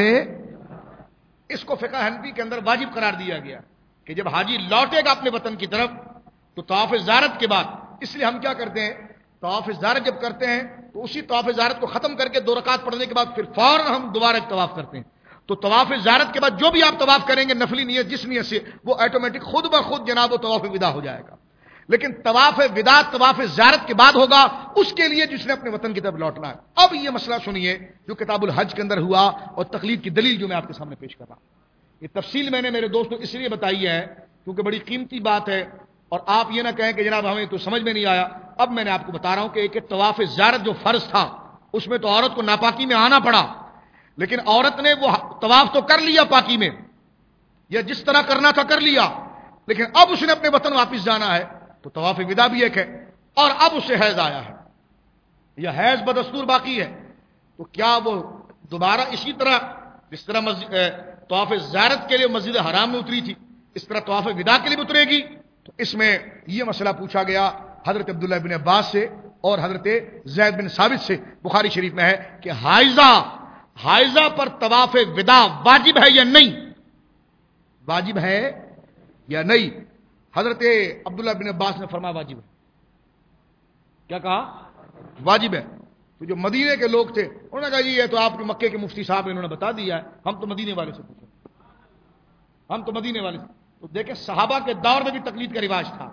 اس کو فقہ حنفی کے اندر واجب قرار دیا گیا کہ جب حاجی لوٹے گا اپنے وطن کی طرف تو طواف زیارت کے بعد، اس لیے ہم کیا کرتے ہیں، طواف زیارت جب کرتے ہیں تو اسی طواف زیارت کو ختم کر کے 2 رکعت پڑھنے کے بعد پھر فوراً ہم دوبارہ ایک طواف کرتے ہیں. تو طواف زیارت کے بعد جو بھی آپ طواف کریں گے نفلی نیت جس نیت سے، وہ آٹومیٹک خود بخود جناب وہ طواف وداع ہو جائے گا. لیکن طواف وداع طواف زیارت کے بعد ہوگا اس کے لیے جس نے اپنے وطن کی طرف لوٹنا ہے. اب یہ مسئلہ سنیے جو کتاب الحج کے اندر ہوا اور تقلید کی دلیل جو میں آپ کے سامنے پیش کر رہا ہوں. یہ تفصیل میں نے میرے دوستوں اس لیے بتائی ہے کیونکہ بڑی قیمتی بات ہے اور آپ یہ نہ کہیں کہ جناب ہمیں تو سمجھ میں نہیں آیا. اب میں نے آپ کو بتا رہا ہوں کہ ایک طواف زیارت جو فرض تھا اس میں تو عورت کو ناپاکی میں آنا پڑا، لیکن عورت نے وہ طواف تو کر لیا پاکی میں، یا جس طرح کرنا تھا کر لیا، لیکن اب اس نے اپنے وطن واپس جانا ہے تو طواف وداع بھی ایک ہے. اور اب اسے حیض آیا ہے یا حیض بدستور باقی ہے، تو کیا وہ دوبارہ اسی طرح جس طرح طواف زیارت کے لیے مسجد حرام میں اتری تھی اس طرح طواف وداع کے لیے بھی اترے گی؟ تو اس میں یہ مسئلہ پوچھا گیا حضرت عبداللہ بن عباس سے اور حضرت زید بن ثابت سے. بخاری شریف میں ہے کہ حائضہ پر طواف وداع واجب ہے یا نہیں، واجب ہے یا نہیں؟ حضرت عبداللہ بن عباس نے فرمایا واجب ہے. کیا کہا؟ واجب ہے. تو جو مدینے کے لوگ تھے انہوں نے کہا جی یہ تو آپ کے مکے کے مفتی صاحب انہوں نے بتا دیا ہے، ہم تو مدینے والے سے پوچھیں، ہم تو مدینے والے سے. تو دیکھیں صحابہ کے دور میں بھی تقلید کا رواج تھا،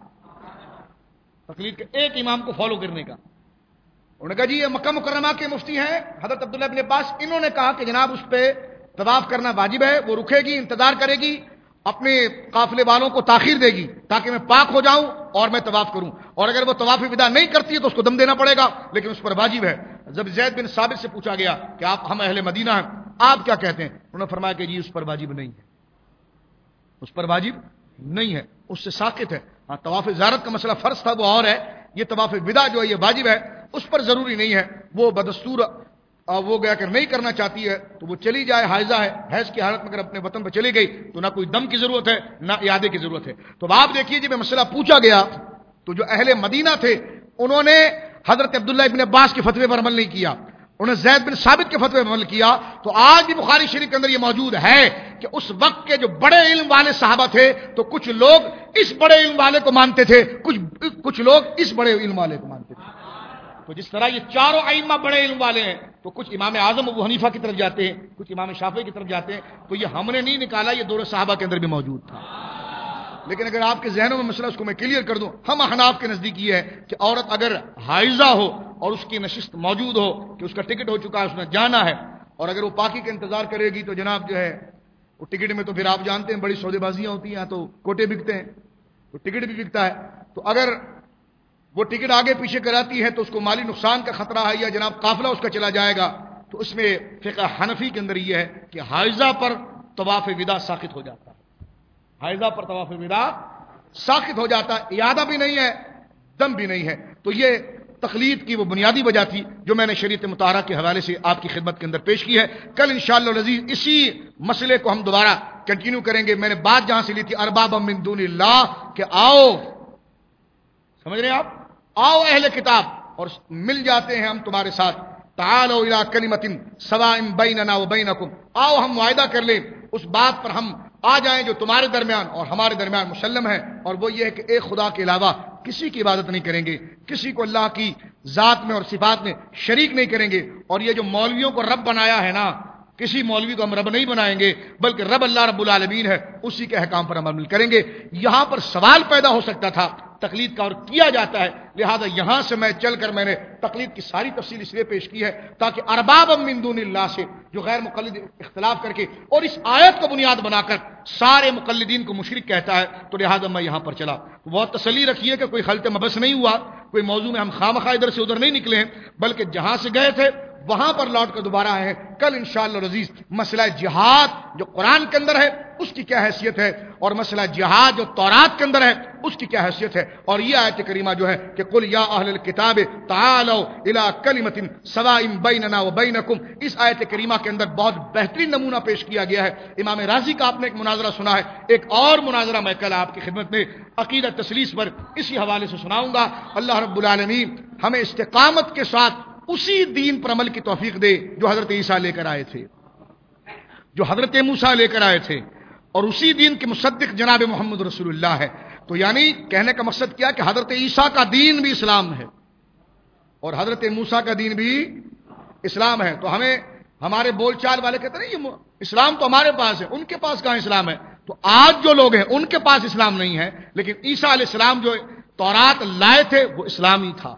تقلید کے ایک امام کو فالو کرنے کا. انہوں نے کہا جی یہ مکہ مکرمہ کے مفتی ہیں حضرت عبداللہ بن عباس، انہوں نے کہا کہ جناب اس پہ طواف کرنا واجب ہے، وہ رکے گی، انتظار کرے گی، اپنے قافلے والوں کو تاخیر دے گی تاکہ میں پاک ہو جاؤں اور میں طواف کروں، اور اگر وہ طواف وداع نہیں کرتی ہے تو اس کو دم دینا پڑے گا، لیکن اس پر واجب ہے. جب زید بن ثابت سے پوچھا گیا کہ ہم اہل مدینہ ہیں، آپ کیا کہتے ہیں؟ انہوں نے فرمایا کہ جی اس پر واجب نہیں ہے، اس پر واجب نہیں ہے، اس سے ساقط ہے. ہاں طواف زیارت کا مسئلہ فرض تھا وہ اور ہے، یہ طواف وداع جو ہے یہ واجب ہے، اس پر ضروری نہیں ہے. وہ بدستور وہ گیا اگر نہیں کرنا چاہتی ہے تو وہ چلی جائے، حائضہ ہے، حیض کی حالت میں اگر اپنے وطن پہ چلی گئی تو نہ کوئی دم کی ضرورت ہے نہ اعادے کی ضرورت ہے. تو آپ دیکھیے جب مسئلہ پوچھا گیا تو جو اہل مدینہ تھے انہوں نے حضرت عبداللہ ابن عباس کے فتوے پر عمل نہیں کیا، انہوں نے زید بن ثابت کے فتوے پر عمل کیا. تو آج بھی بخاری شریف کے اندر یہ موجود ہے کہ اس وقت کے جو بڑے علم والے صحابہ تھے تو کچھ لوگ اس بڑے علم والے کو مانتے تھے، کچھ لوگ اس بڑے علم والے کو مانتے تھے. تو جس طرح یہ چاروں ائمہ بڑے علم والے ہیں تو کچھ امام اعظم ابو حنیفہ کی طرف جاتے ہیں، کچھ امام شافعی کی طرف جاتے ہیں. تو یہ ہم نے نہیں نکالا، یہ دور صحابہ کے اندر بھی موجود تھا. لیکن اگر آپ کے ذہنوں میں مسئلہ اس کو میں کلیئر کر دوں، ہم احناف کے نزدیک یہ ہے کہ عورت اگر حائضہ ہو اور اس کی نشست موجود ہو کہ اس کا ٹکٹ ہو چکا ہے، اس نے جانا ہے، اور اگر وہ پاکی کا انتظار کرے گی تو جناب جو ہے وہ ٹکٹ میں تو پھر آپ جانتے ہیں بڑی سودے بازیاں ہوتی ہیں، تو کوٹے بکتے ہیں تو ٹکٹ بھی بکتا ہے. تو اگر وہ ٹکٹ آگے پیچھے کراتی ہے تو اس کو مالی نقصان کا خطرہ ہے یا جناب قافلہ اس کا چلا جائے گا. تو اس میں فقہ حنفی کے اندر یہ ہے کہ حائضہ پر طواف وداع ساقط ہو جاتا ہے، حائضہ پر طواف وداع ساقط ہو جاتا ہے، اعادہ بھی نہیں ہے، دم بھی نہیں ہے. تو یہ تقلید کی وہ بنیادی وجہ تھی جو میں نے شریعت مطہرہ کے حوالے سے آپ کی خدمت کے اندر پیش کی ہے. کل انشاءاللہ العزیز اسی مسئلے کو ہم دوبارہ کنٹینیو کریں گے. میں نے بات جہاں سے لی تھی ارباب من دون اللہ، کہ آؤ، سمجھ رہے ہیں آپ، آؤ اہل کتاب اور مل جاتے ہیں ہم تمہارے ساتھ. تعالوا الی کلمۃ سواء بیننا وبینکم، آؤ ہم معاہدہ کر لیں، اس بات پر ہم آ جائیں جو تمہارے درمیان اور ہمارے درمیان مسلم ہے، اور وہ یہ ہے کہ ایک خدا کے علاوہ کسی کی عبادت نہیں کریں گے، کسی کو اللہ کی ذات میں اور صفات میں شریک نہیں کریں گے. اور یہ جو مولویوں کو رب بنایا ہے نا، کسی مولوی کو ہم رب نہیں بنائیں گے بلکہ رب اللہ رب العالمین ہے، اسی کے احکام پر ہم عمل کریں گے. یہاں پر سوال پیدا ہو سکتا تھا تقلید کا اور کیا جاتا ہے، لہذا یہاں سے میں چل کر میں نے تقلید کی ساری تفصیل اس لیے پیش کی ہے تاکہ ارباب من دون اللہ سے جو غیر مقلد اختلاف کر کے اور اس آیت کو بنیاد بنا کر سارے مقلدین کو مشرک کہتا ہے، تو لہذا میں یہاں پر چلا. بہت تسلی رکھیے کہ کوئی خلط مبس نہیں ہوا، کوئی موضوع میں ہم خامخواہ ادھر سے ادھر نہیں نکلے ہیں، بلکہ جہاں سے گئے تھے وہاں پر لوٹ کر دوبارہ آئے ہیں. کل انشاءاللہ العزیز مسئلہ جہاد جو قرآن کے اندر ہے اس کی کیا حیثیت ہے، اور مسئلہ جہاد جو تورات کے اندر ہے اس کی کیا حیثیت ہے. اور یہ آیت کریمہ جو ہے کہ قل یا اہل الکتاب تعالوا الی کلمۃ سواء بیننا وبینکم، اس آیت کریمہ کے اندر بہت بہترین نمونہ پیش کیا گیا ہے. امام رازی کا آپ نے ایک مناظرہ سنا ہے، ایک اور مناظرہ میں کل آپ کی خدمت میں عقیدہ تسلیس پر اسی حوالے سے سناؤں گا. اللہ رب العالمین ہمیں استقامت کے ساتھ اسی دین پر عمل کی توفیق دے جو حضرت عیسیٰ لے کر آئے تھے، جو حضرت موسیٰ لے کر آئے تھے، اور اسی دین کے مصدق جناب محمد رسول اللہ ہے. تو یعنی کہنے کا مقصد کیا کہ حضرت عیسیٰ کا دین بھی اسلام ہے اور حضرت موسیٰ کا دین بھی اسلام ہے. تو ہمیں ہمارے بول چال والے کہتے ہیں یہ اسلام تو ہمارے پاس ہے، ان کے پاس کہاں اسلام ہے؟ تو آج جو لوگ ہیں ان کے پاس اسلام نہیں ہے، لیکن عیسیٰ علیہ السلام جو تورات لائے تھے وہ اسلامی تھا،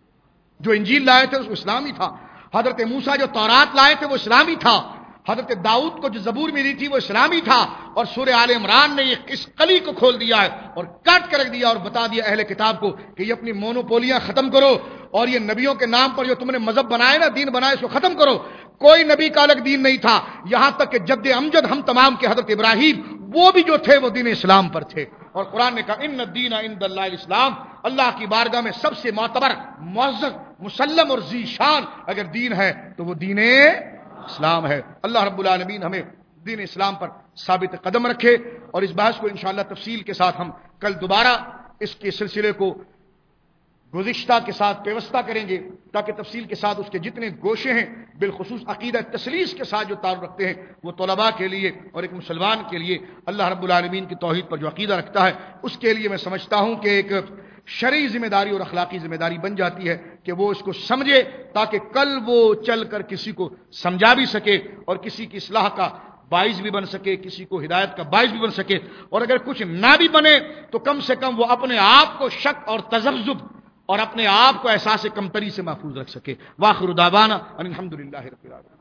جو انجیل لائے تھے وہ اسلامی تھا. حضرت موسیٰ جو تورات لائے تھے وہ اسلامی تھا. حضرت داؤد کو جو زبور ملی تھی وہ اسلامی تھا. اور سورہ آل عمران نے اس کلی کو کھول دیا ہے اور کاٹ کر رکھ دیا اور بتا دیا اہل کتاب کو کہ یہ اپنی مونوپولیاں ختم کرو، اور یہ نبیوں کے نام پر جو تم نے مذہب بنائے نا، دین بنائے، اس کو ختم کرو. کوئی نبی کا الگ دین نہیں تھا، یہاں تک کہ جد امجد ہم تمام کے حضرت ابراہیم وہ بھی جو تھے وہ دین اسلام پر تھے. اور قرآن نے کہا ان الدین عند اللہ الاسلام، اللہ کی بارگاہ میں سب سے معتبر، معزز، مسلم اور ذی شان اگر دین ہے تو وہ دین اسلام ہے. اللہ رب العالمین ہمیں دین اسلام پر ثابت قدم رکھے. اور اس بحث کو انشاءاللہ تفصیل کے ساتھ ہم کل دوبارہ اس کے سلسلے کو گزشتہ کے ساتھ پیوستہ کریں گے، تاکہ تفصیل کے ساتھ اس کے جتنے گوشے ہیں بالخصوص عقیدہ تسلیس کے ساتھ جو تعلق رکھتے ہیں وہ طلباء کے لیے اور ایک مسلمان کے لیے اللہ رب العالمین کی توحید پر جو عقیدہ رکھتا ہے اس کے لیے میں سمجھتا ہوں کہ ایک شرعی ذمہ داری اور اخلاقی ذمہ داری بن جاتی ہے کہ وہ اس کو سمجھے، تاکہ کل وہ چل کر کسی کو سمجھا بھی سکے اور کسی کی اصلاح کا باعث بھی بن سکے، کسی کو ہدایت کا باعث بھی بن سکے. اور اگر کچھ نہ بھی بنے تو کم سے کم وہ اپنے آپ کو شک اور تذبذب اور اپنے آپ کو احساس کمتری سے محفوظ رکھ سکے. وآخر دعوانا ان الحمدللہ رب العالمین.